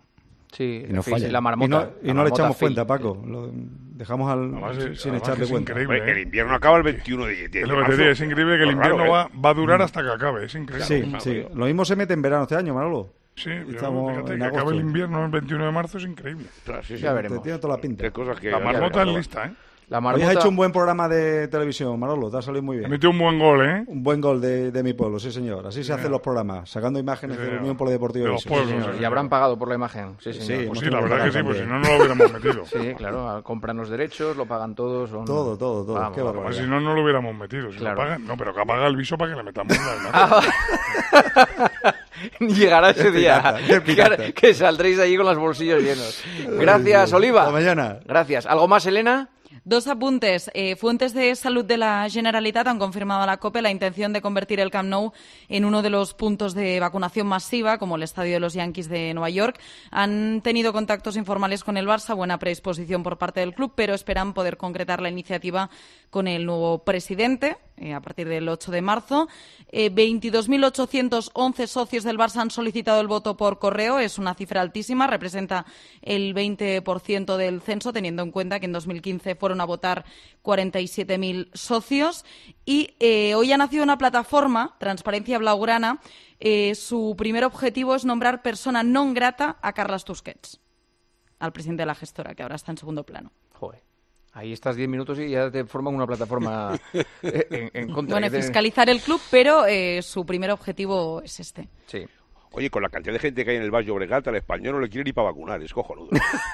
Sí, y no sí, falla. sí, la marmota. Y no, y la no le marmota echamos Phil. cuenta, Paco. Lo dejamos al, Además, es- sin además echarle es cuenta. increíble, Hombre, ¿eh? el invierno acaba el veintiuno de, de, Es de lo que te marzo. digo, es increíble que el Pues invierno raro, va, ¿eh? va a durar hasta que acabe, es increíble. Sí, sí. Lo mismo se mete en verano este año, Manolo. Sí, yo, Estamos fíjate, en que agosto. acabe el invierno el veintiuno de marzo es increíble. Claro, sí, sí. Ya veremos. Tiene toda la pinta. Qué cosas que La ya marmota es veremos. lista, ¿eh? La Hoy marmota... has hecho un buen programa de televisión, Manolo, te ha salido muy bien. He metido un buen gol, ¿eh? Un buen gol de, de mi pueblo, sí señor. Así se hacen los programas, sacando imágenes Sí, de la señor. Unión Polideportiva De de los Visión. pueblos, Sí, sí, y habrán pagado por la imagen. Sí, Sí, señor. Pues hemos sí, la tenido verdad que sí, también. pues si no, no lo hubiéramos metido. Sí, claro, compran los derechos, lo pagan todos. Son... Todo, todo, todo. Vamos, Qué vamos. Pues barbaridad. si no, no lo hubiéramos metido. Si Claro. lo pagan, no, pero que apaga el viso para que le metamos la imagen. Ah, Llegará ese Qué día pirata, qué pirata. que, que saldréis allí con los bolsillos llenos. Gracias, Oliva. Hasta mañana. Gracias. ¿Algo más, Elena? Dos apuntes. Eh, fuentes de salud de la Generalitat han confirmado a la COPE la intención de convertir el Camp Nou en uno de los puntos de vacunación masiva, como el estadio de los Yankees de Nueva York. Han tenido contactos informales con el Barça, buena predisposición por parte del club, pero esperan poder concretar la iniciativa con el nuevo presidente eh, a partir del ocho de marzo. Eh, veintidós mil ochocientos once socios del Barça han solicitado el voto por correo. Es una cifra altísima, representa el veinte por ciento del censo, teniendo en cuenta que en dos mil quince fueron a votar cuarenta y siete mil socios. Y eh, hoy ha nacido una plataforma, Transparencia Blaugrana. Eh, su primer objetivo es nombrar persona non grata a Carles Tusquets, al presidente de la gestora, que ahora está en segundo plano. Joder. Ahí estás diez minutos y ya te forman una plataforma en, en contra. Bueno, que te- fiscalizar el club, pero eh, su primer objetivo es este. Sí. Oye, con la cantidad de gente que hay en el Valle Obregat, al español no le quiere ni para vacunar, es cojonudo.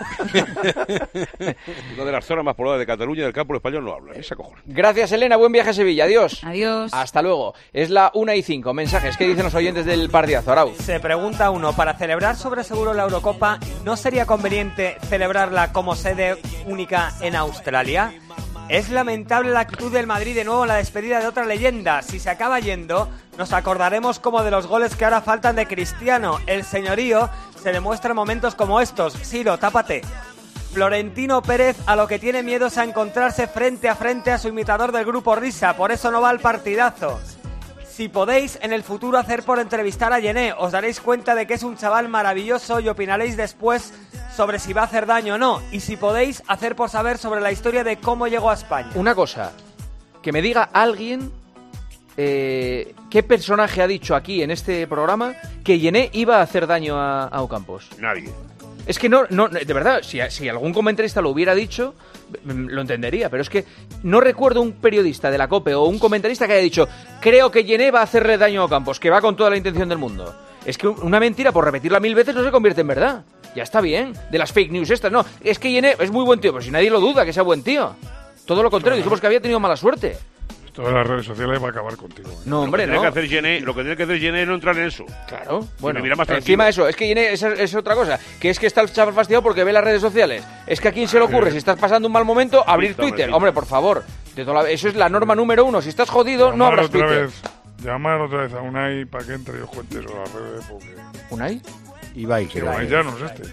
Una de las zonas más pobladas de Cataluña, del campo español no habla, es acojonante. Gracias, Elena. Buen viaje a Sevilla. Adiós. Adiós. Hasta luego. Es la una y cinco. Mensajes. ¿Qué dicen los oyentes del partidazo, Arau? Se pregunta uno, para celebrar sobre seguro la Eurocopa, ¿no sería conveniente celebrarla como sede única en Australia? Es lamentable la actitud del Madrid de nuevo en la despedida de otra leyenda. Si se acaba yendo, nos acordaremos como de los goles que ahora faltan de Cristiano. El señorío se demuestra en momentos como estos. Siro, tápate. Florentino Pérez a lo que tiene miedo es a encontrarse frente a frente a su imitador del grupo Risa. Por eso no va al partidazo. Si podéis en el futuro hacer por entrevistar a Yené, os daréis cuenta de que es un chaval maravilloso y opinaréis después sobre si va a hacer daño o no. Y si podéis hacer por saber sobre la historia de cómo llegó a España. Una cosa. Que me diga alguien eh, qué personaje ha dicho aquí en este programa que Yené iba a hacer daño a, a Ocampos. Nadie. Es que no, no, de verdad, si, si algún comentarista lo hubiera dicho, mm, lo entendería, pero es que no recuerdo un periodista de la COPE o un comentarista que haya dicho creo que Yené va a hacerle daño a Ocampos, que va con toda la intención del mundo. Es que una mentira por repetirla mil veces no se convierte en verdad. Ya está bien, de las fake news estas, no, es que Yené es muy buen tío, pero si nadie lo duda que sea buen tío. Todo lo contrario, dijimos que había tenido mala suerte. Esto de las redes sociales va a acabar contigo. ¿eh? No, hombre, Lo que no. tiene que hacer Yené, lo que tiene que hacer Yené es no entrar en eso. Claro, Y bueno, me mira más encima tranquilo. eso, es que Yené es, es otra cosa, que es que está el chaval fastidiado porque ve las redes sociales. Es que a quién se le ocurre, si estás pasando un mal momento, abrir Listo, hombre, Twitter. listo. Hombre, por favor, de toda la- eso es la norma número uno. Si estás jodido, no Llamar abras otra Twitter. vez, llamar otra vez a Unai para que entre y os cuente sobre las redes, porque... ¿Unai? Ibai, Sí, creo. Unai ya no es este.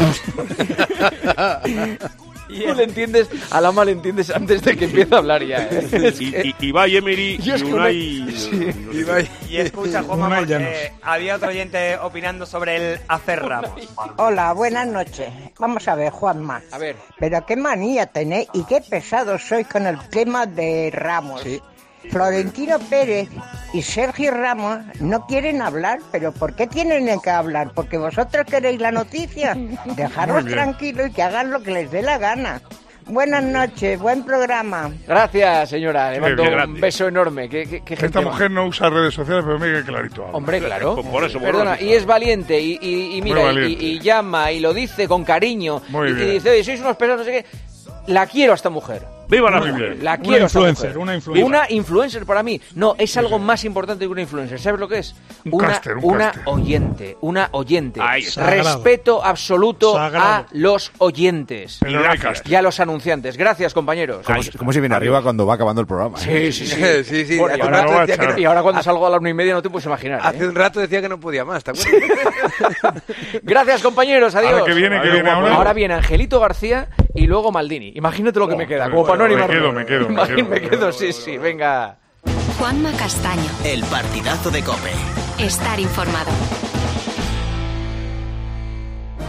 Y le entiendes, a la mal entiendes antes de que empiece a hablar ya. ¿eh? Es Y, que- y, Ibai, Emery Yo es y que Unai... Unai- sí. Y escucha, Juanma, Unai porque Llanos. había otro oyente opinando sobre el hacer Ramos. Hola, buenas noches. Vamos a ver, Juanma. A ver. Pero qué manía tenéis y qué pesados sois con el tema de Ramos. Sí. Florentino Pérez y Sergio Ramos no quieren hablar, pero ¿por qué tienen que hablar? ¿Porque vosotros queréis la noticia? Dejaros Muy bien. tranquilos y que hagan lo que les dé la gana. Buenas noches, buen programa. Gracias, señora. Le Qué mando bien, un grande. beso enorme. ¿Qué, qué, qué gente Esta más. mujer no usa redes sociales, pero mira que clarito habla. Hombre, claro. Pues por eso, por Perdona, eso. y es valiente, y, y, y Muy mira, y, valiente. y llama, y lo dice con cariño. Muy y, y bien. dice, oye, sois unos pesados, no sé qué. La quiero a esta mujer. ¡Viva la Muy mujer! bien. La Una quiero a esta influencer, mujer. una influencer. Una influencer para mí. No, es algo más importante que una influencer. ¿Sabes lo que es? Un una caster, un una caster. oyente. Una oyente. Ahí está. Respeto absoluto Sagrado. a los oyentes. Pero no hay gracias. caster. Y a los anunciantes. Gracias, compañeros. ¿Cómo, cómo se viene arriba cuando va acabando el programa? ¿eh? Sí, sí, sí. Sí, sí, Bueno, hace y, un ahora, rato no va a decía que echar. no- y ahora cuando salgo a la una y media no te puedes imaginar. ¿eh? Hace un rato decía que no podía más, ¿te acuerdas? Gracias, compañeros. Adiós. Ahora que viene, que Adiós, viene guapo. ahora. Ahora viene Angelito García y luego Maldini. Imagínate lo que me queda, como para no me animarme. quedo, me quedo, me Imagín- quedo. me quedo, sí, sí, venga. Juanma Castaño. El partidazo de COPE. Estar informado.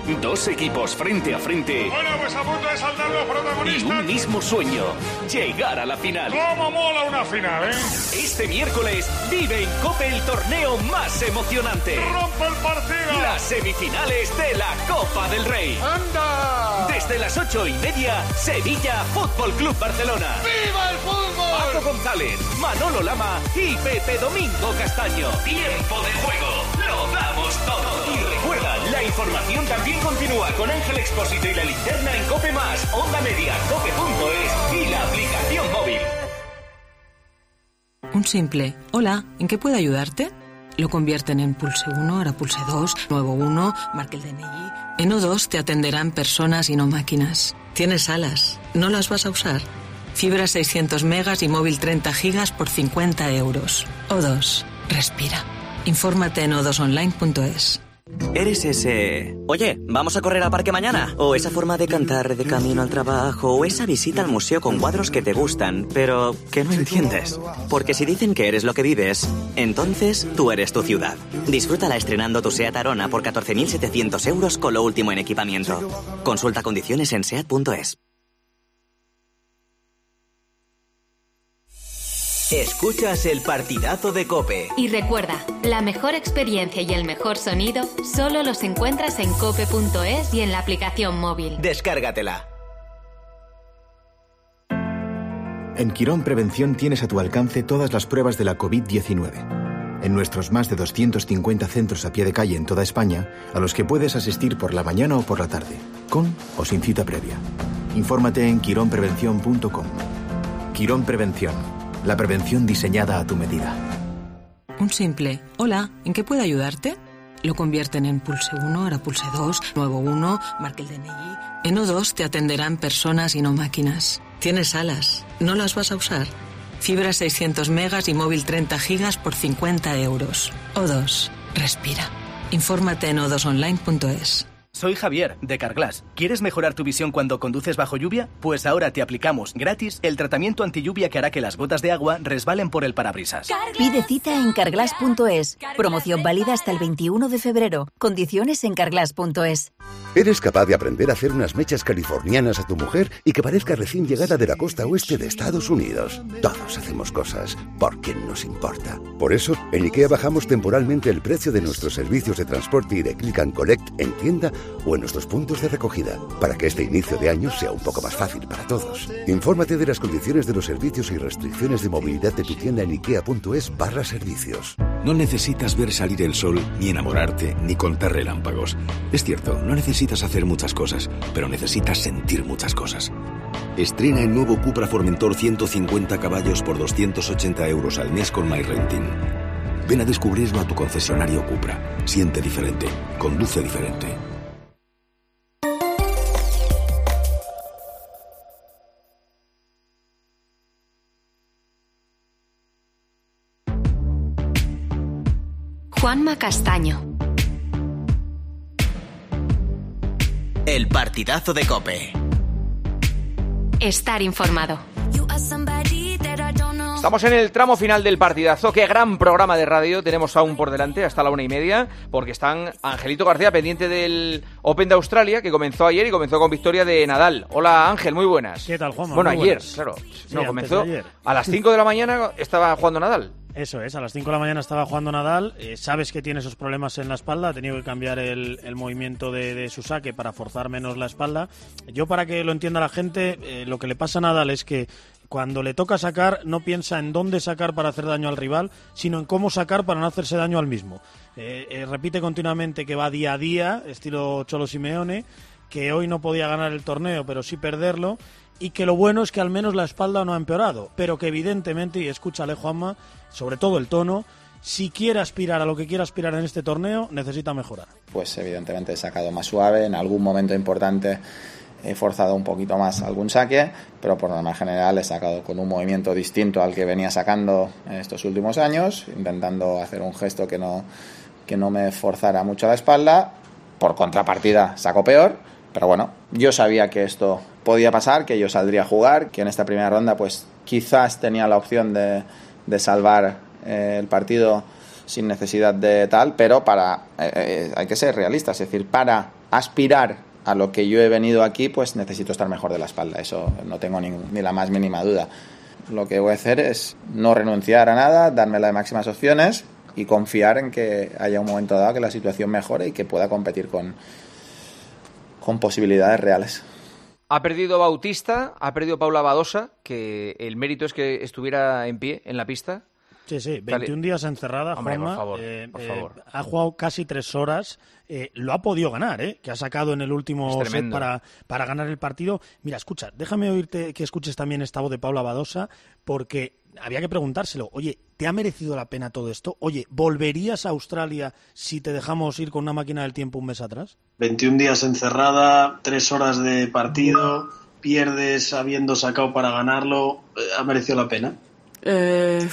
Dos equipos frente a frente. Bueno, pues a punto de saltar los protagonistas. Y un mismo sueño, llegar a la final. ¡Cómo mola una final, eh! Este miércoles vive en COPE el torneo más emocionante. ¡Rompe el partido! Las semifinales de la Copa del Rey. ¡Anda! Desde las ocho y media, Sevilla Fútbol Club Barcelona. ¡Viva el fútbol! Paco González, Manolo Lama y Pepe Domingo Castaño. Tiempo de juego. Lo damos todo. Y recuerda, la información también continúa con Ángel Expósito y la linterna en COPE más, Onda Media, cope punto es y la aplicación móvil. Un simple hola, ¿en qué puedo ayudarte? Lo convierten en pulse uno, ahora pulse dos, nuevo uno, marque el D N I. En O dos te atenderán personas y no máquinas. Tienes alas, ¿no las vas a usar? Fibra seiscientos megas y móvil treinta gigas por cincuenta euros. O dos, respira. Infórmate en o dos online punto es. Eres ese... Oye, ¿vamos a correr al parque mañana? O esa forma de cantar de camino al trabajo, o esa visita al museo con cuadros que te gustan, pero que no entiendes. Porque si dicen que eres lo que vives, entonces tú eres tu ciudad. Disfrútala estrenando tu SEAT Arona por catorce mil setecientos euros con lo último en equipamiento. Consulta condiciones en seat punto es. Escuchas el partidazo de COPE. Y recuerda, la mejor experiencia y el mejor sonido solo los encuentras en cope punto es y en la aplicación móvil. Descárgatela. En Quirón Prevención tienes a tu alcance todas las pruebas de la covid diecinueve. En nuestros más de doscientos cincuenta centros a pie de calle en toda España, a los que puedes asistir por la mañana o por la tarde, con o sin cita previa. Infórmate en quirón prevención punto com. Quirón Prevención. La prevención diseñada a tu medida. Un simple hola, ¿en qué puedo ayudarte? Lo convierten en pulse uno, ahora pulse dos, nuevo uno, marque el D N I. En O dos te atenderán personas y no máquinas. Tienes alas, ¿no las vas a usar? Fibra seiscientos megas y móvil treinta gigas por cincuenta euros. O dos, respira. Infórmate en o dos online punto es. Soy Javier, de Carglass. ¿Quieres mejorar tu visión cuando conduces bajo lluvia? Pues ahora te aplicamos gratis el tratamiento antilluvia que hará que las gotas de agua resbalen por el parabrisas. Pide cita en carglass punto es. Promoción válida hasta el veintiuno de febrero. Condiciones en carglass punto es. ¿Eres capaz de aprender a hacer unas mechas californianas a tu mujer y que parezca recién llegada de la costa oeste de Estados Unidos? Todos hacemos cosas porque nos importa. Por eso, en IKEA bajamos temporalmente el precio de nuestros servicios de transporte y de Click and Collect en tienda o en nuestros puntos de recogida, para que este inicio de año sea un poco más fácil para todos. Infórmate de las condiciones de los servicios y restricciones de movilidad de tu tienda en ikea punto es barra servicios. No necesitas ver salir el sol, ni enamorarte, ni contar relámpagos. Es cierto, no necesitas hacer muchas cosas, pero necesitas sentir muchas cosas. Estrena el nuevo Cupra Formentor ciento cincuenta caballos por doscientos ochenta euros al mes con MyRenting. Ven a descubrirlo a tu concesionario Cupra. Siente diferente, conduce diferente. Juanma Castaño. El partidazo de COPE. Estar informado. Estamos en el tramo final del partidazo. Qué gran programa de radio tenemos aún por delante hasta la una y media, porque están Angelito García pendiente del Open de Australia, que comenzó ayer y comenzó con victoria de Nadal. Hola Ángel, muy buenas. ¿Qué tal, Juanma? Bueno, muy ayer, buenas. claro. Sí, No, comenzó antes de ayer. a las cinco de la mañana estaba jugando Nadal. Eso es, a las cinco de la mañana estaba jugando Nadal. Eh, sabes que tiene esos problemas en la espalda, ha tenido que cambiar el, el movimiento de, de su saque para forzar menos la espalda. Yo, para que lo entienda la gente, eh, lo que le pasa a Nadal es que cuando le toca sacar, no piensa en dónde sacar para hacer daño al rival, sino en cómo sacar para no hacerse daño al mismo. Eh, eh, repite continuamente que va día a día, estilo Cholo Simeone, que hoy no podía ganar el torneo, pero sí perderlo, y que lo bueno es que al menos la espalda no ha empeorado, pero que evidentemente, y escúchale Juanma, sobre todo el tono, si quiere aspirar a lo que quiere aspirar en este torneo, necesita mejorar. Pues evidentemente he sacado más suave, en algún momento importante he forzado un poquito más algún saque, pero por norma general he sacado con un movimiento distinto al que venía sacando en estos últimos años, intentando hacer un gesto que no, que no me forzara mucho la espalda. Por contrapartida saco peor, pero bueno, yo sabía que esto podía pasar, que yo saldría a jugar, que en esta primera ronda pues quizás tenía la opción de, de salvar eh, el partido sin necesidad de tal, pero para eh, eh, hay que ser realistas, es decir, para aspirar a lo que yo he venido aquí, pues necesito estar mejor de la espalda. Eso no tengo ni, ni la más mínima duda. Lo que voy a hacer es no renunciar a nada, darme las máximas opciones y confiar en que haya un momento dado que la situación mejore y que pueda competir con, con posibilidades reales. Ha perdido Bautista, ha perdido Paula Badosa, que el mérito es que estuviera en pie en la pista. Sí, sí, veintiún días encerrada, Hombre, Juanma, por favor, eh, por eh, favor. ha jugado casi tres horas, eh, lo ha podido ganar, eh, que ha sacado en el último Es set tremendo. para, para ganar el partido. Mira, escucha, déjame oírte que escuches también esta voz de Paula Badosa, porque había que preguntárselo. Oye, ¿te ha merecido la pena todo esto? Oye, ¿volverías a Australia si te dejamos ir con una máquina del tiempo un mes atrás? veintiún días encerrada, tres horas de partido, pierdes habiendo sacado para ganarlo, eh, ¿ha merecido la pena? Eh,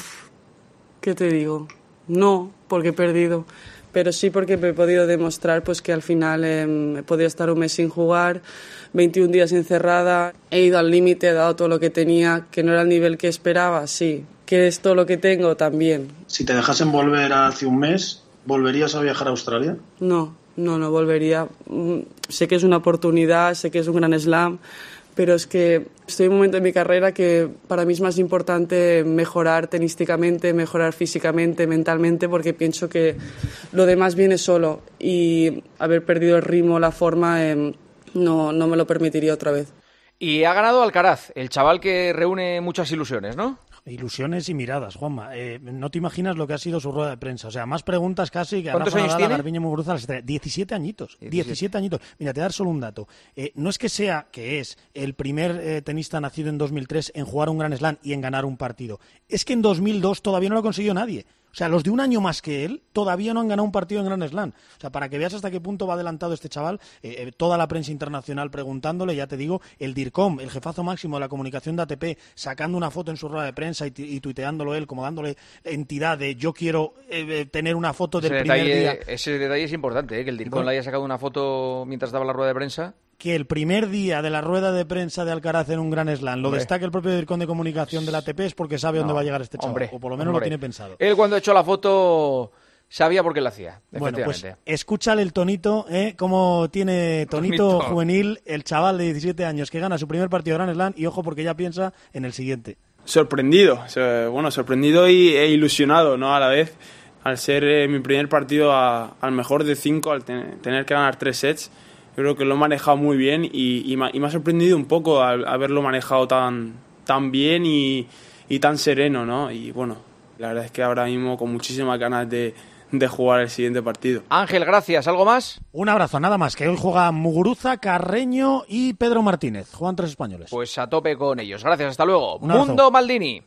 ¿Qué te digo? No, porque he perdido, pero sí porque me he podido demostrar pues que al final eh, he podido estar un mes sin jugar, veintiún días encerrada, he ido al límite, he dado todo lo que tenía, que no era el nivel que esperaba, sí, que es todo lo que tengo también. Si te dejasen volver hace un mes, ¿volverías a viajar a Australia? No, no, no volvería. Mm, Sé que es una oportunidad, sé que es un gran slam, pero es que estoy en un momento de mi carrera que para mí es más importante mejorar tenísticamente, mejorar físicamente, mentalmente, porque pienso que lo demás viene solo y haber perdido el ritmo, la forma, eh, no, no me lo permitiría otra vez. Y ha ganado Alcaraz, el chaval que reúne muchas ilusiones, ¿no? Ilusiones y miradas, Juanma. Eh, no te imaginas lo que ha sido su rueda de prensa. O sea, más preguntas casi que a ¿Cuántos Rafa años Nadal, a tiene? Garbiñe Muguruza. diecisiete añitos. diecisiete añitos. Mira, te voy a dar solo un dato. Eh, no es que sea, que es, el primer eh, tenista nacido en dos mil tres en jugar un Grand Slam y en ganar un partido. Es que en dos mil dos todavía no lo consiguió nadie. O sea, los de un año más que él todavía no han ganado un partido en Grand Slam. O sea, para que veas hasta qué punto va adelantado este chaval, eh, eh, toda la prensa internacional preguntándole, ya te digo, el DIRCOM, el jefazo máximo de la comunicación de A T P, sacando una foto en su rueda de prensa y, y tuiteándolo él, como dándole entidad de yo quiero eh, tener una foto del Ese primer detalle, día. ese detalle es importante, ¿eh? Que el DIRCOM Bueno. le haya sacado una foto mientras daba la rueda de prensa. Que el primer día de la rueda de prensa de Alcaraz en un Grand Slam lo Hombre. destaque el propio DIRCOM de comunicación de la A T P es porque sabe No, dónde va a llegar este chaval, hombre, o por lo menos hombre. lo tiene pensado. Él cuando echó la foto sabía por qué lo hacía, Bueno, pues efectivamente. escúchale el tonito, ¿eh? Cómo tiene tonito, Tonito. juvenil el chaval de diecisiete años que gana su primer partido de Grand Slam y ojo porque ya piensa en el siguiente. Sorprendido, so- bueno, sorprendido y, e ilusionado, ¿no? A la vez, al ser eh, mi primer partido a- al mejor de cinco, al ten- tener que ganar tres sets, yo creo que lo he manejado muy bien y, y, me, ha- y me ha sorprendido un poco al haberlo manejado tan, tan bien y, y tan sereno, ¿no? Y bueno, la verdad es que ahora mismo con muchísimas ganas de, de jugar el siguiente partido. Ángel, gracias. ¿Algo más? Un abrazo, nada más, que hoy juega Muguruza, Carreño y Pedro Martínez. Juegan tres españoles. Pues a tope con ellos. Gracias, hasta luego. Un abrazo. Mundo Maldini.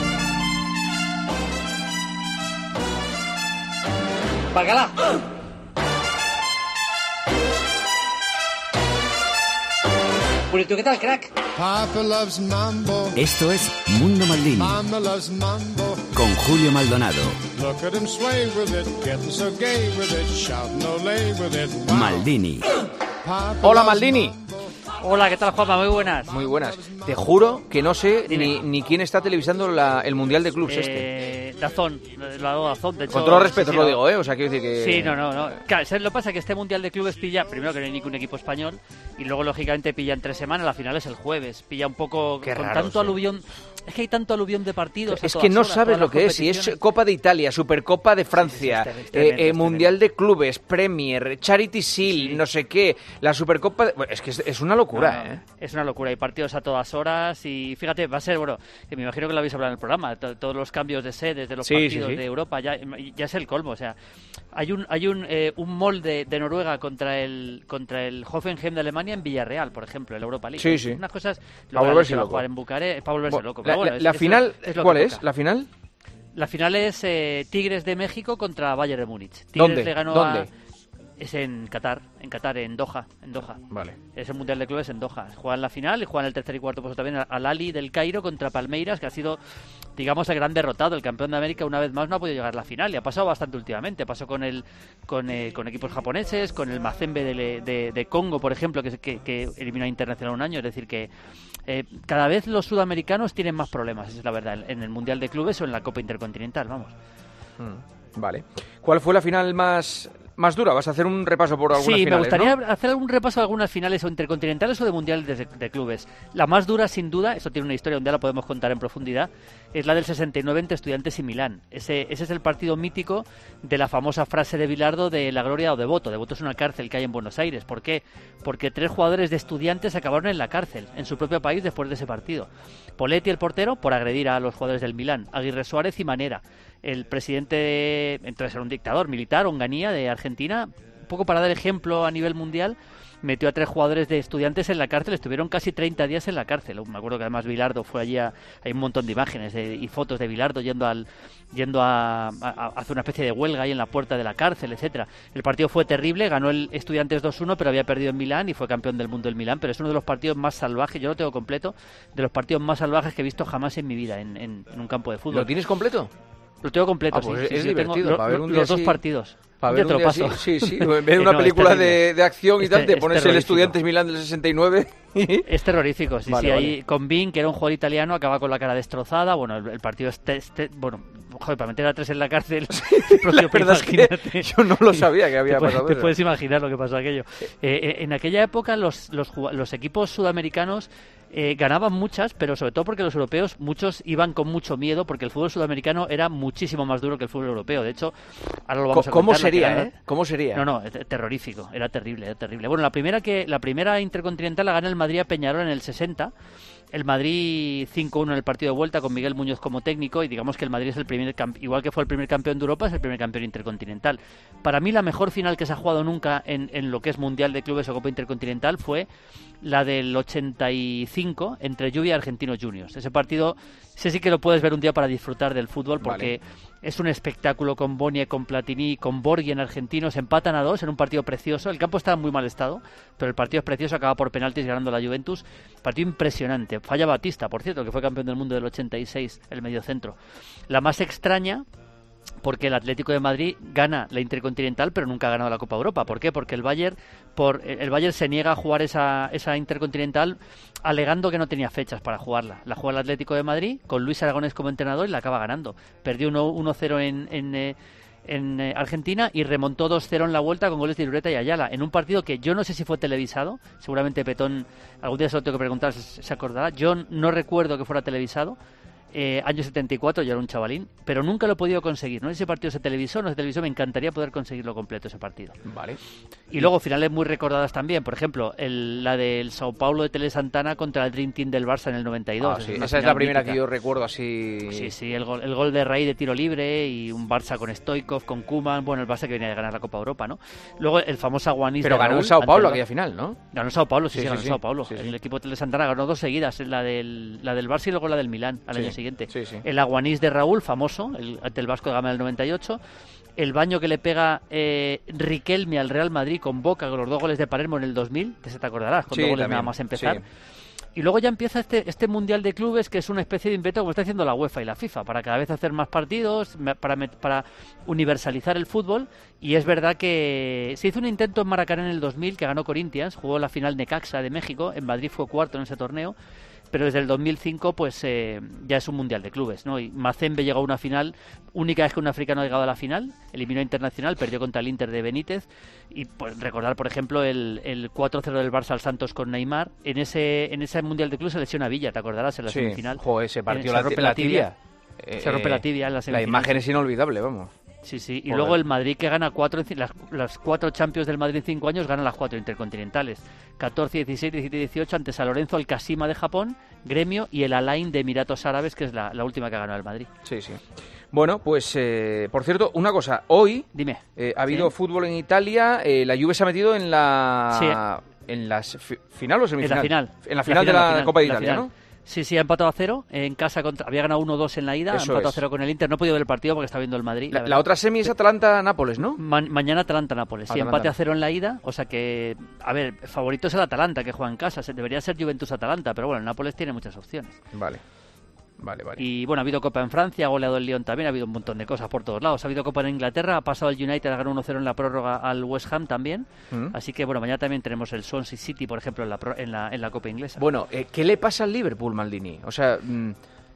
¡Bacala! Bueno, ¿y tú qué tal, crack? Esto es Mundo Maldini con Julio Maldonado. Maldini. Hola, Maldini. Hola, ¿qué tal, Juanma? Muy buenas. Muy buenas. Te juro que no sé ni, ni quién está televisando la- el Mundial de Clubs este. Eh, Dazón, lo hago Dazón, de hecho. Con todos los respetos sí, sí, lo no. digo, ¿eh? O sea, quiero decir que... Sí, no, no, no. Claro, ¿sabes lo que pasa? Que este Mundial de Clubes pilla, primero que no hay ningún equipo español, y luego, lógicamente, pilla en tres semanas, la final es el jueves. Pilla un poco, Qué con raro, tanto sí. aluvión... Es que hay tanto aluvión de partidos. a Es todas que no horas, sabes todas lo las que es, si es competiciones. Copa de Italia, Supercopa de Francia, Sí, sí, es eh, tremendo, eh, es Mundial de Clubes, Premier, Charity Shield, no sé qué, la Supercopa... de- Bueno, es que es, es una locura, No, no, ¿eh? Es una locura, hay partidos a todas horas y fíjate, va a ser, bueno, que me imagino que lo habéis hablado en el programa, to- todos los cambios de sedes de los Sí, sí, partidos sí. de Europa, ya, ya es el colmo, o sea, hay un hay un, eh, un molde de Noruega contra el contra el Hoffenheim de Alemania en Villarreal, por ejemplo, en la Europa League. Sí, sí. Unas cosas, Pa' luego volverse se va a loco. jugar en Bucarest, para volverse Bueno, loco. la, pero bueno, la- es- la es lo- final, es lo que ¿cuál es? toca. ¿La final? La final es eh, Tigres de México contra Bayern de Múnich. Tigres ¿Dónde? le ganó ¿Dónde? a... Es en Qatar, en Qatar, en Doha, en Doha. Vale. Es el Mundial de Clubes en Doha. Juegan la final y juegan el tercer y cuarto puesto también al Ali del Cairo contra Palmeiras, que ha sido, digamos, el gran derrotado. El campeón de América una vez más no ha podido llegar a la final y ha pasado bastante últimamente. Pasó con el con, eh, con equipos japoneses, con el Mazembe de, de, de Congo, por ejemplo, que, que, que eliminó a Internacional un año. Es decir, que eh, cada vez los sudamericanos tienen más problemas, esa es la verdad, en el Mundial de Clubes o en la Copa Intercontinental, vamos. Mm, vale. ¿Cuál fue la final más más dura. Vas a hacer un repaso por algunas sí, finales, me gustaría ¿no? hacer algún repaso de algunas finales o intercontinentales o de mundiales de, de clubes. La más dura, sin duda, eso tiene una historia, un día la podemos contar en profundidad, es la del sesenta y nueve entre Estudiantes y Milán. Ese, ese es el partido mítico de la famosa frase de Bilardo de la gloria o Devoto. Devoto es una cárcel que hay en Buenos Aires. ¿Por qué? Porque tres jugadores de Estudiantes acabaron en la cárcel, en su propio país, después de ese partido. Poletti, el portero, por agredir a los jugadores del Milán. Aguirre Suárez y Manera. El presidente, entonces era un dictador militar, Onganía, de Argentina, un poco para dar ejemplo a nivel mundial, metió a tres jugadores de Estudiantes en la cárcel, estuvieron casi treinta días en la cárcel. Me acuerdo que además Bilardo fue allí, a, hay un montón de imágenes de, y fotos de Bilardo yendo al yendo a, a, a hacer una especie de huelga ahí en la puerta de la cárcel, etcétera. El partido fue terrible, ganó el Estudiantes dos uno, pero había perdido en Milán y fue campeón del mundo del Milán, pero es uno de los partidos más salvajes, yo lo tengo completo, de los partidos más salvajes que he visto jamás en mi vida en, en, en un campo de fútbol. ¿Lo tienes completo? Lo tengo completo, ah, pues sí. Es sí, divertido, tengo, para ver un lo, día los dos así, partidos. Para ver ya te un lo día paso. así, sí, sí. Ver una no, película de, de acción y este, tal, te pones el Estudiantes Milán del sesenta y nueve. Es terrorífico, sí, vale, sí. Vale. Ahí con Bin, que era un jugador italiano, acaba con la cara destrozada. Bueno, el, el partido este, este, bueno, joder, para meter a tres en la cárcel. La verdad es que yo no lo sabía que había te pasado. Puedes, te puedes imaginar lo que pasó aquello. Eh, en aquella época los, los, los equipos sudamericanos Eh, ganaban muchas, pero sobre todo porque los europeos, muchos iban con mucho miedo, porque el fútbol sudamericano era muchísimo más duro que el fútbol europeo. De hecho, ahora lo vamos a ¿Cómo contar. sería, la eh? ¿Cómo sería? No, no, terrorífico, era terrible, era terrible. Bueno, la primera que la primera intercontinental la gana el Madrid a Peñarol en el sesenta. El Madrid cinco uno en el partido de vuelta con Miguel Muñoz como técnico, y digamos que el Madrid es el primer, igual que fue el primer campeón de Europa, es el primer campeón intercontinental. Para mí la mejor final que se ha jugado nunca en, en lo que es Mundial de Clubes o Copa Intercontinental fue la del ochenta y cinco entre Juve y Argentinos Juniors. Ese partido, ese sí que lo puedes ver un día para disfrutar del fútbol, porque vale. Es un espectáculo con Bonie, con Platini, con Borghi en argentinos, empatan a dos en un partido precioso. El campo está en muy mal estado, pero el partido es precioso, acaba por penaltis ganando la Juventus. Partido impresionante. Falla Batista, por cierto, que fue campeón del mundo del ochenta y seis, el mediocentro. La más extraña, porque el Atlético de Madrid gana la Intercontinental, pero nunca ha ganado la Copa Europa. ¿Por qué? Porque el Bayern, por, el Bayern se niega a jugar esa, esa Intercontinental alegando que no tenía fechas para jugarla. La juega el Atlético de Madrid con Luis Aragonés como entrenador y la acaba ganando. Perdió uno cero en, en, eh, en eh, Argentina y remontó dos cero en la vuelta con goles de Irureta y Ayala, en un partido que yo no sé si fue televisado. Seguramente Petón, algún día se lo tengo que preguntar, si se acordará. Yo no recuerdo que fuera televisado. Eh, año setenta y cuatro, yo era un chavalín, pero nunca lo he podido conseguir. No sé si ese partido se televisó, no se televisó, me encantaría poder conseguirlo completo ese partido. Vale. Y luego finales muy recordadas también, por ejemplo, el, la del Sao Paulo de Tele Santana contra el Dream Team del Barça en el noventa y dos. Ah, sí. Es Esa es la primera mítica que yo recuerdo así. Sí, sí, el gol, el gol de Raí de tiro libre y un Barça con Stoikov, con Koeman, bueno, el Barça que venía de ganar la Copa Europa, ¿no? Luego el famoso Aguanís Pero de ganó Raúl, el Sao Paulo el... aquella final, ¿no? Ganó el Sao Paulo, sí, sí, sí ganó sí, el Sao Paulo. Sí, sí. El equipo de Tele Santana ganó dos seguidas, la del, la del Barça y luego la del Milán al sí, año siguiente. Sí, sí. El Aguanís de Raúl, famoso, el del Vasco de Gama del noventa y ocho. El baño que le pega eh, Riquelme al Real Madrid con Boca, con los dos goles de Palermo en el dos mil, que se te acordarás, con sí, dos goles también, nada más empezar. Sí. Y luego ya empieza este, este Mundial de Clubes, que es una especie de invento como está haciendo la UEFA y la FIFA, para cada vez hacer más partidos, para, para universalizar el fútbol. Y es verdad que se hizo un intento en Maracaná en el dos mil, que ganó Corinthians, jugó la final Necaxa de México, en Madrid fue cuarto en ese torneo. Pero desde el dos mil cinco pues eh, ya es un Mundial de Clubes, ¿no? Y Mazembe llegó a una final, única vez que un africano ha llegado a la final, eliminó a Internacional, perdió contra el Inter de Benítez. Y pues recordar, por ejemplo, el, el cuatro cero del Barça al Santos con Neymar. En ese en ese Mundial de Clubes se lesiona Villa, ¿te acordarás? En la sí. semifinal. Joder, se partió se la, rompe la tibia. tibia. Se rompe eh, la tibia en la semifinal. La imagen es inolvidable, vamos. Sí, sí. Y Joder. luego el Madrid, que gana cuatro, las, las cuatro Champions del Madrid en cinco años, gana las cuatro intercontinentales. catorce, dieciséis, diecisiete, dieciocho ante San Lorenzo, el Kashima de Japón, Gremio y el Al-Ain de Emiratos Árabes, que es la, la última que ha ganado el Madrid. Sí, sí. Bueno, pues, eh, por cierto, una cosa. Hoy Dime. Eh, ha habido ¿Sí? fútbol en Italia. Eh, la Juve se ha metido en la... Sí. ¿En la final o semifinal? En la final. En la final, la final de la, la final, Copa de Italia, final. ¿no? Sí, sí, ha empatado a cero en casa contra... Había ganado uno dos en la ida, ha empatado es. a cero con el Inter. No he podido ver el partido porque está viendo el Madrid. La, la, la otra semi es Atalanta-Nápoles, ¿no? Ma mañana Atalanta-Nápoles. Sí, Atalanta. Empate a cero en la ida. O sea que, a ver, favorito es el Atalanta, que juega en casa. Debería ser Juventus-Atalanta, pero bueno, el Nápoles tiene muchas opciones. Vale. Vale, vale. Y bueno, ha habido Copa en Francia, ha goleado el Lyon también, ha habido un montón de cosas por todos lados. Ha habido Copa en Inglaterra, ha pasado el United a ganar uno cero en la prórroga al West Ham también. Mm. Así que bueno, mañana también tenemos el Swansea City, por ejemplo, en la, pro en la, en la Copa inglesa. Bueno, eh, ¿qué le pasa al Liverpool, Maldini? O sea, mmm,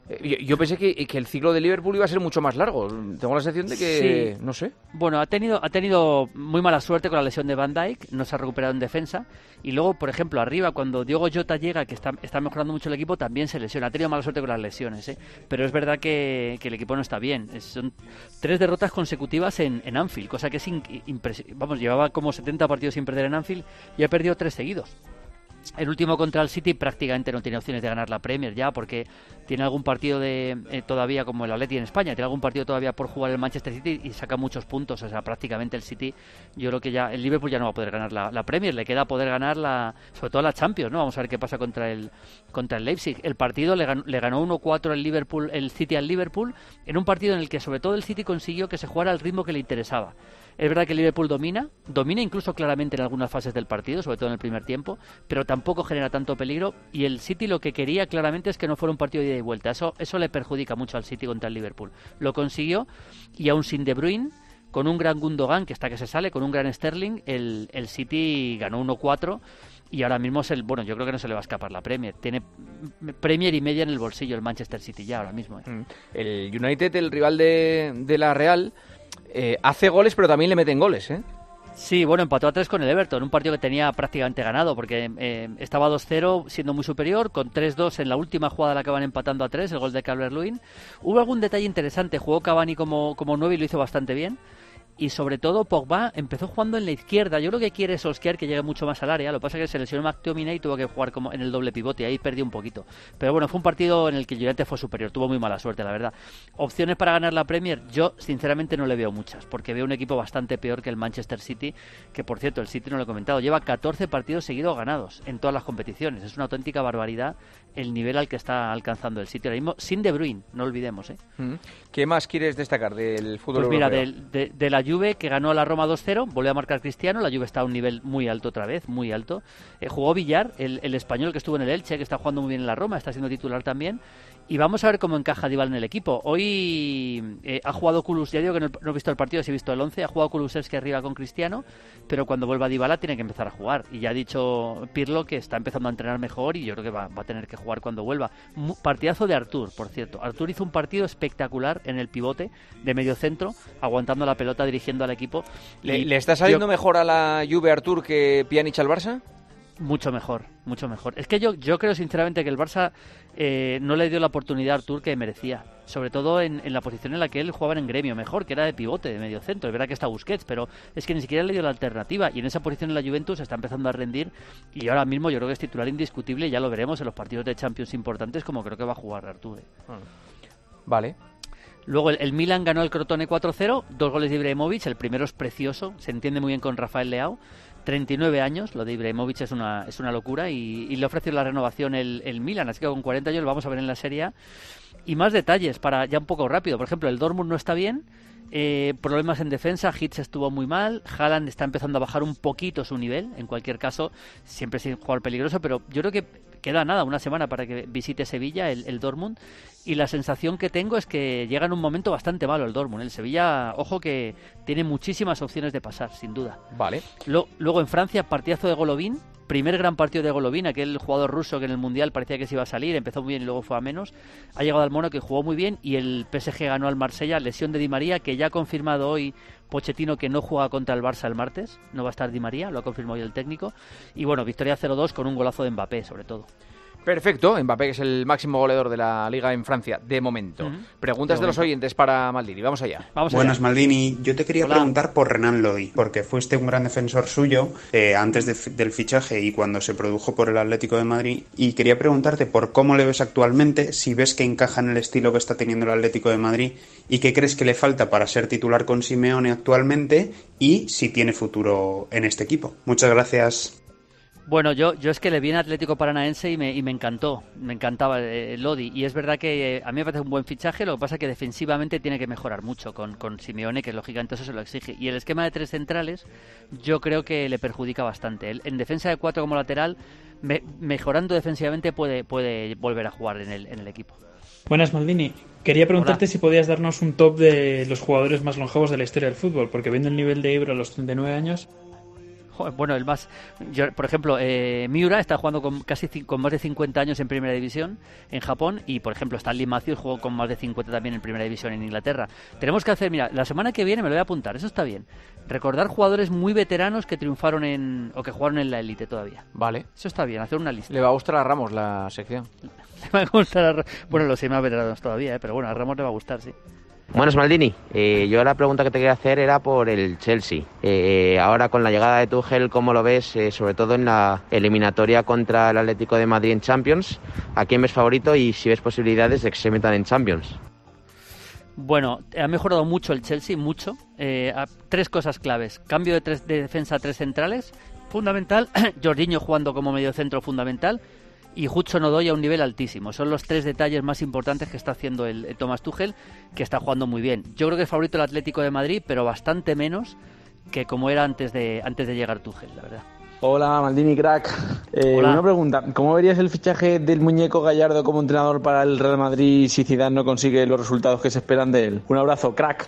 Yo, yo pensé que, que el ciclo de Liverpool iba a ser mucho más largo. Tengo la sensación de que, Sí. no sé. Bueno, ha tenido ha tenido muy mala suerte con la lesión de Van Dijk, no se ha recuperado en defensa. Y luego, por ejemplo, arriba, cuando Diogo Jota llega, que está, está mejorando mucho el equipo, también se lesiona. Ha tenido mala suerte con las lesiones, ¿eh? Pero es verdad que, que el equipo no está bien. Es- son tres derrotas consecutivas en, en Anfield, cosa que es impresionante. Vamos, llevaba como setenta partidos sin perder en Anfield y ha perdido tres seguidos. El último contra el City prácticamente no tiene opciones de ganar la Premier ya, porque tiene algún partido de eh, todavía como el Atleti en España, tiene algún partido todavía por jugar el Manchester City y saca muchos puntos. O sea, prácticamente el City, yo creo que ya el Liverpool ya no va a poder ganar la, la Premier, le queda poder ganar la, sobre todo la Champions, ¿no? Vamos a ver qué pasa contra el contra el Leipzig. El partido le ganó, le ganó uno cuatro el Liverpool, el City al Liverpool, en un partido en el que sobre todo el City consiguió que se jugara al ritmo que le interesaba. Es verdad que el Liverpool domina, domina incluso claramente en algunas fases del partido, sobre todo en el primer tiempo, pero tampoco genera tanto peligro, y el City lo que quería claramente es que no fuera un partido de ida y vuelta. Eso, eso le perjudica mucho al City contra el Liverpool. Lo consiguió, y aún sin De Bruyne, con un gran Gundogan que está que se sale, con un gran Sterling, el, el City ganó uno cuatro. Y ahora mismo es el, bueno, yo creo que no se le va a escapar la Premier. Tiene Premier y media en el bolsillo el Manchester City ya ahora mismo. ¿eh? El United, el rival de, de la Real, eh, hace goles, pero también le meten goles, ¿eh? Sí, bueno, empató a tres con el Everton, un partido que tenía prácticamente ganado, porque eh, estaba dos cero siendo muy superior, con tres dos en la última jugada la acaban empatando a tres, el gol de Calvert-Lewin. Hubo algún detalle interesante, jugó Cavani como, como nueve y lo hizo bastante bien. Y sobre todo Pogba empezó jugando en la izquierda. Yo creo que quiere Solskjaer que llegue mucho más al área. Lo que pasa es que se lesionó McTominay y tuvo que jugar como en el doble pivote. Y ahí perdió un poquito. Pero bueno, fue un partido en el que el United fue superior. Tuvo muy mala suerte, la verdad. Opciones para ganar la Premier, yo sinceramente no le veo muchas. Porque veo un equipo bastante peor que el Manchester City. Que por cierto, el City no lo he comentado. Lleva catorce partidos seguidos ganados en todas las competiciones. Es una auténtica barbaridad el nivel al que está alcanzando el City ahora mismo. Sin De Bruyne, no olvidemos. ¿eh? ¿Qué más quieres destacar del fútbol Pues mira, europeo? de, de, de la Juve, que ganó a la Roma dos cero, volvió a marcar Cristiano. La Juve está a un nivel muy alto otra vez, muy alto. Eh, jugó Villar, el, el español que estuvo en el Elche, que está jugando muy bien en la Roma, está siendo titular también. Y vamos a ver cómo encaja Dybala en el equipo. Hoy eh, ha jugado Kulus, ya digo que no, no he visto el partido, sí he visto el once, ha jugado Kulusevski arriba con Cristiano, pero cuando vuelva Dybala tiene que empezar a jugar. Y ya ha dicho Pirlo que está empezando a entrenar mejor y yo creo que va, va a tener que jugar cuando vuelva. Mu- Partidazo de Artur, por cierto. Artur hizo un partido espectacular en el pivote de medio centro, aguantando la pelota, dirigiendo al equipo. ¿Le, Y le está saliendo yo- mejor a la Juve Artur que Pjanic al Barça? Mucho mejor, mucho mejor. Es que yo, yo creo sinceramente que el Barça eh, no le dio la oportunidad a Artur que merecía. Sobre todo en, en la posición en la que él jugaba en gremio mejor, que era de pivote, de medio centro. Es verdad que está Busquets, pero es que ni siquiera le dio la alternativa. Y en esa posición en la Juventus está empezando a rendir. Y ahora mismo yo creo que es titular indiscutible. Y ya lo veremos en los partidos de Champions importantes, como creo que va a jugar Artur. ¿eh? Vale. Luego el, el Milan ganó el Crotone cuatro cero, dos goles de Ibrahimovic, el primero es precioso, se entiende muy bien con Rafael Leao, treinta y nueve años, lo de Ibrahimovic es una, es una locura y, y le ofreció la renovación el, el Milan, así que con cuarenta años lo vamos a ver en la Serie A. Y más detalles, para ya un poco rápido, por ejemplo, el Dortmund no está bien, eh, problemas en defensa, Hitz estuvo muy mal, Haaland está empezando a bajar un poquito su nivel, en cualquier caso, siempre sin jugar peligroso, pero yo creo que queda nada, una semana para que visite Sevilla, el, el Dortmund, y la sensación que tengo es que llega en un momento bastante malo el Dortmund. El Sevilla, ojo que tiene muchísimas opciones de pasar, sin duda. Vale. Lo, luego en Francia, partidazo de Golovin, primer gran partido de Golovin, aquel jugador ruso que en el Mundial parecía que se iba a salir, empezó muy bien y luego fue a menos. Ha llegado al Mónaco y jugó muy bien, y el P S G ganó al Marsella, lesión de Di María, que ya ha confirmado hoy Pochettino que no juega contra el Barça el martes, no va a estar Di María, lo ha confirmado hoy el técnico. Y bueno, victoria cero dos con un golazo de Mbappé, sobre todo. Perfecto, Mbappé, que es el máximo goleador de la Liga en Francia, de momento. Ujú. Preguntas De de los momento. oyentes para Maldini, vamos allá. Vamos Buenas, Maldini. Yo te quería Hola. preguntar por Renan Lodi, porque fuiste un gran defensor suyo eh, antes de fi- del fichaje y cuando se produjo por el Atlético de Madrid. Y quería preguntarte por cómo le ves actualmente, si ves que encaja en el estilo que está teniendo el Atlético de Madrid y qué crees que le falta para ser titular con Simeone actualmente y si tiene futuro en este equipo. Muchas gracias. Bueno, yo, yo es que le vi en Atlético Paranaense y me, y me encantó, me encantaba eh, Lodi, y es verdad que eh, a mí me parece un buen fichaje, lo que pasa es que defensivamente tiene que mejorar mucho con, con Simeone, que lógicamente eso se lo exige, y el esquema de tres centrales yo creo que le perjudica bastante. Él, en defensa de cuatro como lateral, me- mejorando defensivamente puede, puede volver a jugar en el, en el equipo. Buenas, Maldini. Quería preguntarte Hola. si podías darnos un top de los jugadores más longevos de la historia del fútbol, porque viendo el nivel de Ibra a los treinta y nueve años... Bueno, el más, yo, por ejemplo, eh, Miura está jugando con casi con más de cincuenta años en Primera División en Japón y, por ejemplo, Stanley Matthews jugó con más de cincuenta también en Primera División en Inglaterra. Tenemos que hacer, mira, la semana que viene me lo voy a apuntar, eso está bien. Recordar jugadores muy veteranos que triunfaron en o que jugaron en la élite todavía. Vale. Eso está bien, hacer una lista. Le va a gustar a Ramos la sección. Le va a gustar a Ramos. Bueno, los seis más veteranos todavía, ¿eh? Pero bueno, a Ramos le va a gustar, sí. Bueno, Maldini, eh, yo la pregunta que te quería hacer era por el Chelsea. Eh, ahora con la llegada de Tuchel, ¿cómo lo ves? Eh, sobre todo en la eliminatoria contra el Atlético de Madrid en Champions. ¿A quién ves favorito y si ves posibilidades de que se metan en Champions? Bueno, ha mejorado mucho el Chelsea, mucho. Eh, a, tres cosas claves. Cambio de, tres, de defensa a tres centrales, fundamental. Jorginho jugando como mediocentro, fundamental. Y Hudson Odoi a un nivel altísimo. Son los tres detalles más importantes que está haciendo el, el Thomas Tuchel, que está jugando muy bien. Yo creo que es favorito el Atlético de Madrid, pero bastante menos que como era antes de antes de llegar Tuchel, la verdad. Hola, Maldini, crack. Eh, Hola. Una pregunta. ¿Cómo verías el fichaje del muñeco Gallardo como entrenador para el Real Madrid si Zidane no consigue los resultados que se esperan de él? Un abrazo, crack.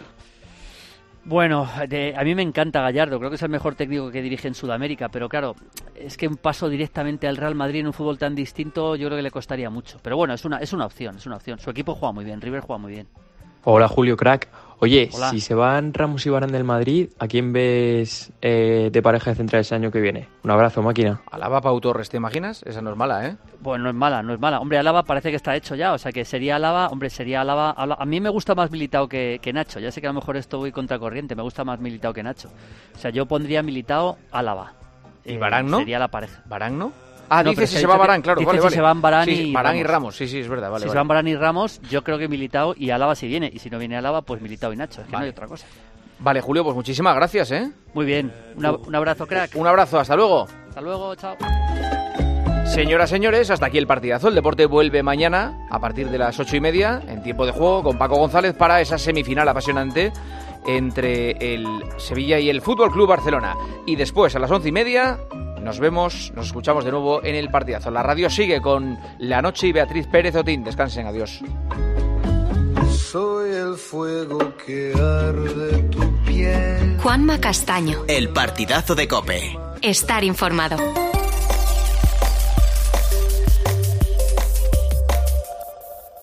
Bueno, de, a mí me encanta Gallardo, creo que es el mejor técnico que dirige en Sudamérica, pero claro, es que un paso directamente al Real Madrid en un fútbol tan distinto yo creo que le costaría mucho. Pero bueno, es una, es una opción, es una opción. Su equipo juega muy bien, River juega muy bien. Hola Julio, crack. Oye, Hola. si se van Ramos y Varane del Madrid, ¿a quién ves eh, de pareja de centrales el año que viene? Un abrazo, máquina. Alaba, Pau Torres, ¿te imaginas? Esa no es mala, ¿eh? Bueno, no es mala, no es mala. Hombre, Alaba parece que está hecho ya, o sea que sería Alaba, hombre, sería Alaba. A mí me gusta más Militao que, que Nacho, ya sé que a lo mejor esto voy contracorriente, me gusta más Militao que Nacho. O sea, yo pondría Militao, Alaba. ¿Y Eh, Varane no? Sería la pareja. ¿Varane no? Ah, No, dice pero si se se ha va dicho que- Varane, claro, dice vale, si vale. se van Varane Sí, y Varane y Ramos. Ramos, sí, sí, es verdad, vale, si vale. se van Varane y Ramos, yo creo que Militao y Alaba si viene, y si no viene Alaba, pues Militao y Nacho, es que Vale. no hay otra cosa. Vale, Julio, pues muchísimas gracias, ¿eh? Muy bien, Una- un abrazo, crack. Un abrazo, hasta luego. Hasta luego, chao. Señoras, señores, hasta aquí el partidazo. El deporte vuelve mañana a partir de las ocho y media en tiempo de juego con Paco González para esa semifinal apasionante entre el Sevilla y el Fútbol Club Barcelona. Y después, a las once y media, nos vemos, nos escuchamos de nuevo en el partidazo. La radio sigue con La Noche y Beatriz Pérez Otín. Descansen, adiós. Soy el fuego que arde tu piel. Juanma Castaño. El partidazo de COPE. Estar informado.